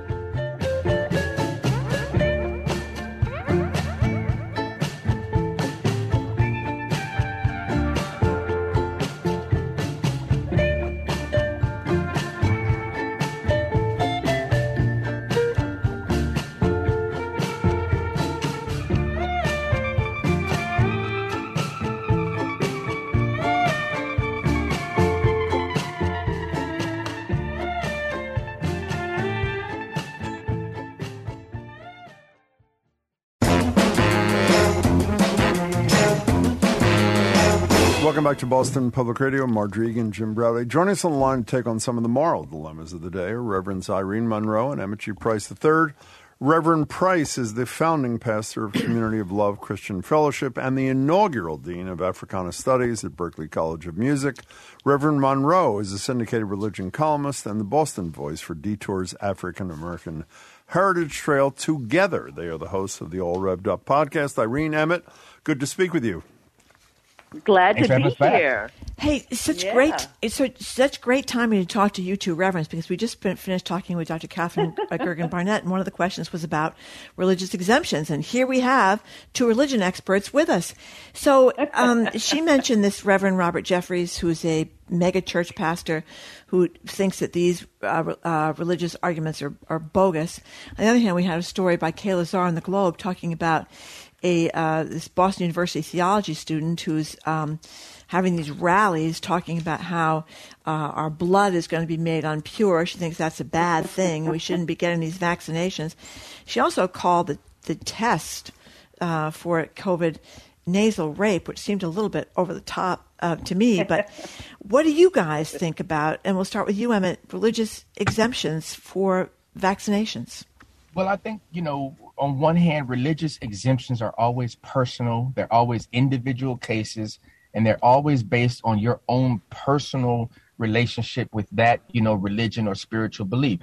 Welcome back to Boston Public Radio. Margery Egan, Jim Braude. Joining us on the line to take on some of the moral dilemmas of the day are Reverends Irene Monroe and Emmett G. Price the third. Reverend Price is the founding pastor of Community of Love Christian Fellowship and the inaugural dean of Africana Studies at Berklee College of Music. Reverend Monroe is a syndicated religion columnist and the Boston voice for Detour's African American Heritage Trail. Together, they are the hosts of the All Revved Up podcast. Irene, Emmett, good to speak with you. Glad to be here. Hey, such yeah. great, it's such, such great timing to talk to you two reverends, because we just finished talking with Doctor Katherine Gergen Barnett, and one of the questions was about religious exemptions, and here we have two religion experts with us. So um, she mentioned this Reverend Robert Jeffries, who's a mega church pastor who thinks that these uh, uh, religious arguments are, are bogus. On the other hand, we had a story by Kayla Czar in the Globe talking about a uh, this Boston University theology student who's um, having these rallies talking about how uh, our blood is going to be made unpure. She thinks that's a bad thing. We shouldn't be getting these vaccinations. She also called the, the test uh, for COVID nasal rape, which seemed a little bit over the top uh, to me. But what do you guys think about, and we'll start with you, Emmett, religious exemptions for vaccinations? Well, I think, you know, on one hand, religious exemptions are always personal. They're always individual cases, and they're always based on your own personal relationship with that, you know, religion or spiritual belief.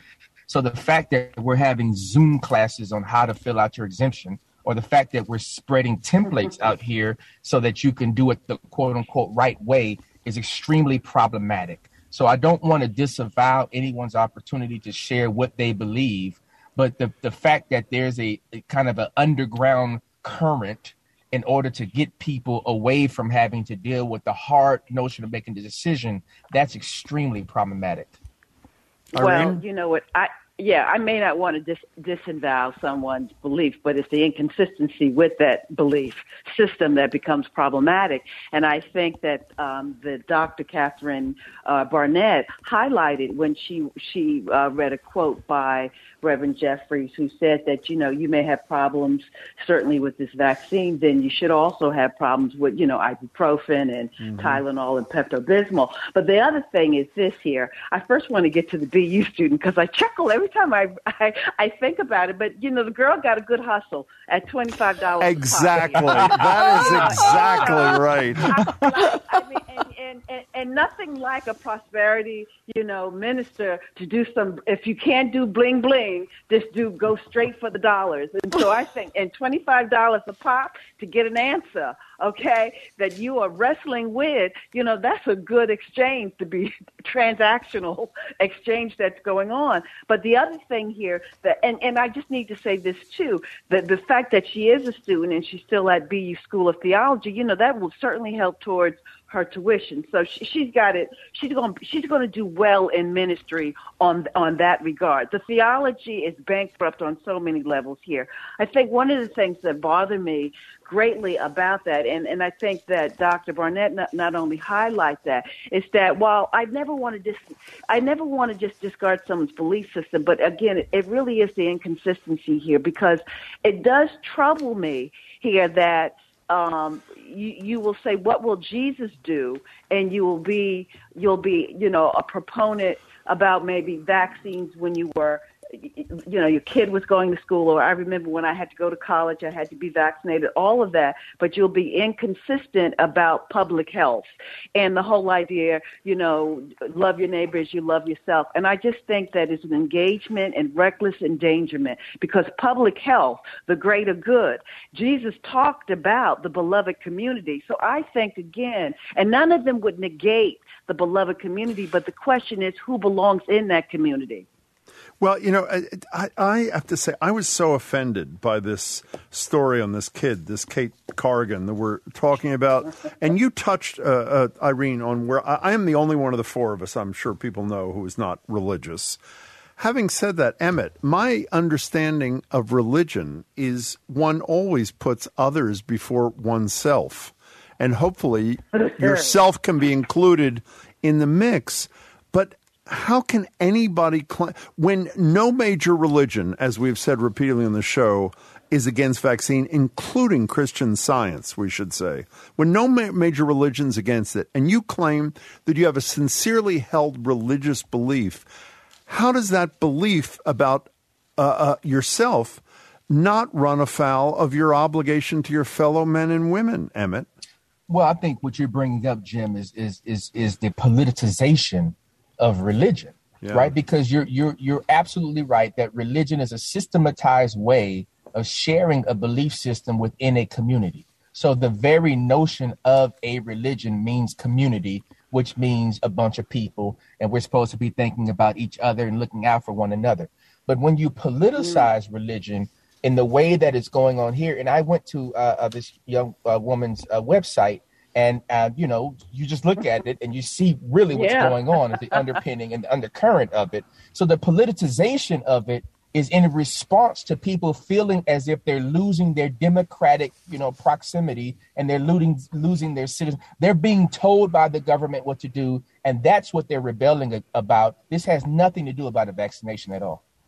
So the fact that we're having Zoom classes on how to fill out your exemption, or the fact that we're spreading templates out here so that you can do it the quote unquote right way is extremely problematic. So I don't want to disavow anyone's opportunity to share what they believe, but the, the fact that there's a, a kind of an underground current in order to get people away from having to deal with the hard notion of making the decision, that's extremely problematic. Well, Irene? you know what, I yeah, I may not want to dis- disavow someone's belief, but it's the inconsistency with that belief system that becomes problematic. And I think that um, the Doctor Catherine uh, Barnett highlighted when she she uh, read a quote by Reverend Jeffries, who said that, you know, you may have problems certainly with this vaccine, then you should also have problems with, you know, ibuprofen and mm-hmm. Tylenol and Pepto-Bismol. But the other thing is this here. I first want to get to the B U student because I chuckle every time I, I I think about it. But, you know, the girl got a good hustle at twenty-five dollars Exactly. That is exactly right. I, I mean, and, and, and, and nothing like a prosperity, you know, minister to do some, if you can't do bling bling, just do go straight for the dollars. And so I think, and twenty-five dollars a pop to get an answer, okay, that you are wrestling with, you know, that's a good exchange to be transactional exchange that's going on. But the other thing here, that, and, and I just need to say this too, that the fact that she is a student and she's still at B U School of Theology, you know, that will certainly help towards her tuition. So she, she's got it. She's going. She's going to do well in ministry on on that regard. The theology is bankrupt on so many levels here. I think one of the things that bother me greatly about that, and, and I think that Doctor Barnett not, not only highlight that, is that while I never want to dis, I never want to just discard someone's belief system, but again, it, it really is the inconsistency here, because it does trouble me here that um, you, you will say, what will Jesus do? And you will be, you'll be, you know, a proponent about maybe vaccines when you were, you know, your kid was going to school, or I remember when I had to go to college, I had to be vaccinated, all of that, but you'll be inconsistent about public health and the whole idea, you know, love your neighbor as you love yourself. And I just think that is an engagement and reckless endangerment, because public health, the greater good, Jesus talked about the beloved community. So I think, again, and none of them would negate the beloved community, but the question is who belongs in that community. Well, you know, I, I have to say, I was so offended by this story on this kid, this Kate Corrigan that we're talking about. And you touched, uh, uh, Irene, on where I, I am the only one of the four of us, I'm sure people know, who is not religious. Having said that, Emmett, my understanding of religion is one always puts others before oneself. And hopefully yourself can be included in the mix. But how can anybody claim, when no major religion, as we've said repeatedly on the show, is against vaccine, including Christian Science, we should say, when no ma- major religion's against it, and you claim that you have a sincerely held religious belief, how does that belief about uh, uh, yourself not run afoul of your obligation to your fellow men and women, Emmett? Well, I think what you're bringing up, Jim, is is is is the politicization of religion, yeah. right? Because you're you're you're absolutely right that religion is a systematized way of sharing a belief system within a community. So the very notion of a religion means community, which means a bunch of people, and we're supposed to be thinking about each other and looking out for one another. But when you politicize mm. religion in the way that it's going on here, and I went to uh, uh, this young uh, woman's uh, website, and, uh, you know, you just look at it and you see really what's yeah. going on at the underpinning and the undercurrent of it. So the politicization of it is in response to people feeling as if they're losing their democratic, you know, proximity, and they're losing, losing their citizens. They're being told by the government what to do, and that's what they're rebelling about. This has nothing to do about a vaccination at all.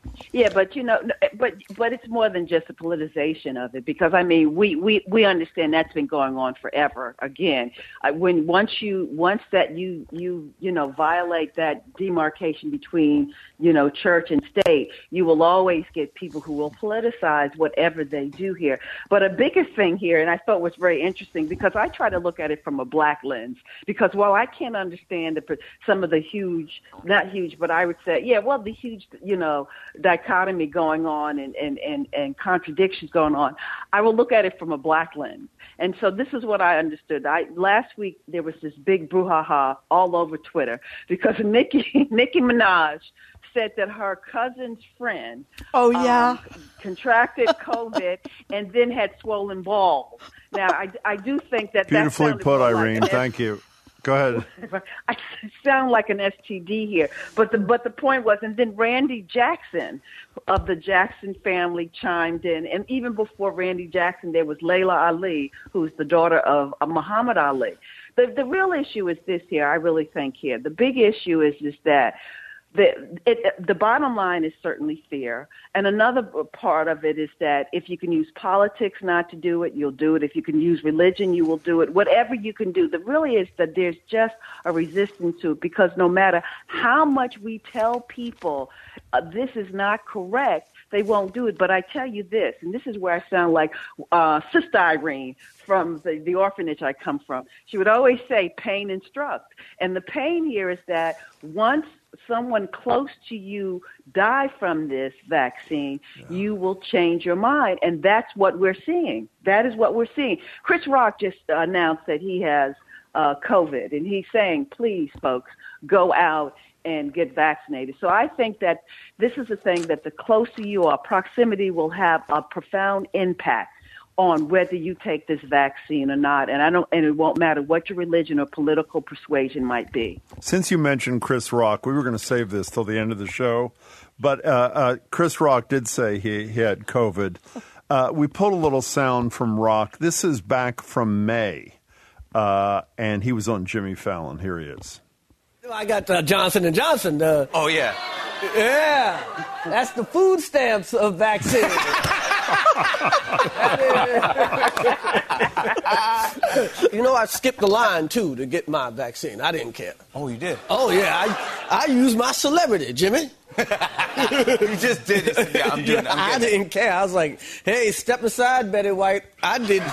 Yeah, but you know, but but it's more than just the politicization of it, because I mean, we, we, we understand that's been going on forever. Again, when once you once that you you you know violate that demarcation between you know church and state, you will always get people who will politicize whatever they do here. But a bigger thing here, and I thought was very interesting, because I try to look at it from a black lens, because while I can't understand the, some of the huge, not huge, but I would say, yeah, well, the huge, you know, dichotomy going on and, and, and, and contradictions going on, I will look at it from a black lens. And so this is what I understood. I last week there was this big brouhaha all over Twitter because Nicki Nicki Minaj said that her cousin's friend oh yeah um, contracted COVID and then had swollen balls. Now I, I do think that beautifully that put, like Irene. Thank you. Go ahead. I sound like an S T D here, but the but the point was, and then Randy Jackson of the Jackson family chimed in, and even before Randy Jackson, there was Layla Ali, who's the daughter of uh, Muhammad Ali. The the real issue is this here. I really think here the big issue is is that. The, it, the bottom line is certainly fear. And another part of it is that if you can use politics not to do it, you'll do it. If you can use religion, you will do it. Whatever you can do. The really is that there's just a resistance to it, because no matter how much we tell people uh, this is not correct, they won't do it. But I tell you this, and this is where I sound like uh, Sister Irene from the, the orphanage I come from. She would always say, pain instruct. And the pain here is that once someone close to you die from this vaccine, yeah. you will change your mind. And that's what we're seeing. That is what we're seeing. Chris Rock just announced that he has uh, COVID, and he's saying, please, folks, go out and get vaccinated. So I think that this is the thing, that the closer you are, proximity will have a profound impact on whether you take this vaccine or not. And I don't, and it won't matter what your religion or political persuasion might be. Since you mentioned Chris Rock, we were going to save this till the end of the show, but uh, uh, Chris Rock did say he, he had COVID. Uh, we pulled a little sound from Rock. This is back from May, uh, and he was on Jimmy Fallon. Here he is. I got uh, Johnson and Johnson. Uh, oh, yeah. Yeah. That's the food stamps of vaccine. You know, I skipped the line, too, to get my vaccine. I didn't care. Oh, you did? Oh, yeah. I, I used my celebrity, Jimmy. You just did it. Yeah, I'm doing yeah, it. I'm I didn't care. I was like, hey, step aside, Betty White. I didn't.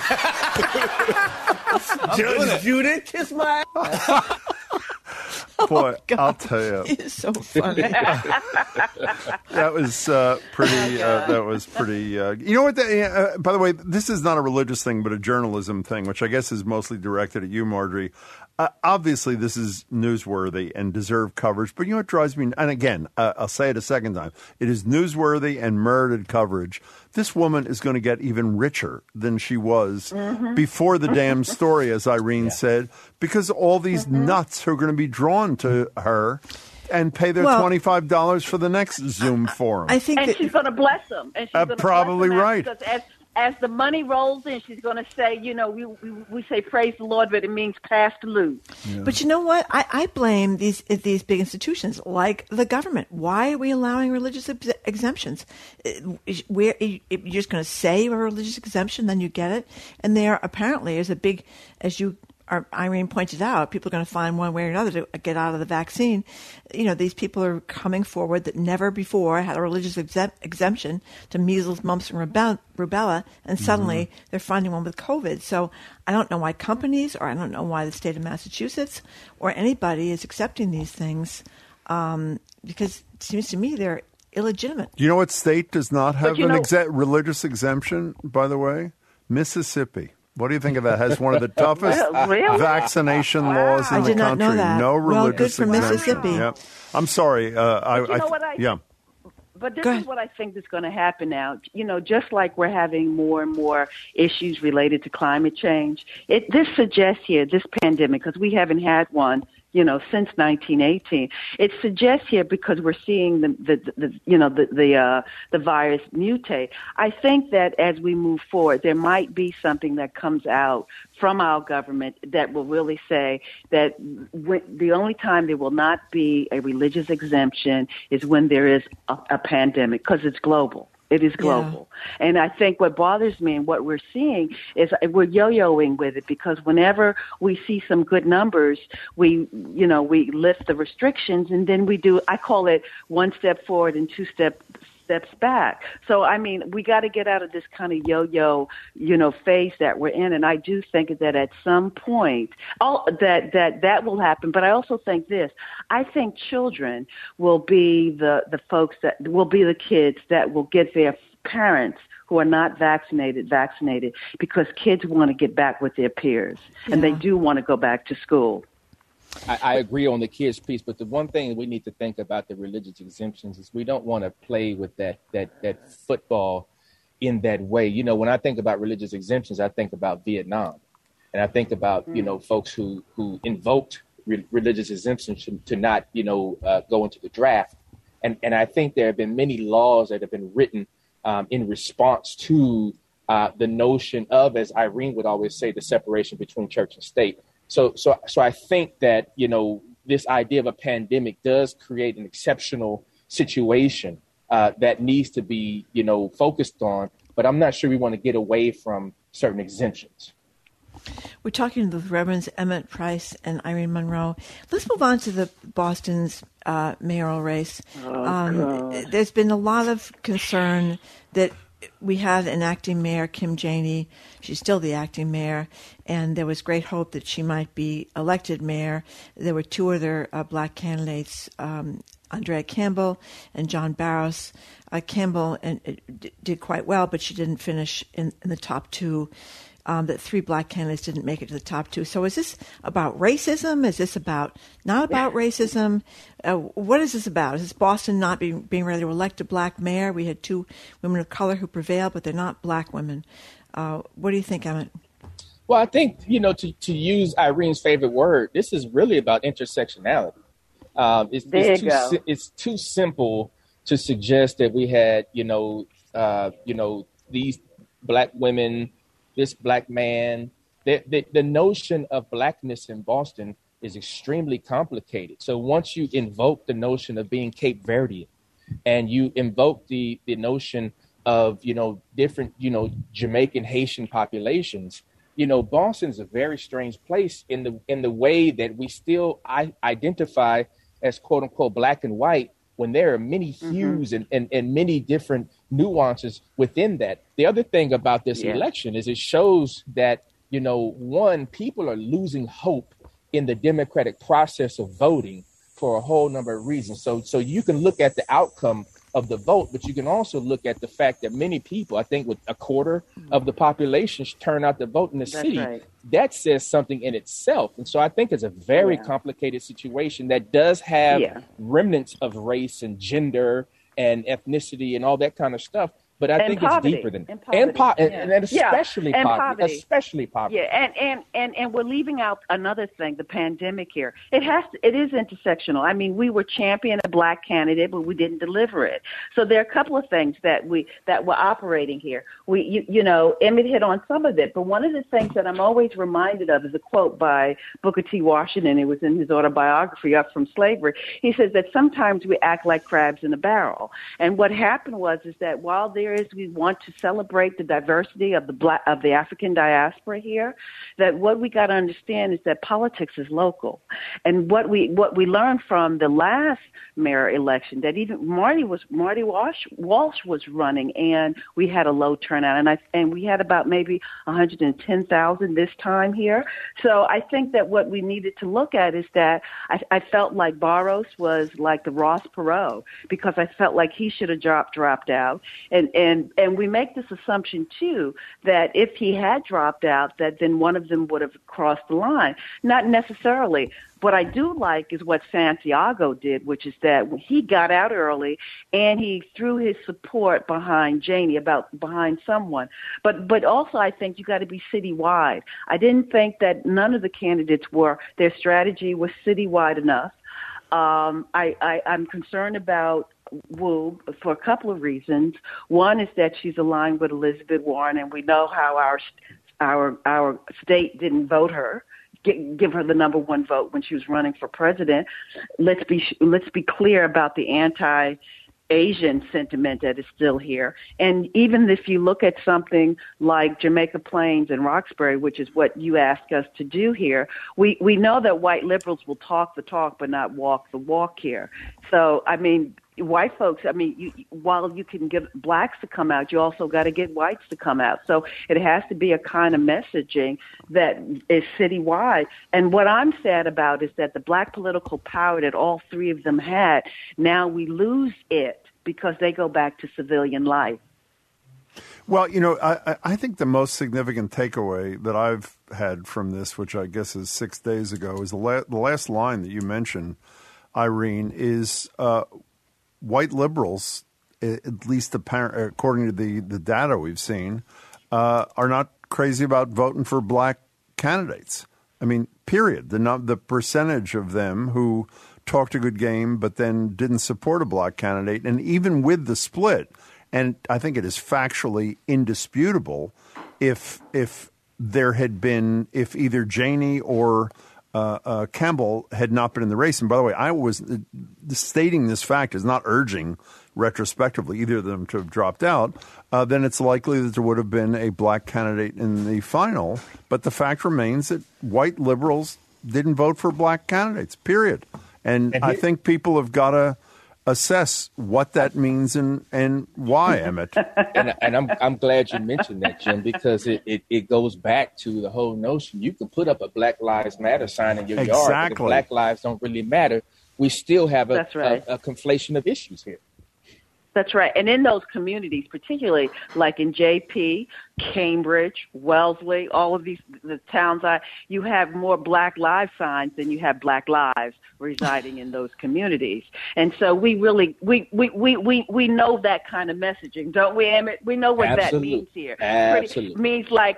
Judge Judy, kiss my ass. Boy, oh I'll tell you, it's so funny. That was uh, pretty. Uh, that was pretty. Uh, you know what? The, uh, by the way, this is not a religious thing, but a journalism thing, which I guess is mostly directed at you, Marjorie. Uh, obviously, this is newsworthy and deserved coverage. But you know what drives me? And again, uh, I'll say it a second time. It is newsworthy and merited coverage. This woman is going to get even richer than she was mm-hmm. before the damn story, as Irene yeah. said, because all these mm-hmm. nuts are going to be drawn to her and pay their well, twenty-five dollars for the next Zoom forum. I think and that, she's going to bless them. And she's uh, going to probably bless them right. Because as, as the money rolls in, she's going to say, you know, we, we we say praise the Lord, but it means pass the loot. Yeah. But you know what? I, I blame these these big institutions like the government. Why are we allowing religious ex- exemptions? Where you're just going to say a religious exemption, then you get it, and there apparently is a big, as you. Our, Irene pointed out, people are going to find one way or another to get out of the vaccine. You know, these people are coming forward that never before had a religious exempt, exemption to measles, mumps, and rubella, rubella and suddenly mm-hmm. they're finding one with COVID. So I don't know why companies, or I don't know why the state of Massachusetts, or anybody is accepting these things, um, because it seems to me they're illegitimate. Do you know what state does not have an know- exe- religious exemption, by the way? Mississippi. What do you think of that? Has one of the toughest really? vaccination wow. laws in I the did not country. Know that. No religious well, good for exemption. Mississippi. Yep. I'm sorry. Uh, I, you know I, what I, yeah. But this is what I think is going to happen now. You know, just like we're having more and more issues related to climate change, it this suggests here, this pandemic, because we haven't had one you know, since nineteen eighteen. It suggests here, because we're seeing the, the, the you know, the the, uh, the virus mutate. I think that as we move forward, there might be something that comes out from our government that will really say that w- the only time there will not be a religious exemption is when there is a, a pandemic, because it's global. It is global. Yeah. And I think what bothers me and what we're seeing is we're yo-yoing with it, because whenever we see some good numbers, we, you know, we lift the restrictions, and then we do, I call it one step forward and two step steps back. So, I mean, we got to get out of this kind of yo-yo, you know, phase that we're in. And I do think that at some point, all that, that, that will happen. But I also think this, I think children will be the, the folks that will be the kids that will get their parents who are not vaccinated, vaccinated, because kids want to get back with their peers, yeah. and they do want to go back to school. I, I agree on the kids piece, but the one thing we need to think about the religious exemptions is we don't want to play with that that that football in that way. You know, when I think about religious exemptions, I think about Vietnam, and I think about mm. you know folks who who invoked re- religious exemptions to, to not you know uh, go into the draft, and and I think there have been many laws that have been written um, in response to uh, the notion of, as Irene would always say, the separation between church and state. So, so, so I think that, you know, this idea of a pandemic does create an exceptional situation uh, that needs to be, you know, focused on. But I'm not sure we want to get away from certain exemptions. We're talking with Reverends Emmett Price and Irene Monroe. Let's move on to the Boston's uh, mayoral race. Oh, um, there's been a lot of concern that we had an acting mayor, Kim Janey. She's still the acting mayor, and there was great hope that she might be elected mayor. There were two other uh, black candidates, um, Andrea Campbell and John Barros. Uh, Campbell and, uh, d- did quite well, but she didn't finish in, in the top two. Um, that three black candidates didn't make it to the top two. So is this about racism? Is this about not about racism? Uh, what is this about? Is this Boston not being, being ready to elect a black mayor? We had two women of color who prevailed, but they're not black women. Uh, what do you think, Emmett? Well, I think, you know, to, to use Irene's favorite word, this is really about intersectionality. Um, it's, there it's, you too, go. it's too simple to suggest that we had, you know, uh, you know, these black women, this black man. The, the, the notion of blackness in Boston is extremely complicated. So once you invoke the notion of being Cape Verdean, and you invoke the, the notion of, you know, different, you know, Jamaican, Haitian populations, you know, Boston is a very strange place in the in the way that we still I, identify as quote unquote black and white, when there are many hues mm-hmm. and, and, and many different nuances within that. The other thing about this yeah. election is it shows that, you know, one, people are losing hope in the democratic process of voting for a whole number of reasons. So so you can look at the outcome of the vote, but you can also look at the fact that many people, I think with a quarter of the population, turn out to vote in the That's city. Right. That says something in itself. And so I think it's a very yeah. complicated situation that does have yeah. remnants of race and gender and ethnicity and all that kind of stuff. But I and think poverty. it's deeper than and poverty. And, po- yeah. and, and especially yeah. and poverty, poverty. Especially poverty. Yeah, and, and, and, and we're leaving out another thing, the pandemic here. It has to, it is intersectional. I mean, we were championing a black candidate, but we didn't deliver it. So there are a couple of things that we that we're operating here. We, you, you know, Emmett hit on some of it, but one of the things that I'm always reminded of is a quote by Booker T. Washington. It was in his autobiography, Up From Slavery. He says that sometimes we act like crabs in a barrel. And what happened was is that while there is, we want to celebrate the diversity of the black, of the African diaspora here, that what we got to understand is that politics is local. And what we what we learned from the last mayor election, that even Marty was Marty Walsh Walsh was running, and we had a low turnout, and I and we had about maybe one hundred ten thousand this time here. So I think that what we needed to look at is that I, I felt like Barros was like the Ross Perot, because I felt like he should have dropped dropped out, and and and we make this assumption too that if he had dropped out, that then one of them would have crossed the line. Not necessarily. What I do like is what Santiago did, which is that he got out early and he threw his support behind Janey, about behind someone. But but also I think you got to be citywide. I didn't think that none of the candidates were, their strategy was citywide enough. Um, I, I, I'm concerned about Wu for a couple of reasons. One is that she's aligned with Elizabeth Warren, and we know how our our our state didn't vote her. Give her the number one vote when she was running for president. Let's be let's be clear about the anti-Asian sentiment that is still here. And even if you look at something like Jamaica Plains and Roxbury, which is what you ask us to do here, we, we know that white liberals will talk the talk but not walk the walk here. So, I mean, white folks, I mean, you, while you can get blacks to come out, you also got to get whites to come out. So it has to be a kind of messaging that is citywide. And what I'm sad about is that the black political power that all three of them had, now we lose it because they go back to civilian life. Well, you know, I, I think the most significant takeaway that I've had from this, which I guess is six days ago, is the, la- the last line that you mentioned, Irene, is uh, white liberals, at least apparent, according to the, the data we've seen, uh, are not crazy about voting for black candidates. I mean, period. The the percentage of them who talked a good game but then didn't support a black candidate, and even with the split, and I think it is factually indisputable, if if there had been, if either Janey or Uh, uh, Campbell had not been in the race. And by the way, I was uh, stating this fact is not urging retrospectively either of them to have dropped out. Uh, then it's likely that there would have been a black candidate in the final. But the fact remains that white liberals didn't vote for black candidates, period. And, and I think people have got to assess what that means and, and why, Emmett. and and I'm I'm glad you mentioned that, Jim, because it, it, it goes back to the whole notion. You can put up a Black Lives Matter sign in your exactly. yard, but if black lives don't really matter, we still have a, That's right. a, a conflation of issues here. That's right. And in those communities, particularly like in J P, Cambridge, Wellesley, all of these the towns, I, you have more Black Lives signs than you have Black lives residing in those communities. And so we really, we, we, we, we, we know that kind of messaging, don't we, Emmett? We know what Absolutely. that means here. Absolutely. Pretty, means like,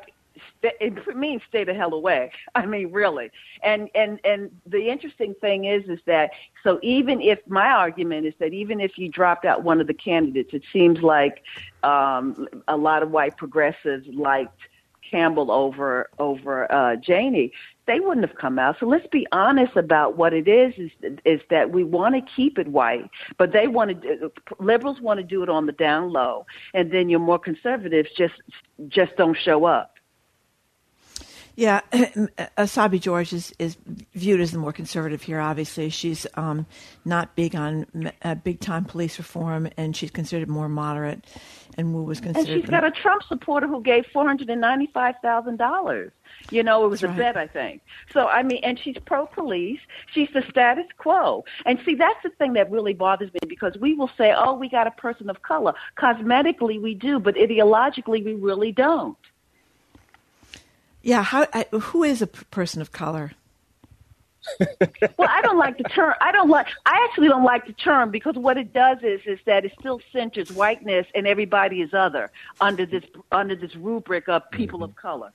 it means stay the hell away. I mean, really. And and and the interesting thing is, is that so even if my argument is that even if you dropped out one of the candidates, it seems like um, a lot of white progressives liked Campbell over over uh, Janey. They wouldn't have come out. So let's be honest about what it is, is, is that we want to keep it white, but they want to, liberals want to do it on the down low. And then your more conservatives just just don't show up. Yeah, Asabi George is, is viewed as the more conservative here, obviously. She's um, not big on uh, big-time police reform, and she's considered more moderate, and Wu was considered... And she's got a Trump supporter who gave four hundred ninety-five thousand dollars. You know, it was That's a right. bet, I think. So, I mean, and she's pro-police. She's the status quo. And see, that's the thing that really bothers me, because we will say, oh, we got a person of color. Cosmetically, we do, but ideologically, we really don't. Yeah, how, I, who is a p- person of color? Well, I don't like the term. I don't like. I actually don't like the term, because what it does is is that it still centers whiteness and everybody is other under this under this rubric of people of color.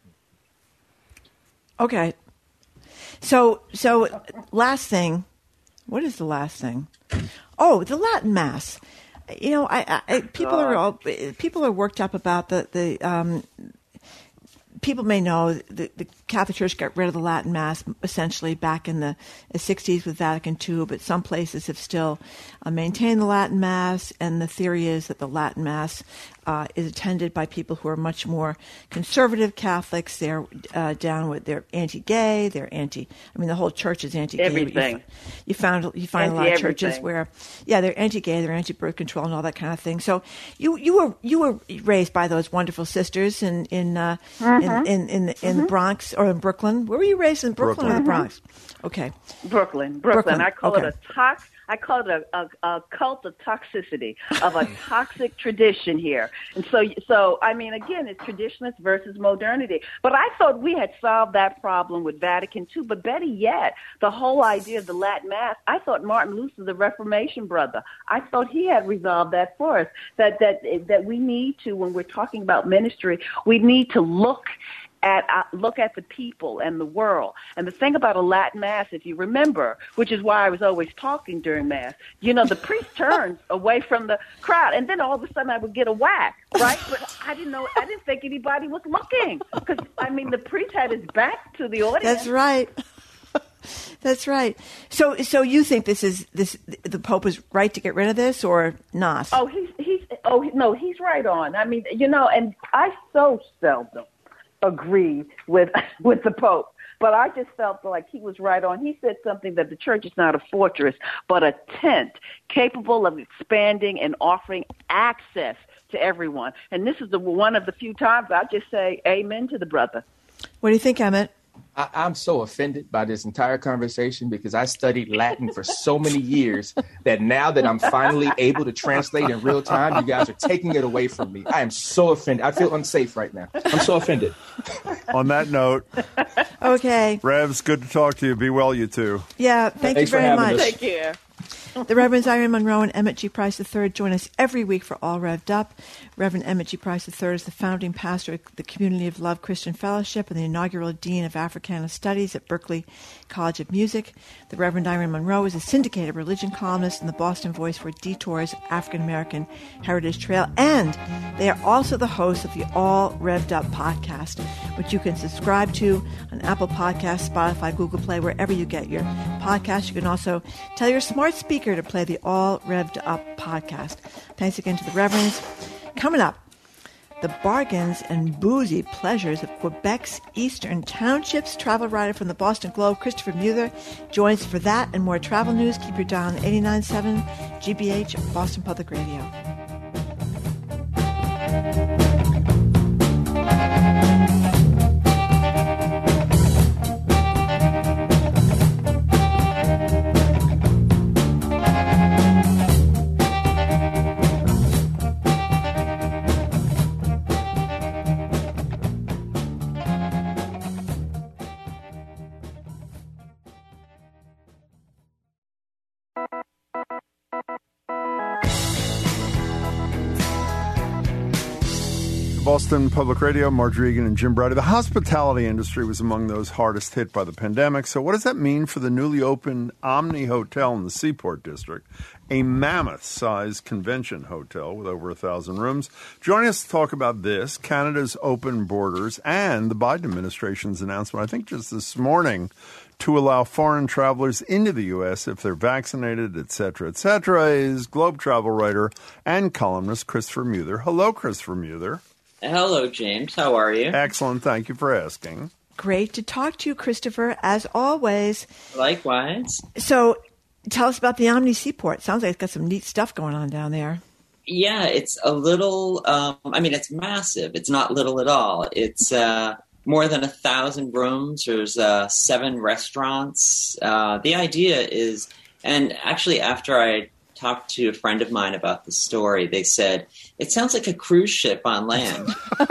Okay, so so last thing, what is the last thing? Oh, the Latin Mass. You know, I, I people are all people are worked up about the the. Um, People may know the, the Catholic Church got rid of the Latin Mass essentially back in the sixties with Vatican Two, but some places have still uh, maintained the Latin Mass, and the theory is that the Latin Mass uh, is attended by people who are much more conservative Catholics. They're uh, down with, they're anti-gay, they're anti, I mean, the whole church is anti-gay. Everything. You, you found you find a lot of churches where, yeah, they're anti-gay, they're anti-birth control, and all that kind of thing. So you you were you were raised by those wonderful sisters in in uh, uh-huh. in in in, in mm-hmm. the Bronx or in Brooklyn. Where were you raised, in Brooklyn, Brooklyn. or the Bronx? Okay. Brooklyn, Brooklyn. Brooklyn. I call Okay. it a tox. I call it a, a, a cult of toxicity, of a toxic tradition here. And so, so I mean, again, it's traditionalist versus modernity. But I thought we had solved that problem with Vatican two. But better yet, the whole idea of the Latin Mass, I thought Martin Luther, the Reformation brother, I thought he had resolved that for us, that, that, that we need to, when we're talking about ministry, we need to look at uh, look at the people and the world. And the thing about a Latin Mass, if you remember, which is why I was always talking during Mass, you know, the priest turns away from the crowd, and then all of a sudden I would get a whack, right? But I didn't know, I didn't think anybody was looking, because, I mean, the priest had his back to the audience. That's right. That's right. So, so you think this is this the Pope is right to get rid of this, or not? Oh, he's he's oh no, he's right on. I mean, you know, and I so seldom agree with with the Pope, but I just felt like he was right on. He said something that the church is not a fortress, but a tent capable of expanding and offering access to everyone. And this is the one of the few times I just say amen to the brother. What do you think, Emmett? I, I'm so offended by this entire conversation because I studied Latin for so many years that now that I'm finally able to translate in real time, you guys are taking it away from me. I am so offended. I feel unsafe right now. I'm so offended. On that note, okay. Revs, good to talk to you. Be well, you two. Yeah, thank Thanks you very for having much. us. Take care. The Reverends Irene Monroe and Emmett G. Price the third join us every week for All Revved Up. Reverend Emmett G. Price the third is the founding pastor of the Community of Love Christian Fellowship and the inaugural Dean of Africana Studies at Berklee College of Music. The Reverend Irene Monroe is a syndicated religion columnist and the Boston voice for Detours African American Heritage Trail. And they are also the hosts of the All Revved Up podcast, which you can subscribe to on Apple Podcasts, Spotify, Google Play, wherever you get your podcasts. You can also tell your smart speaker to play the All Revved Up podcast. Thanks again to the Reverends. Coming up, the bargains and boozy pleasures of Quebec's Eastern Townships. Travel writer from the Boston Globe, Christopher Muther, joins for that and more travel news. Keep your dial on eighty-nine point seven G B H, Boston Public Radio. Boston Public Radio, Marge Regan and Jim Brady. The hospitality industry was among those hardest hit by the pandemic. So what does that mean for the newly opened Omni Hotel in the Seaport District, a mammoth-sized convention hotel with over a thousand rooms? Joining us to talk about this, Canada's open borders, and the Biden administration's announcement, I think just this morning, to allow foreign travelers into the U S if they're vaccinated, et cetera, et cetera, is Globe travel writer and columnist Christopher Muther. Hello, Christopher Muther. Hello, James. How are you? Excellent. Thank you for asking. Great to talk to you, Christopher, as always. Likewise. So tell us about the Omni Seaport. Sounds like it's got some neat stuff going on down there. Yeah, it's a little, um, I mean, it's massive. It's not little at all. It's uh, more than a thousand rooms. There's uh, seven restaurants. Uh, the idea is, and actually after I talked to a friend of mine about the story, they said, it sounds like a cruise ship on land.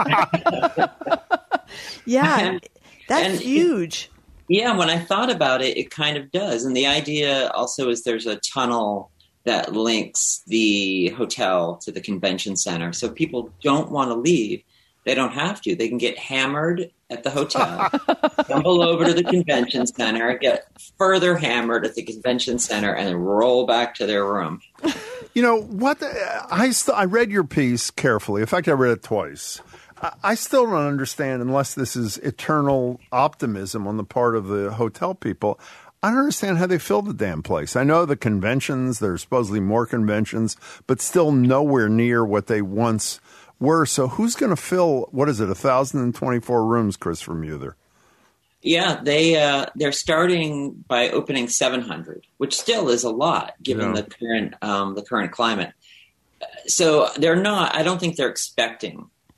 Yeah, and, that's and huge. It, yeah, when I thought about it, it kind of does. And the idea also is there's a tunnel that links the hotel to the convention center. So people don't want to leave. They don't have to. They can get hammered at the hotel, stumble over to the convention center, get further hammered at the convention center, and then roll back to their room. You know, what the, I, st- I read your piece carefully. In fact, I read it twice. I, I still don't understand, unless this is eternal optimism on the part of the hotel people, I don't understand how they fill the damn place. I know the conventions, there's supposedly more conventions, but still nowhere near what they once were. So who's going to fill, what is it, one thousand twenty-four rooms, Christopher Muther? Yeah, they, uh, they're starting by opening seven hundred, which still is a lot given Yeah. the current um, the current climate. So they're not, I don't think they're expecting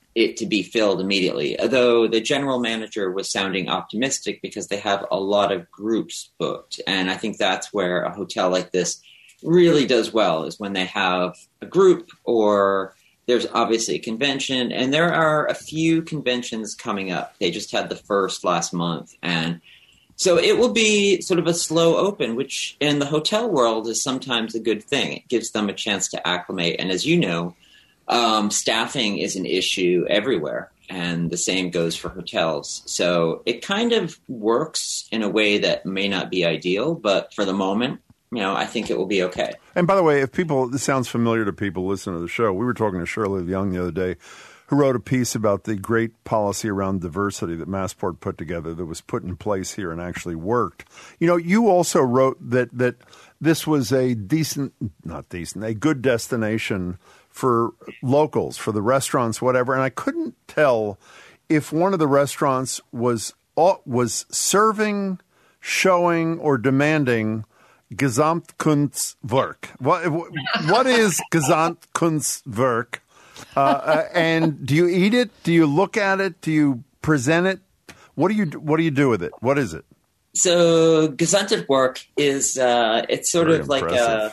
it to be filled immediately. Although the general manager was sounding optimistic because they have a lot of groups booked. And I think that's where a hotel like this really does well, is when they have a group, or there's obviously a convention. And there are a few conventions coming up. They just had the first last month. And so it will be sort of a slow open, which in the hotel world is sometimes a good thing. It gives them a chance to acclimate. And as you know, Um, staffing is an issue everywhere, and the same goes for hotels. So it kind of works in a way that may not be ideal, but for the moment, you know, I think it will be okay. And by the way, if people, this sounds familiar to people listening to the show, we were talking to Shirley Young the other day, who wrote a piece about the great policy around diversity that Massport put together that was put in place here and actually worked. You know, you also wrote that that this was a decent, not decent, a good destination for locals, for the restaurants, whatever. And I couldn't tell if one of the restaurants was was serving, showing, or demanding Gesamtkunstwerk. What what is Gesamtkunstwerk? Uh, and do you eat it? Do you look at it? Do you present it? What do you what do you do with it? What is it? So Gesamtwerk is uh, it's sort Very of like a.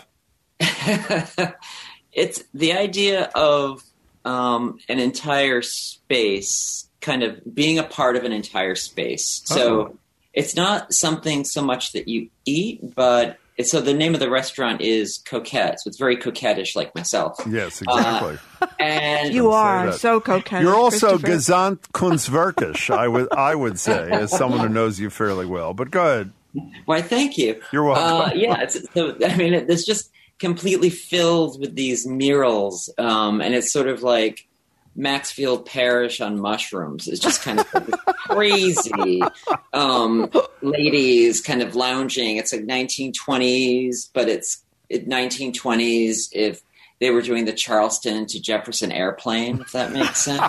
It's the idea of um, an entire space, kind of being a part of an entire space. So oh. It's not something so much that you eat, but it's, so the name of the restaurant is Coquette. So it's very coquettish, like myself. Yes, exactly. Uh, and you are so coquettish. You're also Gesamtkunstwerkisch, I would I would say, as someone who knows you fairly well. But go ahead. Why, thank you. You're welcome. Uh, yeah, it's, so, I mean, it, it's just completely filled with these murals, um, and it's sort of like Maxfield Parrish on mushrooms. It's just kind of like crazy um, ladies kind of lounging. It's like nineteen twenties, but it's nineteen twenties if they were doing the Charleston to Jefferson airplane, if that makes sense.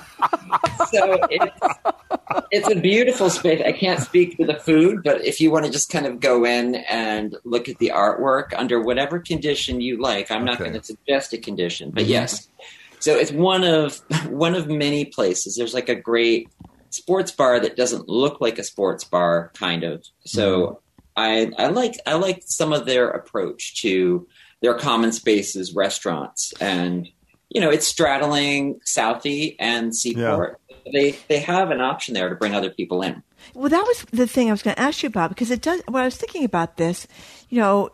So it's, it's a beautiful space. I can't speak to the food, but if you want to just kind of go in and look at the artwork under whatever condition you like, I'm not okay. going to suggest a condition, but mm-hmm. yes. So it's one of one of many places. There's like a great sports bar that doesn't look like a sports bar, kind of. So mm-hmm. I I like I like some of their approach to their common spaces restaurants, and you know, it's straddling Southie and Seaport. Yeah. They they have an option there to bring other people in. Well, that was the thing I was going to ask you about, because it does. When I was thinking about this, you know,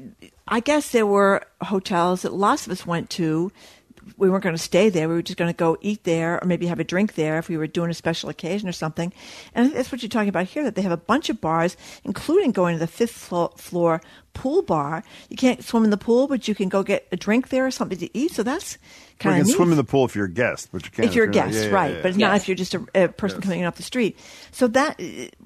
I guess there were hotels that lots of us went to. We weren't going to stay there. We were just going to go eat there, or maybe have a drink there if we were doing a special occasion or something. And that's what you're talking about here, that they have a bunch of bars, including going to the fifth floor, floor pool bar. You can't swim in the pool, but you can go get a drink there or something to eat. So that's kind of You can neat. swim in the pool if you're a guest, but you can't if you're a you're guest, not, yeah, right. yeah, yeah. But it's yes. not if you're just a, a person yes. coming in off the street. So that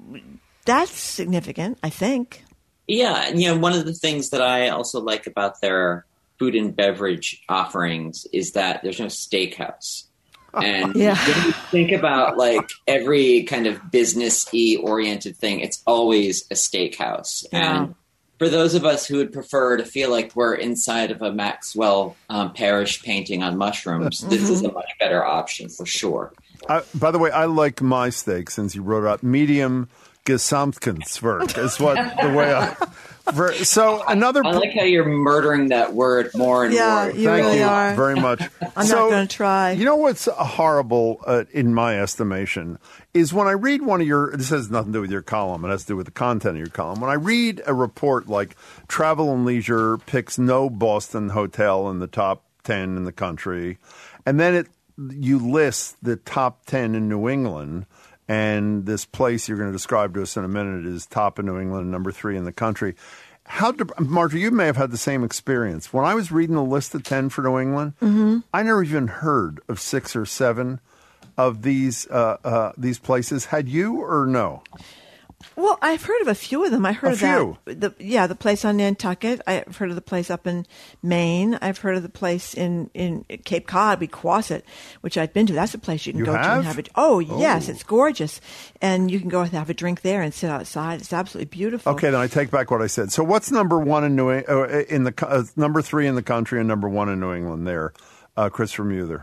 that's significant, I think. Yeah, and you know, one of the things that I also like about their food and beverage offerings is that there's no steakhouse. And yeah. when you think about like every kind of business-y oriented thing, it's always a steakhouse. Yeah. And for those of us who would prefer to feel like we're inside of a Maxwell um, Parrish painting on mushrooms, mm-hmm. this is a much better option for sure. I, by the way, I like my steak, since you wrote out medium Gesamtkunstwerk is what the way I... For, so another. I like how you're murdering that word more and yeah, more. You Thank really you are. very much. I'm so, not going to try. You know what's horrible uh, in my estimation is when I read one of your. This has nothing to do with your column. It has to do with the content of your column. When I read a report like Travel and Leisure picks no Boston hotel in the top ten in the country, and then it you list the top ten in New England. And this place you're going to describe to us in a minute is top in New England, number three in the country. How, de- Marjorie, you may have had the same experience. When I was reading the list of ten for New England, mm-hmm. I never even heard of six or seven of these uh, uh, these places. Had you or no? Well, I've heard of a few of them. I heard a of few. that. The, yeah, the place on Nantucket. I've heard of the place up in Maine. I've heard of the place in, in Cape Cod, Wequassett, which I've been to. That's a place you can you go have? to and have a. Oh, oh, yes, it's gorgeous, and you can go and have a drink there and sit outside. It's absolutely beautiful. Okay, then I take back what I said. So, what's number one in New uh, in the uh, number three in the country and number one in New England? There, uh, Christopher Muther.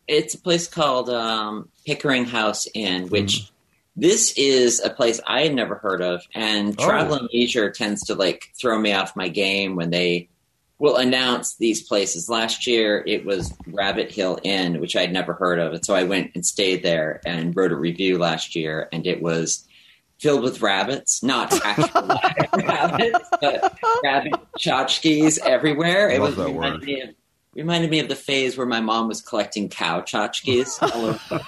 it's a place called um, Pickering House Inn, which mm. this is a place I had never heard of. And oh. Travel and Leisure tends to like throw me off my game when they will announce these places. Last year, it was Rabbit Hill Inn, which I'd never heard of. And so I went and stayed there and wrote a review last year. And it was filled with rabbits, not actual rabbits, but rabbit tchotchkes everywhere. It was reminded me, of, reminded me of the phase where my mom was collecting cow tchotchkes all over the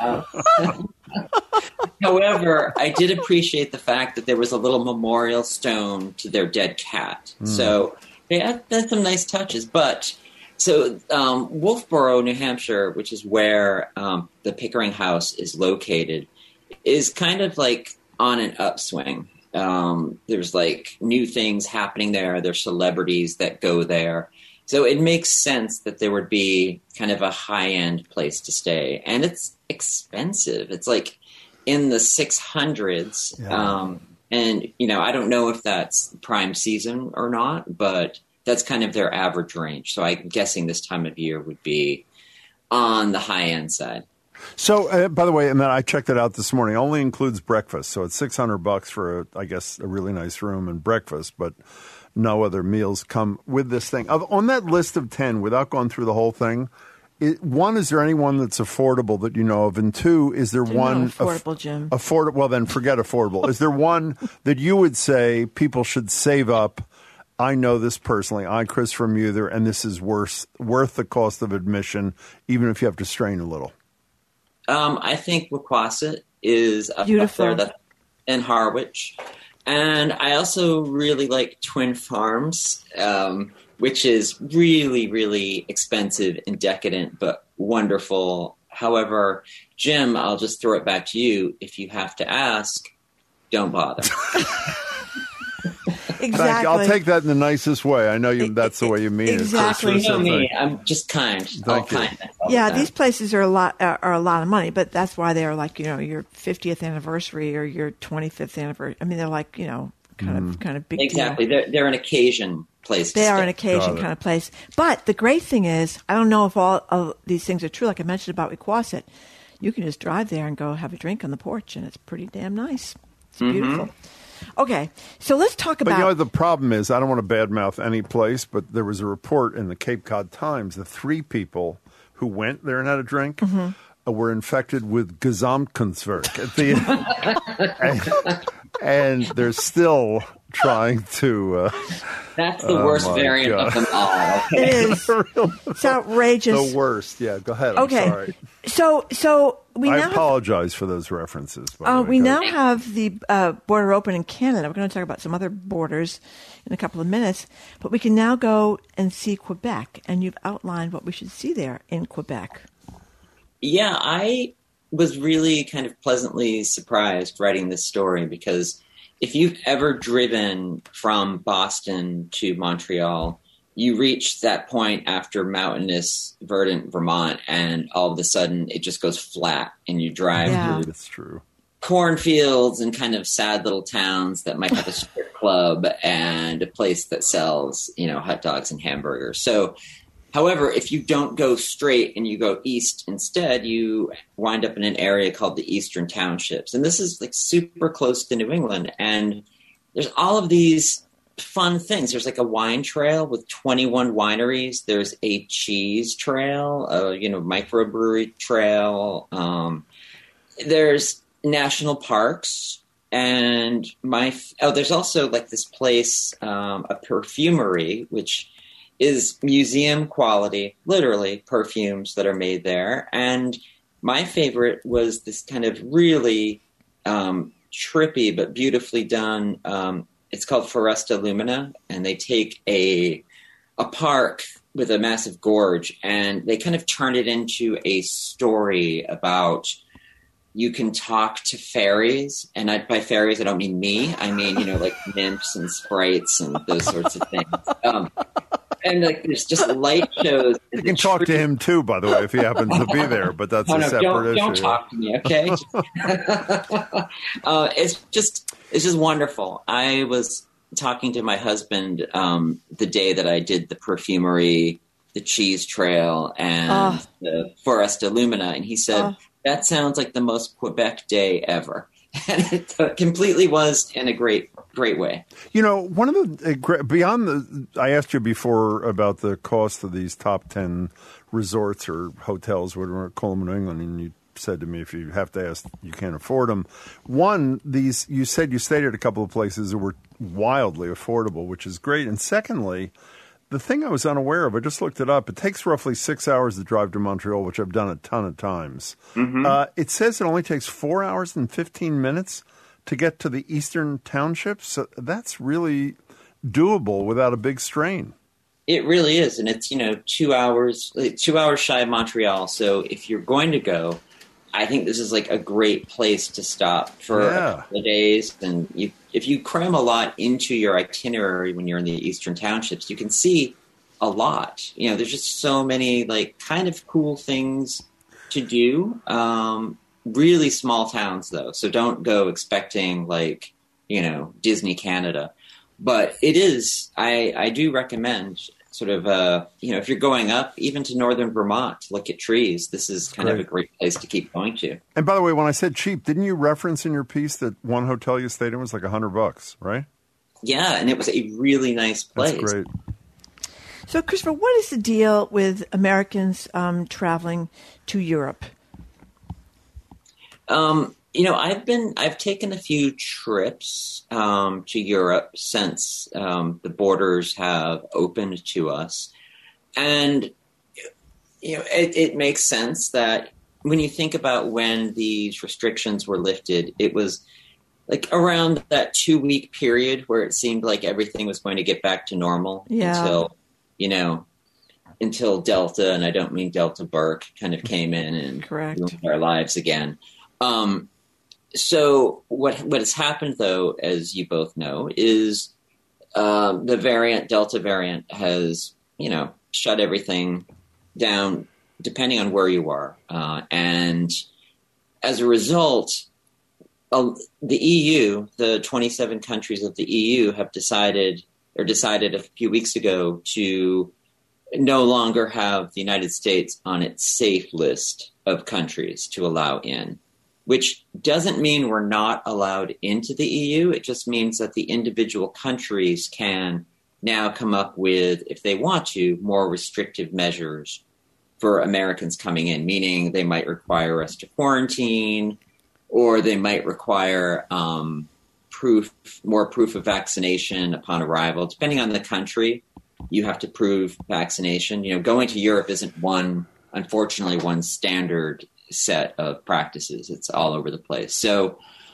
house. However, I did appreciate the fact that there was a little memorial stone to their dead cat. Mm. So yeah, that's some nice touches. But so um, Wolfboro, New Hampshire, which is where um, the Pickering House is located, is kind of like on an upswing. Um, there's like new things happening there. There's celebrities that go there. So it makes sense that there would be kind of a high-end place to stay. And it's expensive. It's like in the six hundreds. Yeah. Um, and, you know, I don't know if that's prime season or not, but that's kind of their average range. So I'm guessing this time of year would be on the high-end side. So, uh, by the way, and then I checked it out this morning. It only includes breakfast, so it's six hundred bucks for, a, I guess, a really nice room and breakfast, but no other meals come with this thing. Of, on that list of ten, without going through the whole thing, it, one, is there anyone that's affordable that you know of? And two, is there They're one not affordable, aff- Jim? Affordable? Well, then forget affordable. Is there one that you would say people should save up? I know this personally. I, Christopher Muther, and this is worth worth the cost of admission, even if you have to strain a little. Um, I think Wequassett is up, Beautiful. up there, that, and Harwich. And I also really like Twin Farms, um, which is really, really expensive and decadent, but wonderful. However, Jim, I'll just throw it back to you. If you have to ask, don't bother. Exactly. I'll take that in the nicest way. I know you. That's the way you mean exactly. it. Exactly. You know me. I'm just kind. All kind. Yeah, these places are a lot uh, are a lot of money, but that's why they are like, you know, your fiftieth anniversary or your twenty-fifth anniversary. I mean, they're like, you know, kind mm. of kind of big. Exactly. Deal. They're they're an occasion place. They to are stay. an occasion kind of place. But the great thing is, I don't know if all of these things are true. Like I mentioned about Wequassett, you can just drive there and go have a drink on the porch, and it's pretty damn nice. It's mm-hmm. beautiful. Okay, so let's talk about... But you know, the problem is, I don't want to badmouth any place, but there was a report in the Cape Cod Times that three people who went there and had a drink mm-hmm. uh, were infected with Gesamtkunstwerk at the end. and, and they're still trying to... Uh, That's the worst oh variant God. of them all. Okay? It is. It's outrageous. The worst. Yeah, go ahead. Okay. I'm sorry. So, so we I now apologize have, for those references. By uh, the way. we go now ahead. have the uh, border open in Canada. We're going to talk about some other borders in a couple of minutes, but we can now go and see Quebec, and you've outlined what we should see there in Quebec. Yeah, I was really kind of pleasantly surprised writing this story because if you've ever driven from Boston to Montreal, you reach that point after mountainous, verdant Vermont, and all of a sudden it just goes flat, and you drive yeah. through That's true. cornfields and kind of sad little towns that might have a strip club and a place that sells, you know, hot dogs and hamburgers. So, however, if you don't go straight and you go east instead, you wind up in an area called the Eastern Townships. And this is like super close to New England. And there's all of these fun things. There's like a wine trail with twenty-one wineries. There's a cheese trail, a, you know, microbrewery trail. Um, there's national parks. And my, oh, there's also like this place, um, a perfumery, which is museum quality, literally perfumes that are made there. And my favorite was this kind of really um, trippy but beautifully done. Um, it's called Foresta Lumina, and they take a a park with a massive gorge, and they kind of turn it into a story about you can talk to fairies. And I, by fairies, I don't mean me. I mean, you know, like nymphs and sprites and those sorts of things. Um, And like, there's just light shows. You can talk to him too, by the way, if he happens to be there. But that's oh, a no, separate don't, issue. Don't talk to me, okay? uh, it's just, it's just wonderful. I was talking to my husband um, the day that I did the perfumery, the Cheese Trail and oh. the Foresta Lumina. And he said, oh. that sounds like the most Quebec day ever. And it completely was in a great, great way. You know, one of the, beyond the, I asked you before about the cost of these top ten resorts or hotels, whatever we call them in England, and you said to me, if you have to ask, you can't afford them. One, these, you said you stayed at a couple of places that were wildly affordable, which is great. And secondly, the thing I was unaware of, I just looked it up. It takes roughly six hours to drive to Montreal, which I've done a ton of times. Mm-hmm. Uh, it says it only takes four hours and fifteen minutes to get to the eastern townships. So that's really doable without a big strain. It really is. And it's, you know, two hours, two hours shy of Montreal. So if you're going to go, I think this is like a great place to stop for yeah. a couple of days. And you, if you cram a lot into your itinerary when you're in the Eastern Townships, you can see a lot. You know, there's just so many like kind of cool things to do. Um, really small towns though. So don't go expecting like, you know, Disney Canada. But it is, I, I do recommend sort of, uh, you know, if you're going up, even to northern Vermont, to look at trees, this is kind great. of a great place to keep going to. And by the way, when I said cheap, didn't you reference in your piece that one hotel you stayed in was like a hundred bucks, right? Yeah, and it was a really nice place. That's great. So, Christopher, what is the deal with Americans um, traveling to Europe? Um, you know, I've been, I've taken a few trips um, to Europe since um, the borders have opened to us. And, you know, it, it makes sense that when you think about when these restrictions were lifted, it was like around that two week period where it seemed like everything was going to get back to normal yeah. until, you know, until Delta, and I don't mean Delta Burke, kind of came in and Correct. ruined our lives again. Um, so what what has happened, though, as you both know, is um, the variant, Delta variant, has, you know, shut everything down depending on where you are. Uh, and as a result, uh, the E U, the twenty-seven countries of the E U have decided or decided a few weeks ago to no longer have the United States on its safe list of countries to allow in, which doesn't mean we're not allowed into the E U. It just means that the individual countries can now come up with, if they want to, more restrictive measures for Americans coming in, meaning they might require us to quarantine, or they might require um, proof, more proof of vaccination upon arrival. Depending on the country, you have to prove vaccination. You know, going to Europe isn't one, unfortunately, one standard set of practices. It's all over the place. So,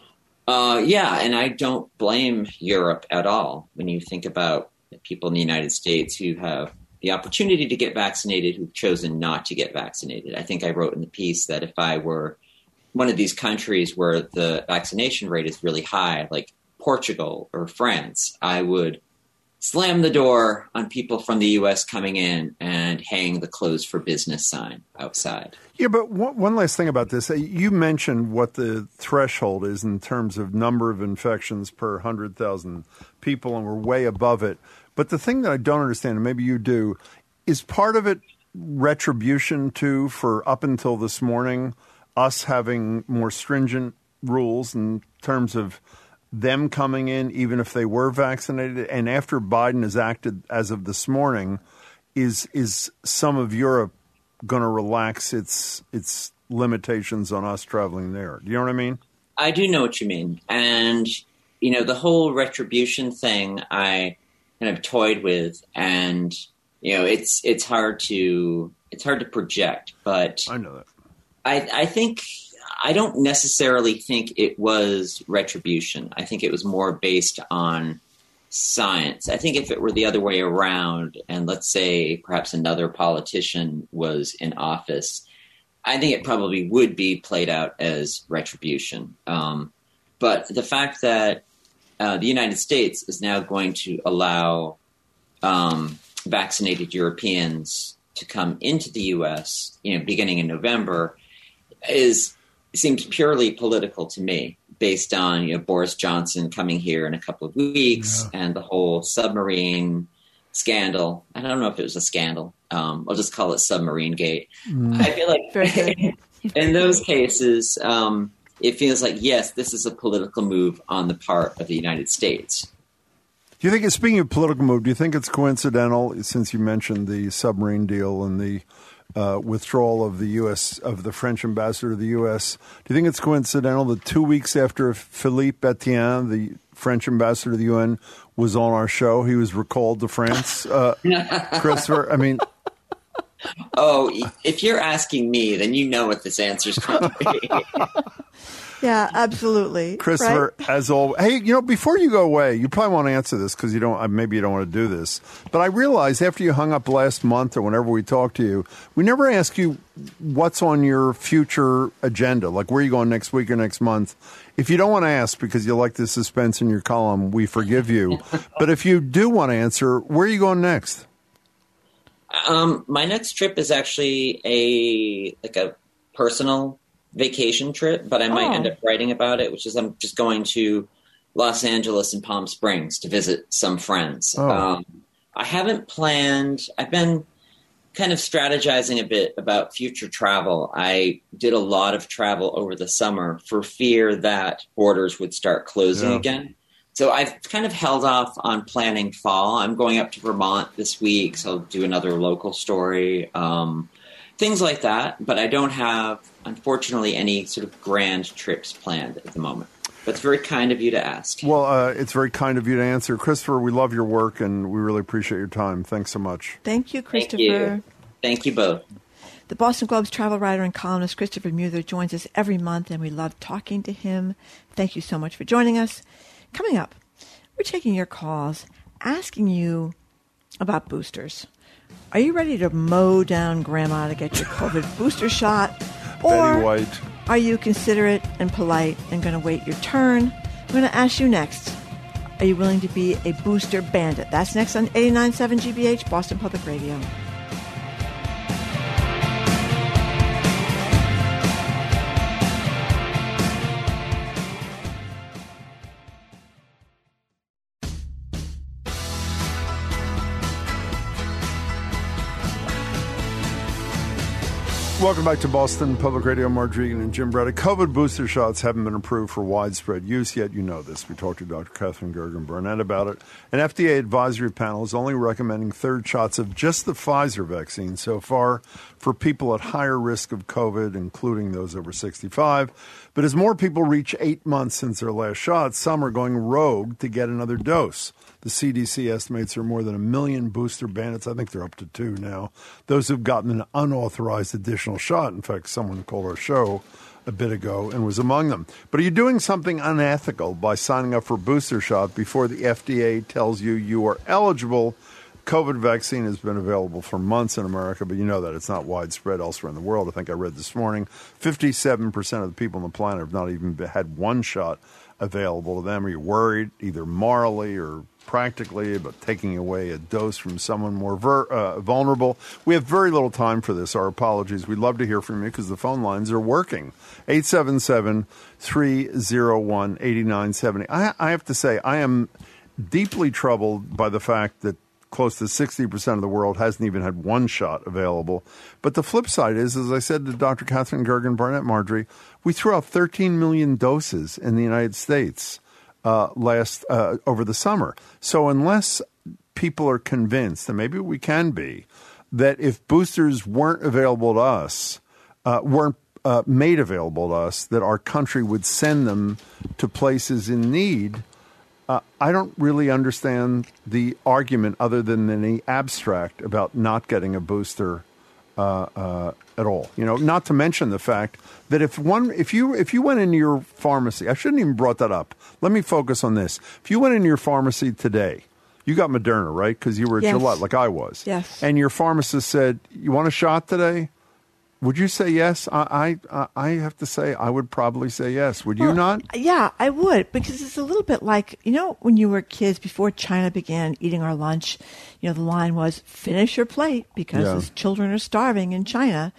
uh, yeah, and I don't blame Europe at all when you think about people in the United States who have the opportunity to get vaccinated who've chosen not to get vaccinated. I think I wrote in the piece that if I were one of these countries where the vaccination rate is really high, like Portugal or France, I would slam the door on people from the U S coming in and hang the closed for business sign outside. Yeah, but one, one last thing about this. You mentioned what the threshold is in terms of number of infections per one hundred thousand people, and we're way above it. But the thing that I don't understand, and maybe you do, is part of it retribution, too, for up until this morning, us having more stringent rules in terms of them coming in, even if they were vaccinated. And after Biden has acted as of this morning, is is some of Europe going to relax its its limitations on us traveling there? Do you know what I mean? I do know what you mean. And, you know, the whole retribution thing I kind of toyed with, and, you know, it's it's hard to it's hard to project, but I know that. I, I think I don't necessarily think it was retribution. I think it was more based on science. I think if it were the other way around, and let's say perhaps another politician was in office, I think it probably would be played out as retribution. Um, but the fact that uh, the United States is now going to allow um, vaccinated Europeans to come into the U S, you know, beginning in November, is seems purely political to me, based on, you know, Boris Johnson coming here in a couple of weeks yeah. and the whole submarine scandal. I don't know if it was a scandal. Um, I'll just call it Submarine Gate. Mm. I feel like in those cases, um, it feels like, yes, this is a political move on the part of the United States. Do you think, speaking of political move, do you think it's coincidental, since you mentioned the submarine deal and the uh, withdrawal of the U S of the French ambassador to the U S? Do you think it's coincidental that two weeks after Philippe Etienne, the French ambassador to the U N, was on our show, he was recalled to France? Uh, Christopher, I mean... Oh, if you're asking me, then you know what this answer's going to be. Yeah, absolutely. Christopher, right? as always. Hey, you know, before you go away, you probably want to answer this because you don't. Maybe you don't want to do this. But I realized after you hung up last month or whenever we talked to you, we never ask you what's on your future agenda, like where are you going next week or next month. If you don't want to ask because you like the suspense in your column, we forgive you. But if you do want to answer, where are you going next? Um, my next trip is actually a like a personal vacation trip, but I might Oh. end up writing about it, which is I'm just going to Los Angeles and Palm Springs to visit some friends. Oh. Um, I haven't planned. I've been kind of strategizing a bit about future travel. I did a lot of travel over the summer for fear that borders would start closing Yeah. again. So I've kind of held off on planning fall. I'm going up to Vermont this week, so I'll do another local story, um, things like that. But I don't have, unfortunately, any sort of grand trips planned at the moment. But it's very kind of you to ask. Well, uh, it's very kind of you to answer. Christopher, we love your work, and we really appreciate your time. Thanks so much. Thank you, Christopher. Thank you. Thank you both. The Boston Globe's travel writer and columnist Christopher Muther joins us every month, and we love talking to him. Thank you so much for joining us. Coming up, we're taking your calls, asking you about boosters. Are you ready to mow down grandma to get your COVID booster shot? Or Betty White. are you considerate and polite and going to wait your turn? We're going to ask you next. Are you willing to be a booster bandit? That's next on eighty-nine point seven G B H, Boston Public Radio. Welcome back to Boston Public Radio. Mark Regan and Jim Braddock. COVID booster shots haven't been approved for widespread use yet. You know this. We talked to Doctor Catherine Gergen Burnett about it. An F D A advisory panel is only recommending third shots of just the Pfizer vaccine so far for people at higher risk of COVID, including those over sixty-five. But as more people reach eight months since their last shot, some are going rogue to get another dose. The C D C estimates there are more than a million booster bandits. I think they're up to two now. Those who've gotten an unauthorized additional shot. In fact, someone called our show a bit ago and was among them. But are you doing something unethical by signing up for a booster shot before the F D A tells you you are eligible? COVID vaccine has been available for months in America, but you know that it's not widespread elsewhere in the world. I think I read this morning, fifty-seven percent of the people on the planet have not even had one shot available to them. Are you worried, either morally or practically, about taking away a dose from someone more ver- uh, vulnerable? We have very little time for this. Our apologies. We'd love to hear from you because the phone lines are working. eight seven seven, three oh one, eight nine seven oh. I, I have to say, I am deeply troubled by the fact that close to sixty percent of the world hasn't even had one shot available. But the flip side is, as I said to Doctor Catherine Gergen Barnett, Marjorie, we threw out thirteen million doses in the United States uh, last uh, over the summer. So unless people are convinced, and maybe we can be, that if boosters weren't available to us, uh, weren't uh, made available to us, that our country would send them to places in need, Uh, I don't really understand the argument other than in the abstract about not getting a booster uh, uh, at all. You know, not to mention the fact that if one, if you if you went into your pharmacy, I shouldn't even brought that up. Let me focus on this. If you went into your pharmacy today, you got Moderna, right? Because you were at Yes. Gillette, like I was. Yes. And your pharmacist said, "You want a shot today?" Would you say yes? I, I I have to say I would probably say yes. Would you Well, not? Yeah, I would, because it's a little bit like, you know, when you were kids, before China began eating our lunch, you know, the line was, finish your plate because Yeah. those children are starving in China.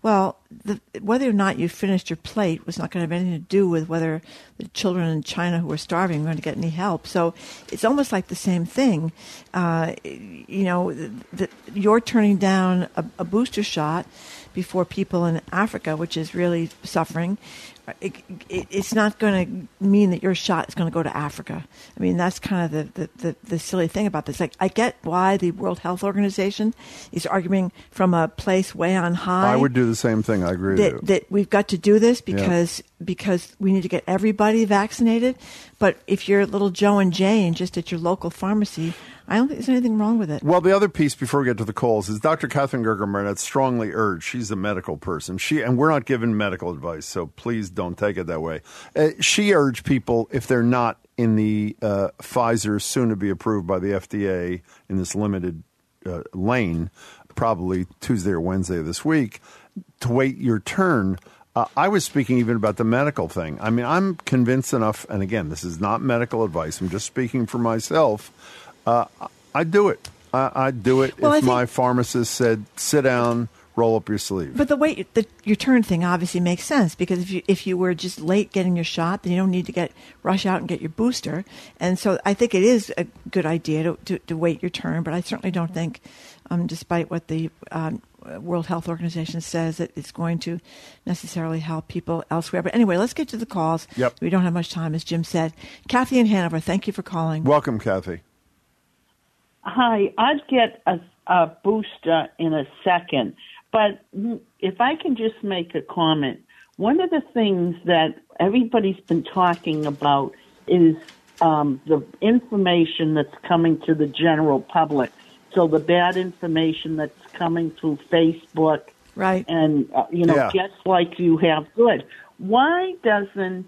Well, the, whether or not you finished your plate was not going to have anything to do with whether the children in China who are starving are going to get any help. So it's almost like the same thing. Uh, you know, the, the, you're turning down a, a booster shot before people in Africa, which is really suffering. It, it, it's not going to mean that your shot is going to go to Africa. I mean, that's kind of the, the, the, the silly thing about this. Like, I get why the World Health Organization is arguing from a place way on high. I would do the same thing. I agree that, with you. That we've got to do this because yeah. because we need to get everybody vaccinated. But if you're little Joe and Jane just at your local pharmacy, I don't think there's anything wrong with it. Well, the other piece before we get to the calls is Doctor Catherine Gerger-Marnette strongly urged. She's a medical person. She and we're not giving medical advice, so please don't take it that way. Uh, she urged people, if they're not in the uh, Pfizer soon to be approved by the F D A in this limited uh, lane, probably Tuesday or Wednesday of this week, to wait your turn. Uh, I was speaking even about the medical thing. I mean, I'm convinced enough, and again, this is not medical advice. I'm just speaking for myself. Uh, I'd do it. I, I'd do it well, if my pharmacist said, sit down, roll up your sleeve. But the wait, the, your turn thing obviously makes sense because if you if you were just late getting your shot, then you don't need to get rush out and get your booster. And so I think it is a good idea to, to, to wait your turn, but I certainly don't think, um, despite what the um, World Health Organization says, that it's going to necessarily help people elsewhere. But anyway, let's get to the calls. Yep. We don't have much time, as Jim said. Kathy in Hanover, thank you for calling. Welcome, Kathy. Hi, I'd get a, a booster in a second, but if I can just make a comment, one of the things that everybody's been talking about is um, the information that's coming to the general public. So the bad information that's coming through Facebook, right? And uh, you know, yeah. just like you have good. Why doesn't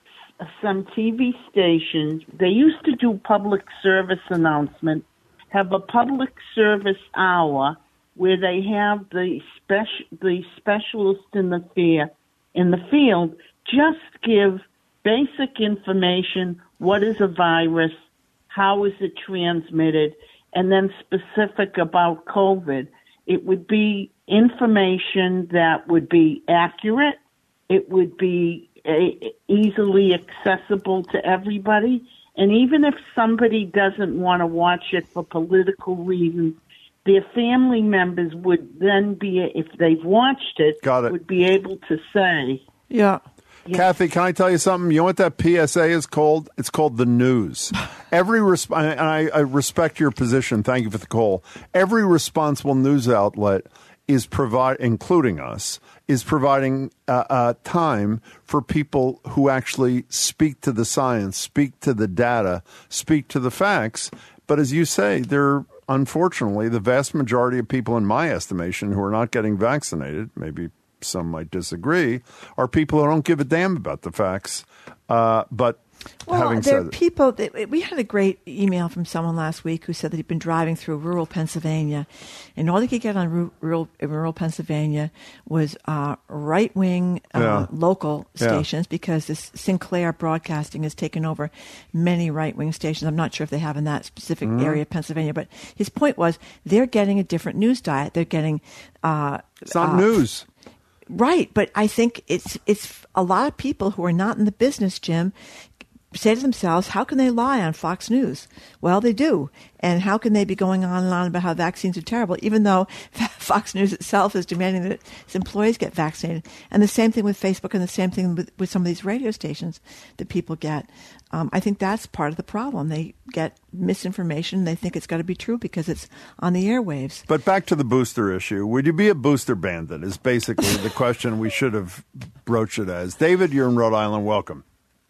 some T V stations? They used to do public service announcements. Have a public service hour where they have the special the specialist in the fear in the field just give basic information. What is a virus? How is it transmitted? And then specific about COVID. It would be information that would be accurate. It would be a, easily accessible to everybody. And even if somebody doesn't want to watch it for political reasons, their family members would then be, if they've watched it, Got it. would be able to say. Yeah. yeah. Kathy, can I tell you something? You know what that P S A is called? It's called the news. Every resp- and I, I respect your position. Thank you for the call. Every responsible news outlet is provide, including us, is providing uh, uh, time for people who actually speak to the science, speak to the data, speak to the facts. But as you say, they're unfortunately the vast majority of people, in my estimation, who are not getting vaccinated, maybe some might disagree, are people who don't give a damn about the facts. Uh, but Well, having there said are it. people. That, we had a great email from someone last week who said that he'd been driving through rural Pennsylvania, and all he could get on ru- rural rural Pennsylvania was uh, right wing uh, Yeah. local Yeah. stations because this Sinclair Broadcasting has taken over many right wing stations. I'm not sure if they have in that specific Mhm. area of Pennsylvania, but his point was they're getting a different news diet. They're getting uh, It's not uh, news. Right, but I think it's it's a lot of people who are not in the business, Jim, say to themselves, how can they lie on Fox News? Well, they do. And how can they be going on and on about how vaccines are terrible, even though Fox News itself is demanding that its employees get vaccinated? And the same thing with Facebook and the same thing with, with some of these radio stations that people get. Um, I think that's part of the problem. They get misinformation. They think it's got to be true because it's on the airwaves. But back to the booster issue. Would you be a booster bandit is basically the question we should have broached it as. David, you're in Rhode Island. Welcome.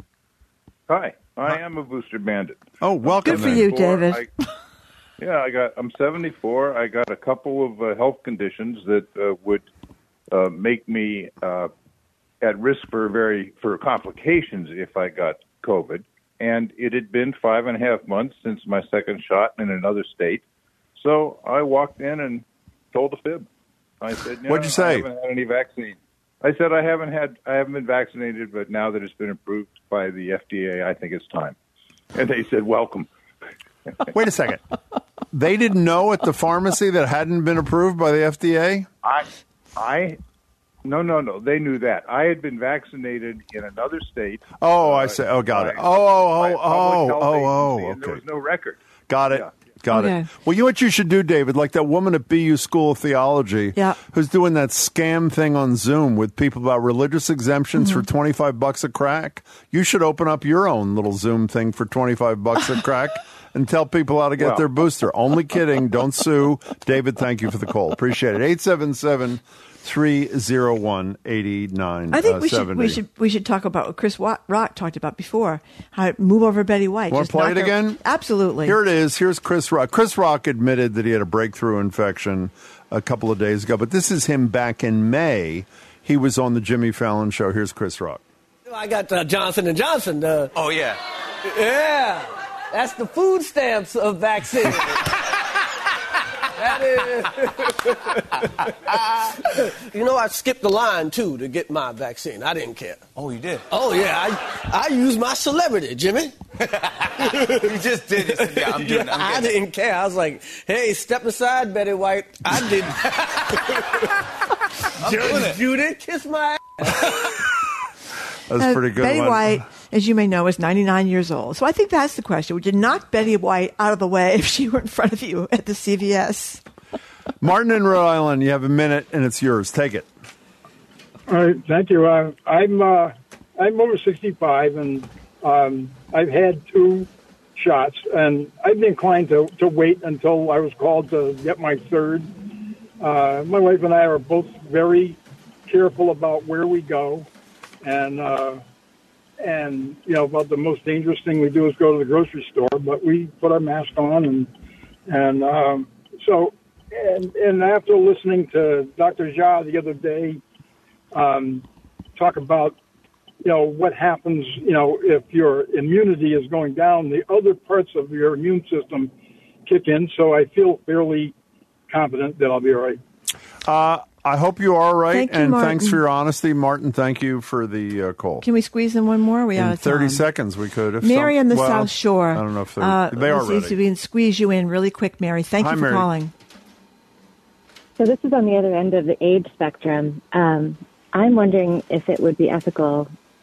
Hi, I am a booster bandit. Oh, welcome. Good for you, David. I, yeah, I got. I'm seventy-four. I got a couple of uh, health conditions that uh, would uh, make me uh, at risk for very for complications if I got COVID. And it had been five and a half months since my second shot in another state. So I walked in and told a fib. I said, no, What'd you say? I haven't had any vaccine. I said I haven't had, I haven't been vaccinated, but now that it's been approved by the F D A, I think it's time. And they said, welcome. Wait a second. They didn't know at the pharmacy that hadn't been approved by the F D A? I, I, No, no, no. They knew that. I had been vaccinated in another state. Oh, uh, I say. Oh, got by, it. Oh, oh, by a oh, public oh, health oh, agency, oh, and there okay. was no record. Got it. Yeah. Got Okay. it. Well, you know what you should do, David? Like that woman at B U School of Theology Yeah. who's doing that scam thing on Zoom with people about religious exemptions Mm-hmm. for twenty-five bucks a crack. You should open up your own little Zoom thing for twenty-five bucks a crack and tell people how to get Well. their booster. Only kidding. Don't sue. David, thank you for the call. Appreciate it. eight seven seven, three oh one, eight nine seven I think zero. we should we should we should talk about what Chris Wa- Rock talked about before. How to move over Betty White. Want Just to play knock it her- again? Absolutely. Here it is. Here's Chris Rock. Chris Rock admitted that he had a breakthrough infection a couple of days ago, but this is him back in May. He was on the Jimmy Fallon show. Here's Chris Rock. I got uh, Johnson and Johnson. Uh, Oh, yeah. yeah, that's the food stamps of vaccine. That is. You know, I skipped the line too to get my vaccine. I didn't care. Oh, you did? Oh yeah, I I used my celebrity, Jimmy. You just did it. Yeah, I'm doing it. I'm I getting it. didn't care. I was like, hey, step aside, Betty White. I did. I'm doing Judge it. Judy, kiss my ass. That's Uh, pretty good. Betty one. White, as you may know, is ninety-nine years old. So I think that's the question. Would you knock Betty White out of the way if she were in front of you at the C V S? Martin in Rhode Island, you have a minute and it's yours. Take it. All right, thank you. Uh, I'm uh, I'm over sixty-five, and um, I've had two shots, and I've been inclined to, to wait until I was called to get my third. Uh, my wife and I are both very careful about where we go, and uh, and you know, about the most dangerous thing we do is go to the grocery store, but we put our mask on, and and um, so and and after listening to Doctor Jha the other day. Um, talk about, you know, what happens, you know, if your immunity is going down, the other parts of your immune system kick in. So I feel fairly confident that I'll be all right. Uh, I hope you are all right, Thank you, and Martin. thanks for your honesty, Martin. Thank you for the uh, call. Can we squeeze in one more? Are we out In of time? thirty seconds, we could. If Mary some, on the well, South Shore. I don't know if they're, uh, they are let's see if ready. we can squeeze you in really quick, Mary. Thank Hi, you for Mary. calling. So this is on the other end of the age spectrum. Um, I'm wondering if it would be ethical,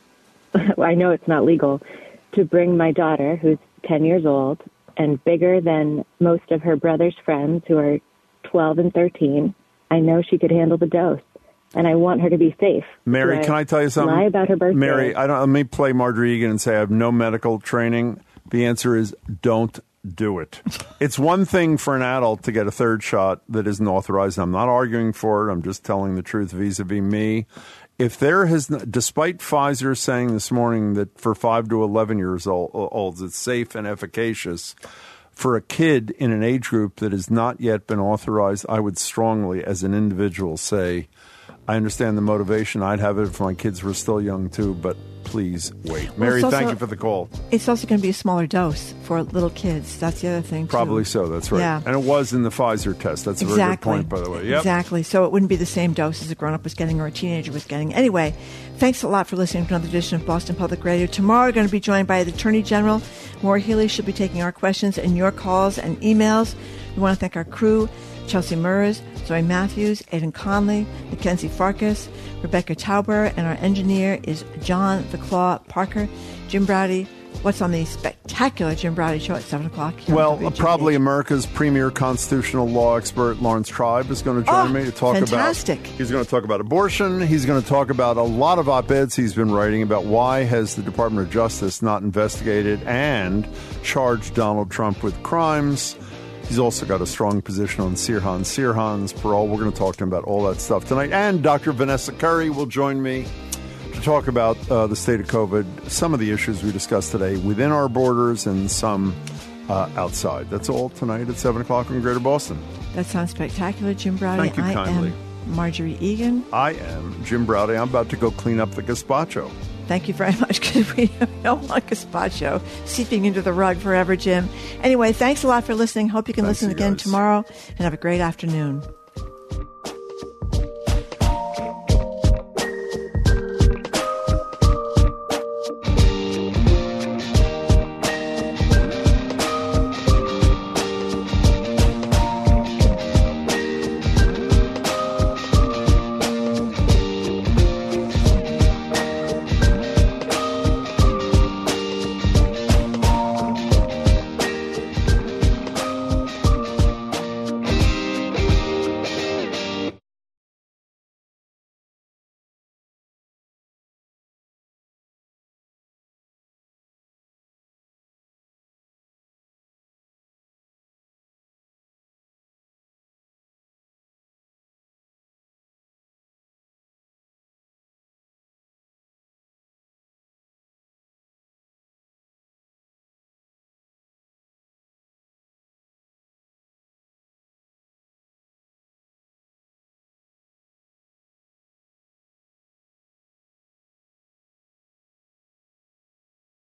I know it's not legal, to bring my daughter, who's ten years old and bigger than most of her brother's friends who are twelve and thirteen. I know she could handle the dose, and I want her to be safe. Mary, Do can I tell you something? Lie about her birthday. Mary, I don't. Let me play Marjorie Egan and say I have no medical training. The answer is don't do it. It's one thing for an adult to get a third shot that isn't authorized. I'm not arguing for it. I'm just telling the truth vis-a-vis me. If there has, despite Pfizer saying this morning that for five to eleven years old, olds it's safe and efficacious, for a kid in an age group that has not yet been authorized, I would strongly, as an individual, say, I understand the motivation. I'd have it if my kids were still young too, but please wait. Well, Mary, it's also- thank you for the call. It's also going to be a smaller dose for little kids. That's the other thing, too. Probably so. That's right. Yeah. And it was in the Pfizer test. That's a very good Exactly. point, by the way. Yep. Exactly. So it wouldn't be the same dose as a grown-up was getting or a teenager was getting. Anyway, thanks a lot for listening to another edition of Boston Public Radio. Tomorrow we're going to be joined by the Attorney General. Maura Healey should be taking our questions and your calls and emails. We want to thank our crew, Chelsea Murs, Zoe Matthews, Aidan Conley, Mackenzie Farkas, Rebecca Tauber, and our engineer is John the Claw Parker. Jim Browdy, what's on the spectacular Jim Browdy show at seven o'clock? here on Well, W G B H? probably America's premier constitutional law expert, Lawrence Tribe, is going to join Oh, me to talk fantastic. about. He's going to talk about abortion. He's going to talk about a lot of op-eds he's been writing about why has the Department of Justice not investigated and charged Donald Trump with crimes. He's also got a strong position on Sirhan Sirhan's parole. We're going to talk to him about all that stuff tonight. And Doctor Vanessa Curry will join me to talk about uh, the state of COVID, some of the issues we discussed today within our borders and some uh, outside. That's all tonight at seven o'clock in Greater Boston. That sounds spectacular, Jim Browdy. Thank you I kindly. am Marjorie Egan. I am Jim Browdy. I'm about to go clean up the gazpacho. Thank you very much, because we don't want gazpacho seeping into the rug forever, Jim. Anyway, thanks a lot for listeing. Hope you can Thanks, listen you again guys. tomorrow, and have a great afternoon.